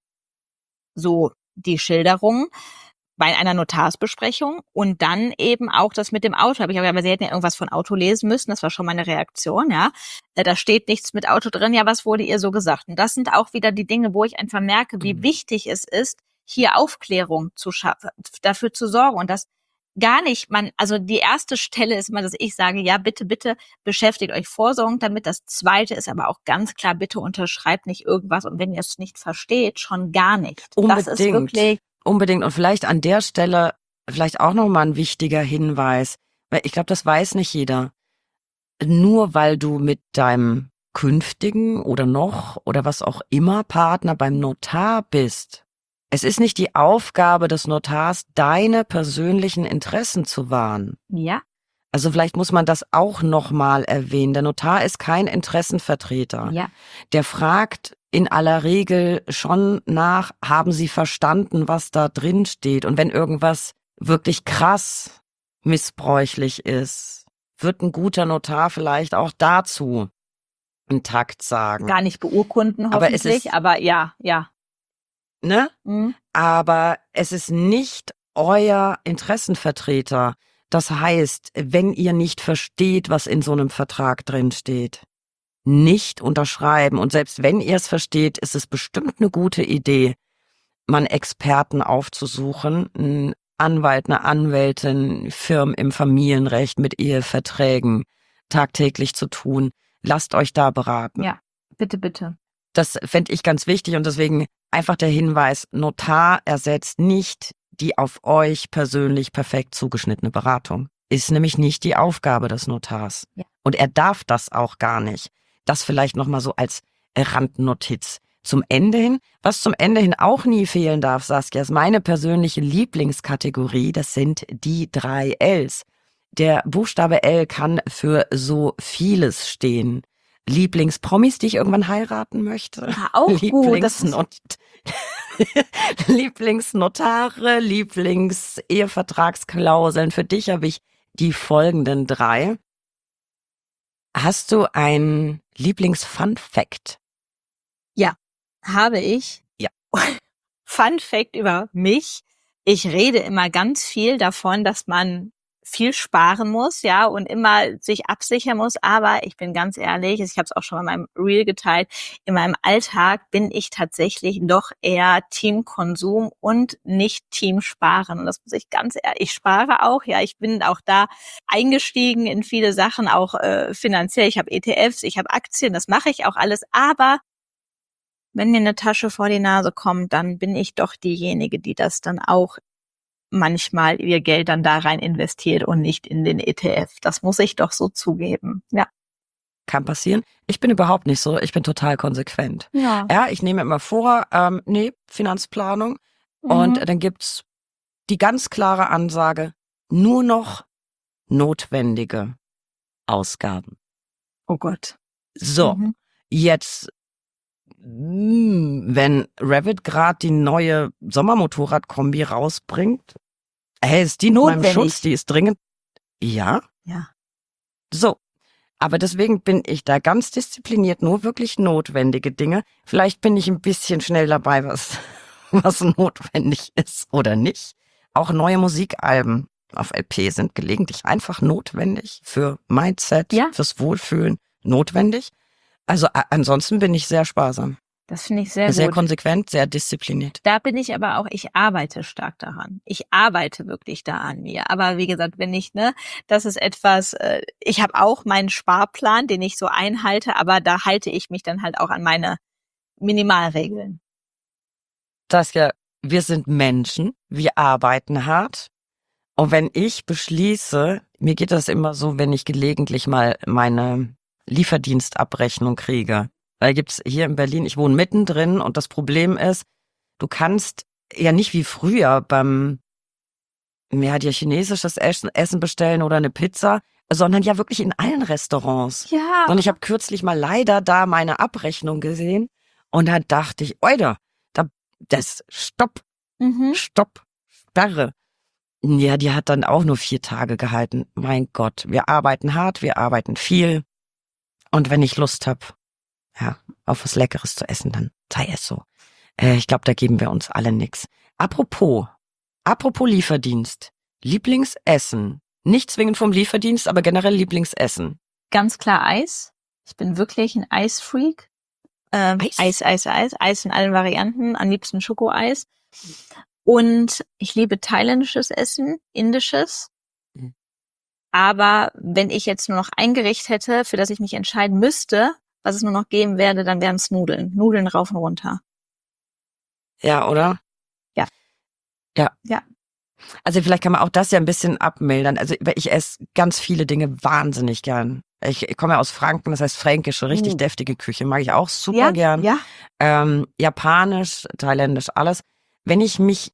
Speaker 2: so die Schilderung bei einer Notarsbesprechung und dann eben auch das mit dem Auto. Aber sie hätten ja irgendwas von Auto lesen müssen, das war schon meine Reaktion, ja. Da steht nichts mit Auto drin, ja, was wurde ihr so gesagt? Und das sind auch wieder die Dinge, wo ich einfach merke, wie wichtig es ist, hier Aufklärung zu schaffen, dafür zu sorgen und das gar nicht, also die erste Stelle ist immer, dass ich sage, ja, bitte, bitte beschäftigt euch vorsorgend damit. Das zweite ist aber auch ganz klar, bitte unterschreibt nicht irgendwas und wenn ihr es nicht versteht, schon gar nicht.
Speaker 1: Unbedingt.
Speaker 2: Das ist wirklich
Speaker 1: Unbedingt. Und vielleicht an der Stelle vielleicht auch nochmal ein wichtiger Hinweis, weil ich glaube, das weiß nicht jeder. Nur weil du mit deinem künftigen oder noch oder was auch immer Partner beim Notar bist, es ist nicht die Aufgabe des Notars, deine persönlichen Interessen zu wahren.
Speaker 2: ja.
Speaker 1: Also vielleicht muss man das auch nochmal erwähnen. Der Notar ist kein Interessenvertreter.
Speaker 2: Ja.
Speaker 1: Der fragt in aller Regel schon nach, haben Sie verstanden, was da drin steht? Und wenn irgendwas wirklich krass missbräuchlich ist, wird ein guter Notar vielleicht auch dazu einen Takt sagen.
Speaker 2: Gar nicht beurkunden,
Speaker 1: Aber es
Speaker 2: hoffentlich,
Speaker 1: ist-
Speaker 2: aber ja.
Speaker 1: Ne?
Speaker 2: Mhm.
Speaker 1: Aber es ist nicht euer Interessenvertreter. Das heißt, wenn ihr nicht versteht, was in so einem Vertrag drin steht, nicht unterschreiben. Und selbst wenn ihr es versteht, ist es bestimmt eine gute Idee, mal einen Experten aufzusuchen, einen Anwalt, eine Anwältin, Firmen im Familienrecht mit Eheverträgen tagtäglich zu tun. Lasst euch da beraten.
Speaker 2: Ja, bitte, bitte.
Speaker 1: Das fände ich ganz wichtig und deswegen einfach der Hinweis, Notar ersetzt nicht die auf euch persönlich perfekt zugeschnittene Beratung. Ist nämlich nicht die Aufgabe des Notars.
Speaker 2: Ja.
Speaker 1: Und er darf das auch gar nicht. Das vielleicht nochmal so als Randnotiz. Zum Ende hin, was zum Ende hin auch nie fehlen darf, Saskia, ist meine persönliche Lieblingskategorie, das sind die 3 Ls. Der Buchstabe L kann für so vieles stehen. Lieblingspromis, die ich irgendwann heiraten möchte.
Speaker 2: Ja, auch gut.
Speaker 1: Lieblingsnotare, Lieblings-Ehevertragsklauseln. Für dich habe ich die folgenden 3. Hast du einen Lieblings-Fun-Fact?
Speaker 2: Habe ich.
Speaker 1: Ja.
Speaker 2: Fun Fact über mich. Ich rede immer ganz viel davon, dass man viel sparen muss, ja, und immer sich absichern muss. Aber ich bin ganz ehrlich, ich habe es auch schon in meinem Reel geteilt, in meinem Alltag bin ich tatsächlich doch eher Team Konsum und nicht Team Sparen. Und das muss ich ganz ehrlich, ich spare auch, ja, ich bin auch da eingestiegen in viele Sachen, auch finanziell. Ich habe ETFs, ich habe Aktien, das mache ich auch alles. Aber wenn mir eine Tasche vor die Nase kommt, dann bin ich doch diejenige, die das dann auch manchmal ihr Geld dann da rein investiert und nicht in den ETF. Das muss ich doch so zugeben. Ja.
Speaker 1: Kann passieren. Ich bin überhaupt nicht so. Ich bin total konsequent.
Speaker 2: Ja.
Speaker 1: Ja, ich nehme immer vor, Finanzplanung. Und dann gibt's die ganz klare Ansage, nur noch notwendige Ausgaben.
Speaker 2: Oh Gott.
Speaker 1: So,
Speaker 2: Mhm.
Speaker 1: jetzt, wenn Revit gerade die neue Sommermotorradkombi rausbringt, hey, ist die noch meinem
Speaker 2: Notwendig.
Speaker 1: Schutz, die ist dringend. Ja,
Speaker 2: Ja.
Speaker 1: so. Aber deswegen bin ich da ganz diszipliniert, nur wirklich notwendige Dinge. Vielleicht bin ich ein bisschen schnell dabei, was notwendig ist oder nicht. Auch neue Musikalben auf LP sind gelegentlich einfach notwendig für Mindset,
Speaker 2: Ja.
Speaker 1: fürs Wohlfühlen notwendig. Also ansonsten bin ich sehr sparsam,
Speaker 2: Das finde ich sehr
Speaker 1: sehr
Speaker 2: gut.
Speaker 1: konsequent, sehr diszipliniert.
Speaker 2: Da bin ich aber auch, ich arbeite stark daran. Ich arbeite wirklich da an mir. Aber wie gesagt, wenn ich, das ist etwas, ich habe auch meinen Sparplan, den ich so einhalte, aber da halte ich mich dann halt auch an meine Minimalregeln.
Speaker 1: Saskia, wir sind Menschen, wir arbeiten hart. Und wenn ich beschließe, mir geht das immer so, wenn ich gelegentlich mal meine Lieferdienstabrechnung kriege. Weil gibt's hier in Berlin, ich wohne mittendrin und das Problem ist, du kannst ja nicht wie früher dir chinesisches Essen bestellen oder eine Pizza, sondern ja wirklich in allen Restaurants.
Speaker 2: Ja.
Speaker 1: Und ich habe kürzlich mal leider da meine Abrechnung gesehen und da dachte ich, Oida, Stopp, Sperre. Ja, die hat dann auch nur 4 Tage gehalten. Mein Gott, wir arbeiten hart, wir arbeiten viel. Und wenn ich Lust habe, ja, auf was Leckeres zu essen, dann sei es so. Ich glaube, da geben wir uns alle nix. Apropos Lieferdienst. Lieblingsessen. Nicht zwingend vom Lieferdienst, aber generell Lieblingsessen.
Speaker 2: Ganz klar Eis. Ich bin wirklich ein Eisfreak. Eis in allen Varianten. Am liebsten Schokoeis. Und ich liebe thailändisches Essen, indisches. Aber wenn ich jetzt nur noch ein Gericht hätte, für das ich mich entscheiden müsste, was es nur noch geben werde, dann wären es Nudeln. Nudeln rauf und runter.
Speaker 1: Ja, oder? Ja. Also vielleicht kann man auch das ja ein bisschen abmildern. Also ich esse ganz viele Dinge wahnsinnig gern. Ich komme ja aus Franken, das heißt fränkische, richtig deftige Küche. Mag ich auch super gern.
Speaker 2: Ja.
Speaker 1: Japanisch, thailändisch, alles. Wenn ich mich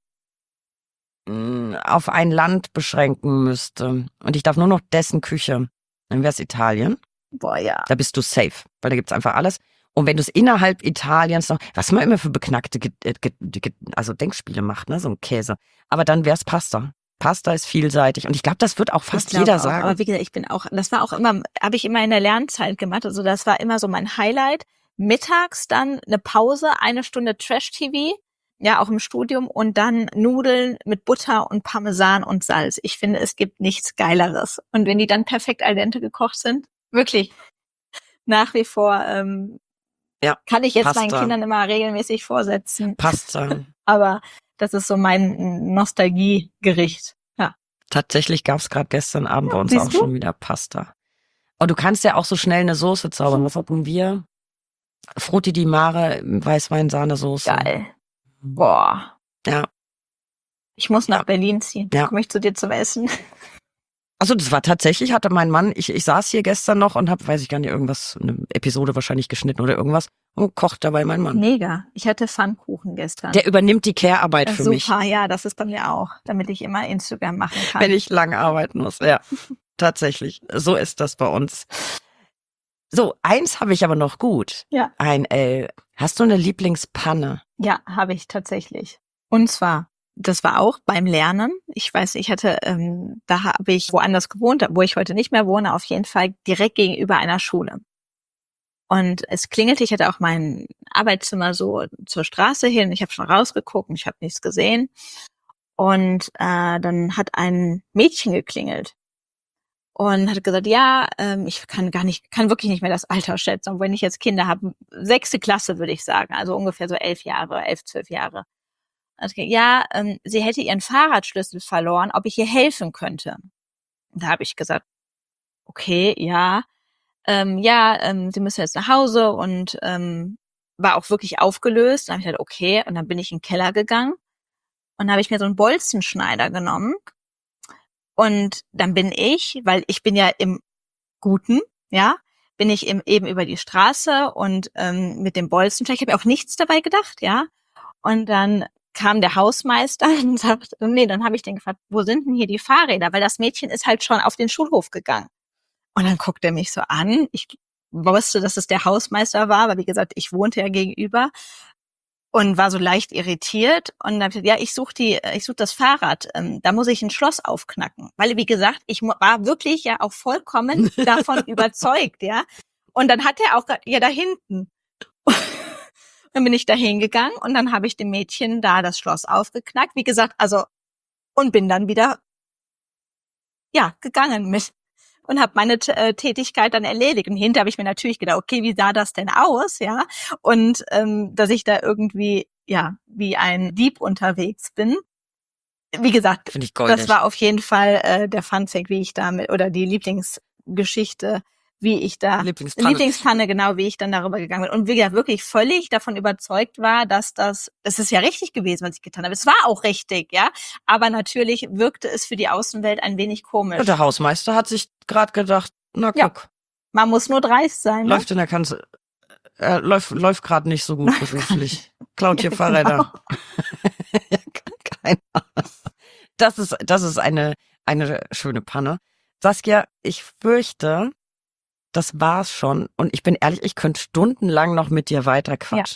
Speaker 1: auf ein Land beschränken müsste und ich darf nur noch dessen Küche, dann wäre es Italien.
Speaker 2: Boah, ja.
Speaker 1: Da bist du safe, weil da gibt's einfach alles. Und wenn du es innerhalb Italiens noch, was man immer für beknackte also Denkspiele macht, ne, so ein Käse. Aber dann wär's Pasta. Pasta ist vielseitig und ich glaube, das wird auch fast jeder
Speaker 2: auch,
Speaker 1: sagen.
Speaker 2: Aber wie gesagt, das war auch immer, habe ich immer in der Lernzeit gemacht. Also das war immer so mein Highlight. Mittags dann eine Pause, 1 Stunde Trash-TV, ja, auch im Studium und dann Nudeln mit Butter und Parmesan und Salz. Ich finde, es gibt nichts Geileres. Und wenn die dann perfekt al dente gekocht sind, wirklich nach wie vor kann ich jetzt
Speaker 1: Pasta.
Speaker 2: meinen Kindern immer regelmäßig vorsetzen.
Speaker 1: Pasta.
Speaker 2: Aber das ist so mein Nostalgiegericht. Ja.
Speaker 1: Tatsächlich gab's gerade gestern Abend bei uns
Speaker 2: Siehst
Speaker 1: auch
Speaker 2: du?
Speaker 1: schon wieder Pasta. Und du kannst ja auch so schnell eine Soße zaubern. Was hatten wir? Frutti di Mare, Weißwein-Sahnesoße.
Speaker 2: Geil. Boah.
Speaker 1: Ja.
Speaker 2: Ich muss nach Berlin ziehen.
Speaker 1: Ja.
Speaker 2: Komme ich zu dir zum Essen?
Speaker 1: Also das war tatsächlich, hatte mein Mann, ich saß hier gestern noch und habe, weiß ich gar nicht, eine Episode wahrscheinlich geschnitten oder irgendwas und kocht dabei mein Mann.
Speaker 2: Mega. Ich hatte Pfannkuchen gestern.
Speaker 1: Der übernimmt die Care-Arbeit für mich.
Speaker 2: Super, ja, das ist bei mir auch, damit ich immer Instagram machen kann.
Speaker 1: Wenn ich lang arbeiten muss, ja. Tatsächlich. So ist das bei uns. So, eins habe ich aber noch gut.
Speaker 2: Ja.
Speaker 1: Hast du eine Lieblingspanne?
Speaker 2: Ja, habe ich tatsächlich. Und zwar, das war auch beim Lernen. Ich weiß, ich hatte, da habe ich woanders gewohnt, wo ich heute nicht mehr wohne, auf jeden Fall direkt gegenüber einer Schule. Und es klingelte, ich hatte auch mein Arbeitszimmer so zur Straße hin. Ich habe schon rausgeguckt, ich habe nichts gesehen. Und dann hat ein Mädchen geklingelt und hat gesagt, ja, ich kann wirklich nicht mehr das Alter schätzen. Und wenn ich jetzt Kinder habe, 6. Klasse würde ich sagen, also ungefähr so 11, 12 Jahre. Also, ja, sie hätte ihren Fahrradschlüssel verloren, ob ich ihr helfen könnte. Da habe ich gesagt, okay, ja. Sie müssen jetzt nach Hause und war auch wirklich aufgelöst. Dann habe ich gesagt, okay, und dann bin ich in den Keller gegangen und dann habe ich mir so einen Bolzenschneider genommen und dann bin ich, weil ich bin ja im Guten, ja, bin ich eben über die Straße und mit dem Bolzenschneider, ich habe mir auch nichts dabei gedacht, ja, und dann kam der Hausmeister und sagt, nee, dann habe ich den gefragt, wo sind denn hier die Fahrräder, weil das Mädchen ist halt schon auf den Schulhof gegangen. Und dann guckt er mich so an. Ich wusste, dass es der Hausmeister war, weil wie gesagt, ich wohnte ja gegenüber und war so leicht irritiert. Und dann habe ich gesagt, ja, ich suche das Fahrrad. Da muss ich ein Schloss aufknacken. Weil, wie gesagt, ich war wirklich ja auch vollkommen davon überzeugt, ja. Und dann hat er auch gesagt, ja, da hinten. Dann bin ich da hingegangen und dann habe ich dem Mädchen da das Schloss aufgeknackt. Wie gesagt, also, und bin dann wieder, ja, gegangen und habe meine Tätigkeit dann erledigt. Und hinterher habe ich mir natürlich gedacht, okay, wie sah das denn aus, ja? Und dass ich da irgendwie, ja, wie ein Dieb unterwegs bin. Wie gesagt, das war auf jeden Fall der Funfact, wie ich damit, oder die Lieblingsgeschichte, wie ich da, Lieblingspanne, genau, wie ich dann darüber gegangen bin. Und wie gesagt, wirklich völlig davon überzeugt war, dass das ist ja richtig gewesen, was ich getan habe. Es war auch richtig, ja. Aber natürlich wirkte es für die Außenwelt ein wenig komisch.
Speaker 1: Und der Hausmeister hat sich gerade gedacht, na guck.
Speaker 2: Ja, man muss nur dreist sein. Ne?
Speaker 1: Läuft in der Kanzel. Läuft gerade nicht so gut beruflich. Klaut hier Fahrräder. Ja, keine Ahnung. Das ist eine schöne Panne. Saskia, ich fürchte, das war's schon. Und ich bin ehrlich, ich könnte stundenlang noch mit dir weiter quatschen. Ja.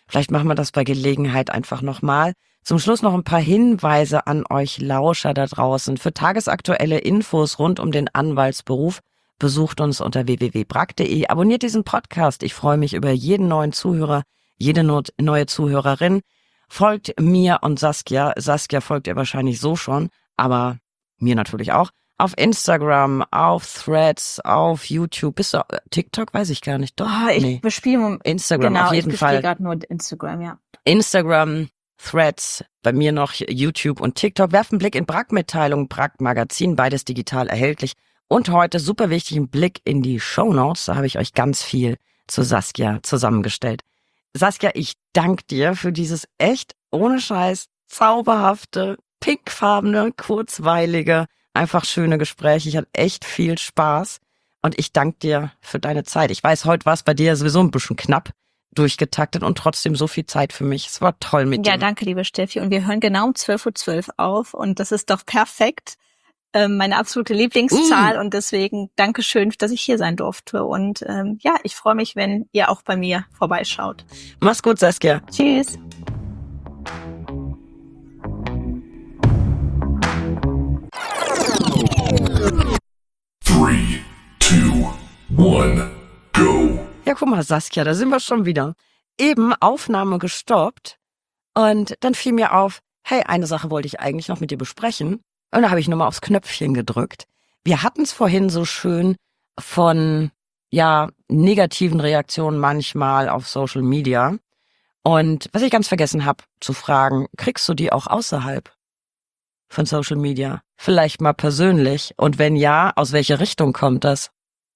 Speaker 3: Vielleicht machen wir das bei Gelegenheit einfach nochmal. Zum Schluss noch ein paar Hinweise an euch Lauscher da draußen. Für tagesaktuelle Infos rund um den Anwaltsberuf besucht uns unter www.brag.de. Abonniert diesen Podcast. Ich freue mich über jeden neuen Zuhörer, jede neue Zuhörerin. Folgt mir und Saskia. Saskia folgt ihr wahrscheinlich so schon, aber mir natürlich auch. Auf Instagram, auf Threads, auf YouTube. Bist du TikTok? Weiß ich gar nicht. Doch.
Speaker 2: Ich bespiele
Speaker 3: Instagram
Speaker 2: genau,
Speaker 3: auf jeden
Speaker 2: ich
Speaker 3: Fall.
Speaker 2: gerade nur Instagram, ja.
Speaker 3: Instagram, Threads, bei mir noch YouTube und TikTok. Werft einen Blick in Brag-Mitteilung, Brag-Magazin, beides digital erhältlich. Und heute, super wichtig, ein Blick in die Shownotes. Da habe ich euch ganz viel zu Saskia zusammengestellt. Saskia, ich danke dir für dieses echt, ohne Scheiß, zauberhafte, pinkfarbene, kurzweilige, einfach schöne Gespräch. Ich hatte echt viel Spaß und ich danke dir für deine Zeit. Ich weiß, heute war es bei dir sowieso ein bisschen knapp durchgetaktet und trotzdem so viel Zeit für mich. Es war toll mit dir.
Speaker 2: Ja, danke, liebe Steffi. Und wir hören genau um 12:12 Uhr auf und das ist doch perfekt. Meine absolute Lieblingszahl und deswegen Dankeschön, dass ich hier sein durfte. Und ich freue mich, wenn ihr auch bei mir vorbeischaut.
Speaker 3: Mach's gut, Saskia.
Speaker 2: Tschüss.
Speaker 4: Three, two, one, go.
Speaker 3: Ja, guck mal, Saskia, da sind wir schon wieder. Eben Aufnahme gestoppt und dann fiel mir auf, hey, eine Sache wollte ich eigentlich noch mit dir besprechen. Und da habe ich nochmal aufs Knöpfchen gedrückt. Wir hatten es vorhin so schön von, negativen Reaktionen manchmal auf Social Media. Und was ich ganz vergessen habe zu fragen, kriegst du die auch außerhalb von Social Media? Vielleicht mal persönlich? Und wenn ja, aus welcher Richtung kommt das?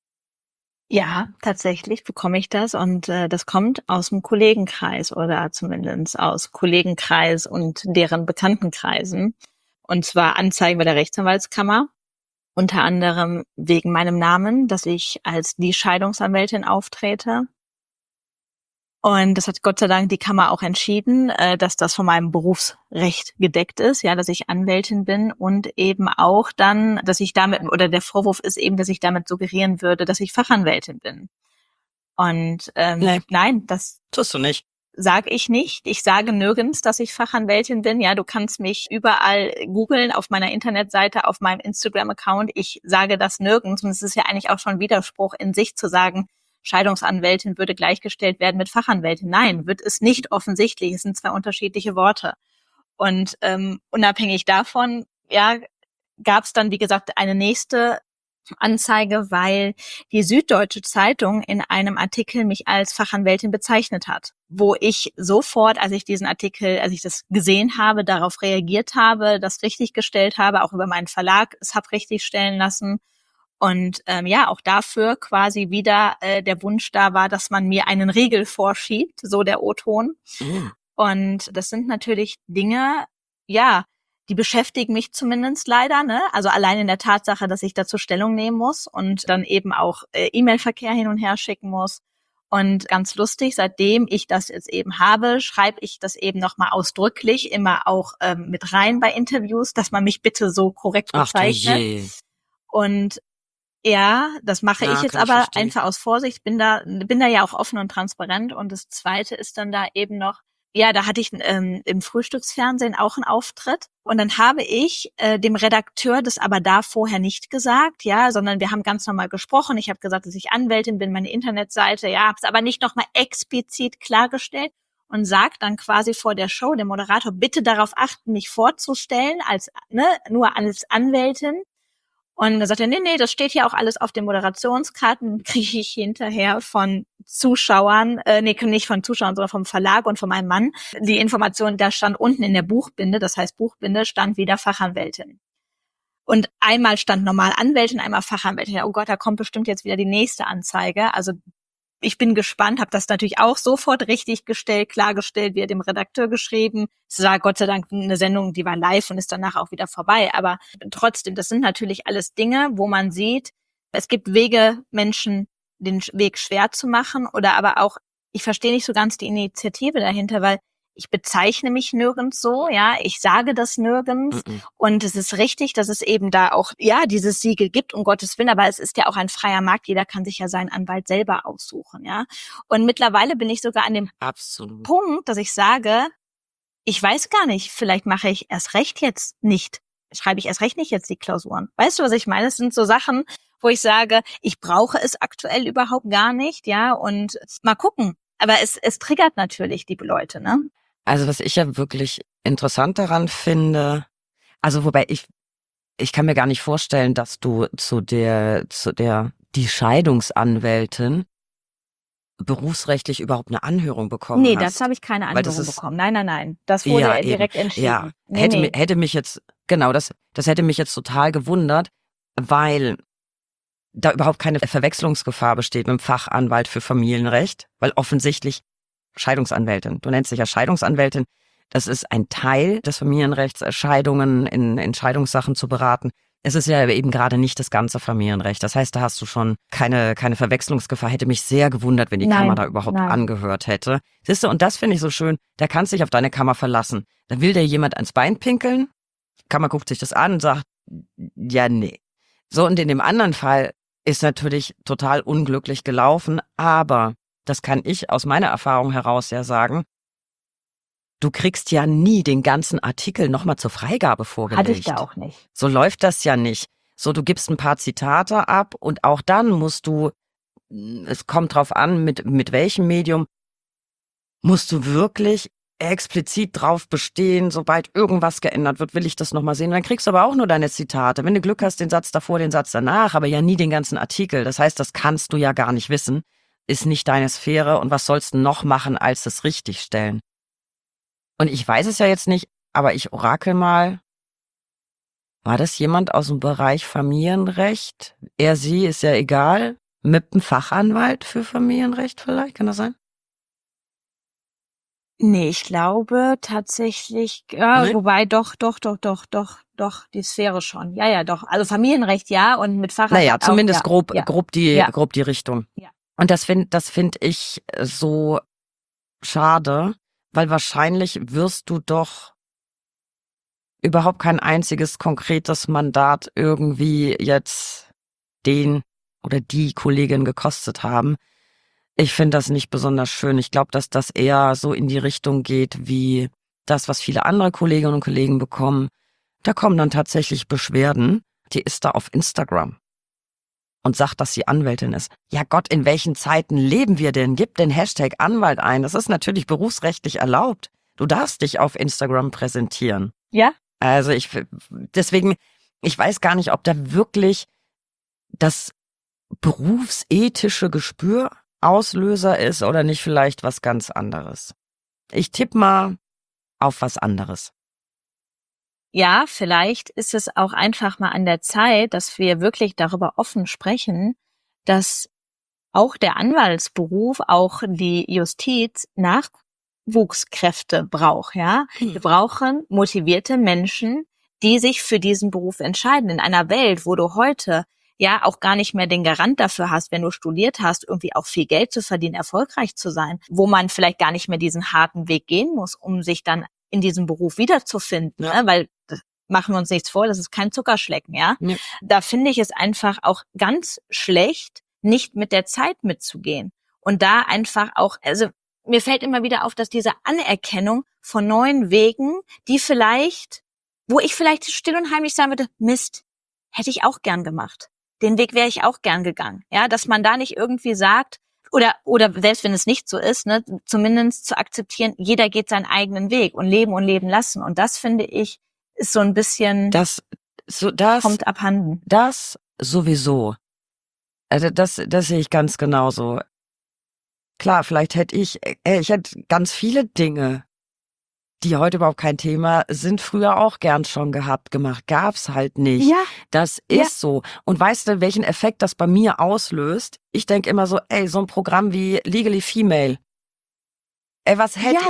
Speaker 2: Ja, tatsächlich bekomme ich das und das kommt aus dem Kollegenkreis oder zumindest aus Kollegenkreis und deren Bekanntenkreisen. Und zwar Anzeigen bei der Rechtsanwaltskammer, unter anderem wegen meinem Namen, dass ich als die Scheidungsanwältin auftrete. Und das hat Gott sei Dank die Kammer auch entschieden, dass das von meinem Berufsrecht gedeckt ist, ja, dass ich Anwältin bin und eben auch dann, dass ich damit, oder der Vorwurf ist eben, dass ich damit suggerieren würde, dass ich Fachanwältin bin. Und
Speaker 3: Nee.
Speaker 2: nein, das
Speaker 3: Tust du nicht.
Speaker 2: sage ich nicht. Ich sage nirgends, dass ich Fachanwältin bin. Ja, du kannst mich überall googeln, auf meiner Internetseite, auf meinem Instagram-Account. Ich sage das nirgends. Und es ist ja eigentlich auch schon Widerspruch in sich zu sagen, Scheidungsanwältin würde gleichgestellt werden mit Fachanwältin. Nein, wird es nicht offensichtlich. Es sind zwei unterschiedliche Worte. Und unabhängig davon, gab es dann, wie gesagt, eine nächste Anzeige, weil die Süddeutsche Zeitung in einem Artikel mich als Fachanwältin bezeichnet hat, wo ich sofort, als ich das gesehen habe, darauf reagiert habe, das richtiggestellt habe, auch über meinen Verlag es habe richtigstellen lassen. Und auch dafür quasi wieder der Wunsch da war, dass man mir einen Riegel vorschiebt, so der O-Ton. Und das sind natürlich Dinge, die beschäftigen mich zumindest leider, ne? Also allein in der Tatsache, dass ich dazu Stellung nehmen muss und dann eben auch E-Mail-Verkehr hin und her schicken muss. Und ganz lustig, seitdem ich das jetzt eben habe, schreibe ich das eben nochmal ausdrücklich immer auch mit rein bei Interviews, dass man mich bitte so korrekt bezeichnet.
Speaker 3: Ach du je.
Speaker 2: Und ja, das mache ich jetzt
Speaker 3: kann ich
Speaker 2: aber
Speaker 3: verstehen.
Speaker 2: einfach aus Vorsicht, bin da ja auch offen und transparent. Und das Zweite ist dann da eben noch, da hatte ich im Frühstücksfernsehen auch einen Auftritt. Und dann habe ich dem Redakteur das aber da vorher nicht gesagt, sondern wir haben ganz normal gesprochen. Ich habe gesagt, dass ich Anwältin bin, meine Internetseite, habe es aber nicht nochmal explizit klargestellt und sagt dann quasi vor der Show dem Moderator, bitte darauf achten, mich vorzustellen nur als Anwältin. Und da sagt er, nee, das steht hier auch alles auf den Moderationskarten, kriege ich hinterher von Zuschauern, nicht von Zuschauern, sondern vom Verlag und von meinem Mann, die Information, da stand unten in der Buchbinde, das heißt Buchbinde, stand wieder Fachanwältin. Und einmal stand normal Anwältin, einmal Fachanwältin. Ja, oh Gott, da kommt bestimmt jetzt wieder die nächste Anzeige. Also ich bin gespannt, habe das natürlich auch sofort richtig klargestellt, wie dem Redakteur geschrieben. Es war Gott sei Dank eine Sendung, die war live und ist danach auch wieder vorbei. Aber trotzdem, das sind natürlich alles Dinge, wo man sieht, es gibt Wege, Menschen den Weg schwer zu machen oder aber auch, ich verstehe nicht so ganz die Initiative dahinter, weil ich bezeichne mich nirgends so, ja, ich sage das nirgends. Und es ist richtig, dass es eben da auch, ja, dieses Siegel gibt, um Gottes Willen, aber es ist ja auch ein freier Markt, jeder kann sich ja seinen Anwalt selber aussuchen, ja. Und mittlerweile bin ich sogar an dem Punkt, dass ich sage, ich weiß gar nicht, vielleicht mache ich erst recht jetzt nicht, schreibe ich erst recht nicht jetzt die Klausuren. Weißt du, was ich meine? Es sind so Sachen, wo ich sage, ich brauche es aktuell überhaupt gar nicht, ja, und mal gucken. Aber es triggert natürlich die Leute, ne?
Speaker 3: Also was ich ja wirklich interessant daran finde, also wobei ich kann mir gar nicht vorstellen, dass du die Scheidungsanwältin berufsrechtlich überhaupt eine Anhörung bekommen hast.
Speaker 2: Nee, dazu habe ich keine Anhörung bekommen. Nein. Das wurde direkt entschieden.
Speaker 3: Ja, hätte mich jetzt, genau, das hätte mich jetzt total gewundert, weil da überhaupt keine Verwechslungsgefahr besteht mit dem Fachanwalt für Familienrecht, weil offensichtlich Scheidungsanwältin, du nennst dich ja Scheidungsanwältin, das ist ein Teil des Familienrechts, Scheidungen in Scheidungssachen zu beraten. Es ist ja eben gerade nicht das ganze Familienrecht. Das heißt, da hast du schon keine Verwechslungsgefahr. Hätte mich sehr gewundert, wenn die Kammer da überhaupt angehört hätte. Siehst du, und das finde ich so schön, da kannst du dich auf deine Kammer verlassen. Da will dir jemand ans Bein pinkeln, Kammer guckt sich das an und sagt, ja, nee. So, und in dem anderen Fall ist natürlich total unglücklich gelaufen, aber das kann ich aus meiner Erfahrung heraus ja sagen, du kriegst ja nie den ganzen Artikel nochmal zur Freigabe vorgelegt.
Speaker 2: Hatte ich da auch nicht.
Speaker 3: So läuft das ja nicht. So, du gibst ein paar Zitate ab und auch dann musst du, es kommt drauf an, mit welchem Medium, musst du wirklich explizit drauf bestehen, sobald irgendwas geändert wird, will ich das nochmal sehen. Dann kriegst du aber auch nur deine Zitate. Wenn du Glück hast, den Satz davor, den Satz danach, aber ja nie den ganzen Artikel. Das heißt, das kannst du ja gar nicht wissen, ist nicht deine Sphäre und was sollst du noch machen, als das richtigstellen? Und ich weiß es ja jetzt nicht, aber ich orakel mal. War das jemand aus dem Bereich Familienrecht? Er, sie, ist ja egal. Mit einem Fachanwalt für Familienrecht vielleicht? Kann das sein?
Speaker 2: Nee, ich glaube tatsächlich,
Speaker 3: Nee?
Speaker 2: wobei doch, die Sphäre schon. Ja, doch. Also Familienrecht ja und mit Fachanwalt
Speaker 3: Naja, zumindest
Speaker 2: auch,
Speaker 3: grob die Richtung.
Speaker 2: Ja.
Speaker 3: Und das find ich so schade, weil wahrscheinlich wirst du doch überhaupt kein einziges konkretes Mandat irgendwie jetzt den oder die Kollegin gekostet haben. Ich finde das nicht besonders schön. Ich glaube, dass das eher so in die Richtung geht wie das, was viele andere Kolleginnen und Kollegen bekommen. Da kommen dann tatsächlich Beschwerden. Die ist da auf Instagram und sagt, dass sie Anwältin ist. Ja Gott, in welchen Zeiten leben wir denn? Gib den Hashtag Anwalt ein. Das ist natürlich berufsrechtlich erlaubt. Du darfst dich auf Instagram präsentieren.
Speaker 2: Ja.
Speaker 3: Also deswegen, ich weiß gar nicht, ob da wirklich das berufsethische Gespür Auslöser ist oder nicht vielleicht was ganz anderes. Ich tippe mal auf was anderes.
Speaker 2: Ja, vielleicht ist es auch einfach mal an der Zeit, dass wir wirklich darüber offen sprechen, dass auch der Anwaltsberuf, auch die Justiz Nachwuchskräfte braucht, ja. Wir brauchen motivierte Menschen, die sich für diesen Beruf entscheiden. In einer Welt, wo du heute ja auch gar nicht mehr den Garant dafür hast, wenn du studiert hast, irgendwie auch viel Geld zu verdienen, erfolgreich zu sein, wo man vielleicht gar nicht mehr diesen harten Weg gehen muss, um sich dann in diesem Beruf wiederzufinden, ne? Weil machen wir uns nichts vor, das ist kein Zuckerschlecken, ja. Da finde ich es einfach auch ganz schlecht, nicht mit der Zeit mitzugehen und da einfach auch, also mir fällt immer wieder auf, dass diese Anerkennung von neuen Wegen, wo ich vielleicht still und heimlich sagen würde, Mist, hätte ich auch gern gemacht. Den Weg wäre ich auch gern gegangen, ja, dass man da nicht irgendwie sagt, oder selbst wenn es nicht so ist, ne, zumindest zu akzeptieren, jeder geht seinen eigenen Weg und leben lassen. Und das finde ich, ist so ein bisschen,
Speaker 3: das
Speaker 2: kommt abhanden.
Speaker 3: Das sowieso. Also das sehe ich ganz genauso. Klar, vielleicht hätte ich hätte ganz viele Dinge, die heute überhaupt kein Thema sind, früher auch gern schon gemacht. Gab's halt nicht.
Speaker 2: Ja.
Speaker 3: Das ist so. Und weißt du, welchen Effekt das bei mir auslöst? Ich denke immer so, so ein Programm wie Legally Female. Was hätte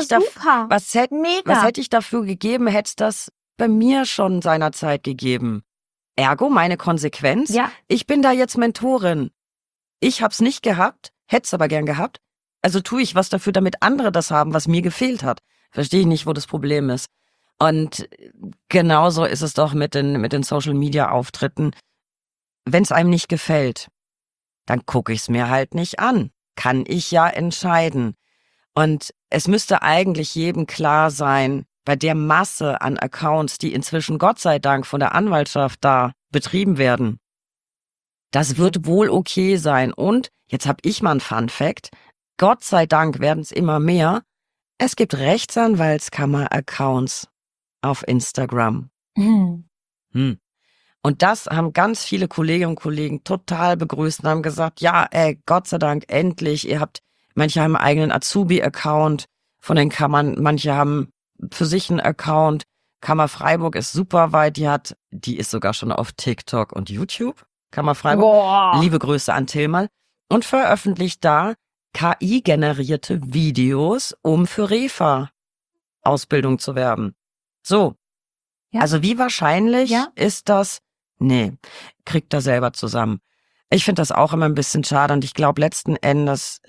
Speaker 3: ich dafür gegeben, hätte es das bei mir schon seinerzeit gegeben. Ergo, meine Konsequenz, ich bin da jetzt Mentorin. Ich hab's nicht gehabt, hätte es aber gern gehabt. Also tue ich was dafür, damit andere das haben, was mir gefehlt hat.
Speaker 1: Verstehe ich nicht, wo das Problem ist. Und genauso ist es doch mit den Social-Media-Auftritten. Wenn es einem nicht gefällt, dann gucke ich es mir halt nicht an. Kann ich ja entscheiden. Und es müsste eigentlich jedem klar sein, bei der Masse an Accounts, die inzwischen Gott sei Dank von der Anwaltschaft da betrieben werden, das wird wohl okay sein. Und jetzt habe ich mal einen Fun-Fact. Gott sei Dank werden es immer mehr. Es gibt Rechtsanwaltskammer-Accounts auf Instagram. Und das haben ganz viele Kolleginnen und Kollegen total begrüßt und haben gesagt, ja, Gott sei Dank, endlich. Manche haben einen eigenen Azubi-Account von den Kammern, manche haben für sich einen Account. Kammer Freiburg ist super weit, die ist sogar schon auf TikTok und YouTube. Kammer Freiburg.
Speaker 2: Boah.
Speaker 1: Liebe Grüße an Tillmann. Und veröffentlicht da KI-generierte Videos, um für Refa-Ausbildung zu werben. So.
Speaker 2: Ja.
Speaker 1: Also wie wahrscheinlich ist das? Nee, kriegt er selber zusammen. Ich finde das auch immer ein bisschen schade und ich glaube letzten Endes,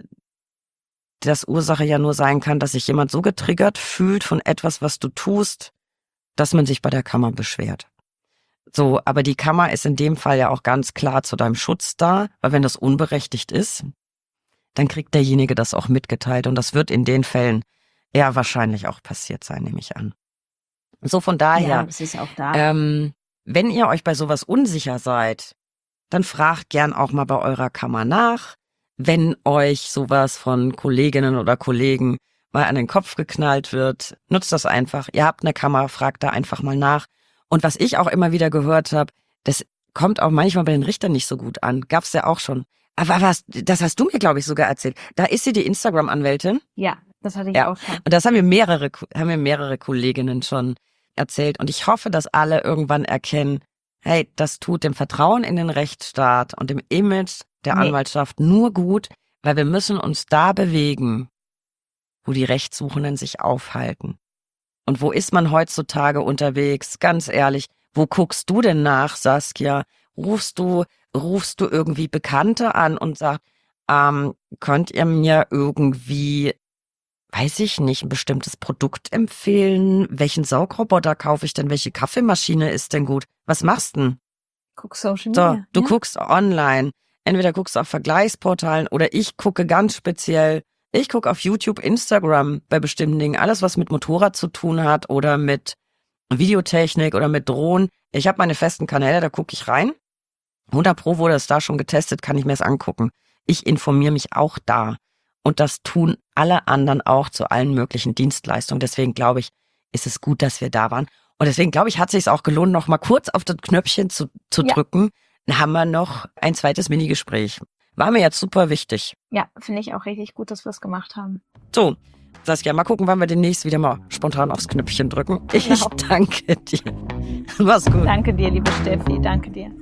Speaker 1: dass Ursache ja nur sein kann, dass sich jemand so getriggert fühlt von etwas, was du tust, dass man sich bei der Kammer beschwert. So, aber die Kammer ist in dem Fall ja auch ganz klar zu deinem Schutz da, weil wenn das unberechtigt ist, dann kriegt derjenige das auch mitgeteilt und das wird in den Fällen eher wahrscheinlich auch passiert sein, nehme ich an. So von daher,
Speaker 2: Ja, das ist auch da.
Speaker 1: wenn ihr euch bei sowas unsicher seid, dann fragt gern auch mal bei eurer Kammer nach. Wenn euch sowas von Kolleginnen oder Kollegen mal an den Kopf geknallt wird, nutzt das einfach. Ihr habt eine Kammer, fragt da einfach mal nach. Und was ich auch immer wieder gehört habe, das kommt auch manchmal bei den Richtern nicht so gut an. Gab's ja auch schon. Aber das hast du mir, glaube ich, sogar erzählt. Da ist sie die Instagram-Anwältin.
Speaker 2: Ja, das hatte ich auch schon.
Speaker 1: Und das haben mir mehrere Kolleginnen schon erzählt. Und ich hoffe, dass alle irgendwann erkennen, hey, das tut dem Vertrauen in den Rechtsstaat und dem Image der Anwaltschaft nur gut, weil wir müssen uns da bewegen, wo die Rechtssuchenden sich aufhalten. Und wo ist man heutzutage unterwegs? Ganz ehrlich, wo guckst du denn nach, Saskia? Rufst du irgendwie Bekannte an und sagst, könnt ihr mir irgendwie, weiß ich nicht, ein bestimmtes Produkt empfehlen? Welchen Saugroboter kaufe ich denn? Welche Kaffeemaschine ist denn gut? Was machst du denn?
Speaker 2: Guck Social Media.
Speaker 1: So, du guckst online. Entweder guckst du auf Vergleichsportalen oder ich gucke ganz speziell, ich gucke auf YouTube, Instagram bei bestimmten Dingen. Alles, was mit Motorrad zu tun hat oder mit Videotechnik oder mit Drohnen. Ich habe meine festen Kanäle, da gucke ich rein. 100% wurde es da schon getestet, kann ich mir das angucken. Ich informiere mich auch da. Und das tun alle anderen auch zu allen möglichen Dienstleistungen. Deswegen glaube ich, ist es gut, dass wir da waren. Und deswegen glaube ich, hat es sich auch gelohnt, noch mal kurz auf das Knöpfchen zu drücken. Dann haben wir noch ein zweites Minigespräch. War mir jetzt super wichtig.
Speaker 2: Ja, finde ich auch richtig gut, dass wir es gemacht haben.
Speaker 1: So, Saskia, mal gucken, wann wir demnächst wieder mal spontan aufs Knöpfchen drücken. Ich danke dir. Mach's gut.
Speaker 2: Danke dir, liebe Steffi. Danke dir.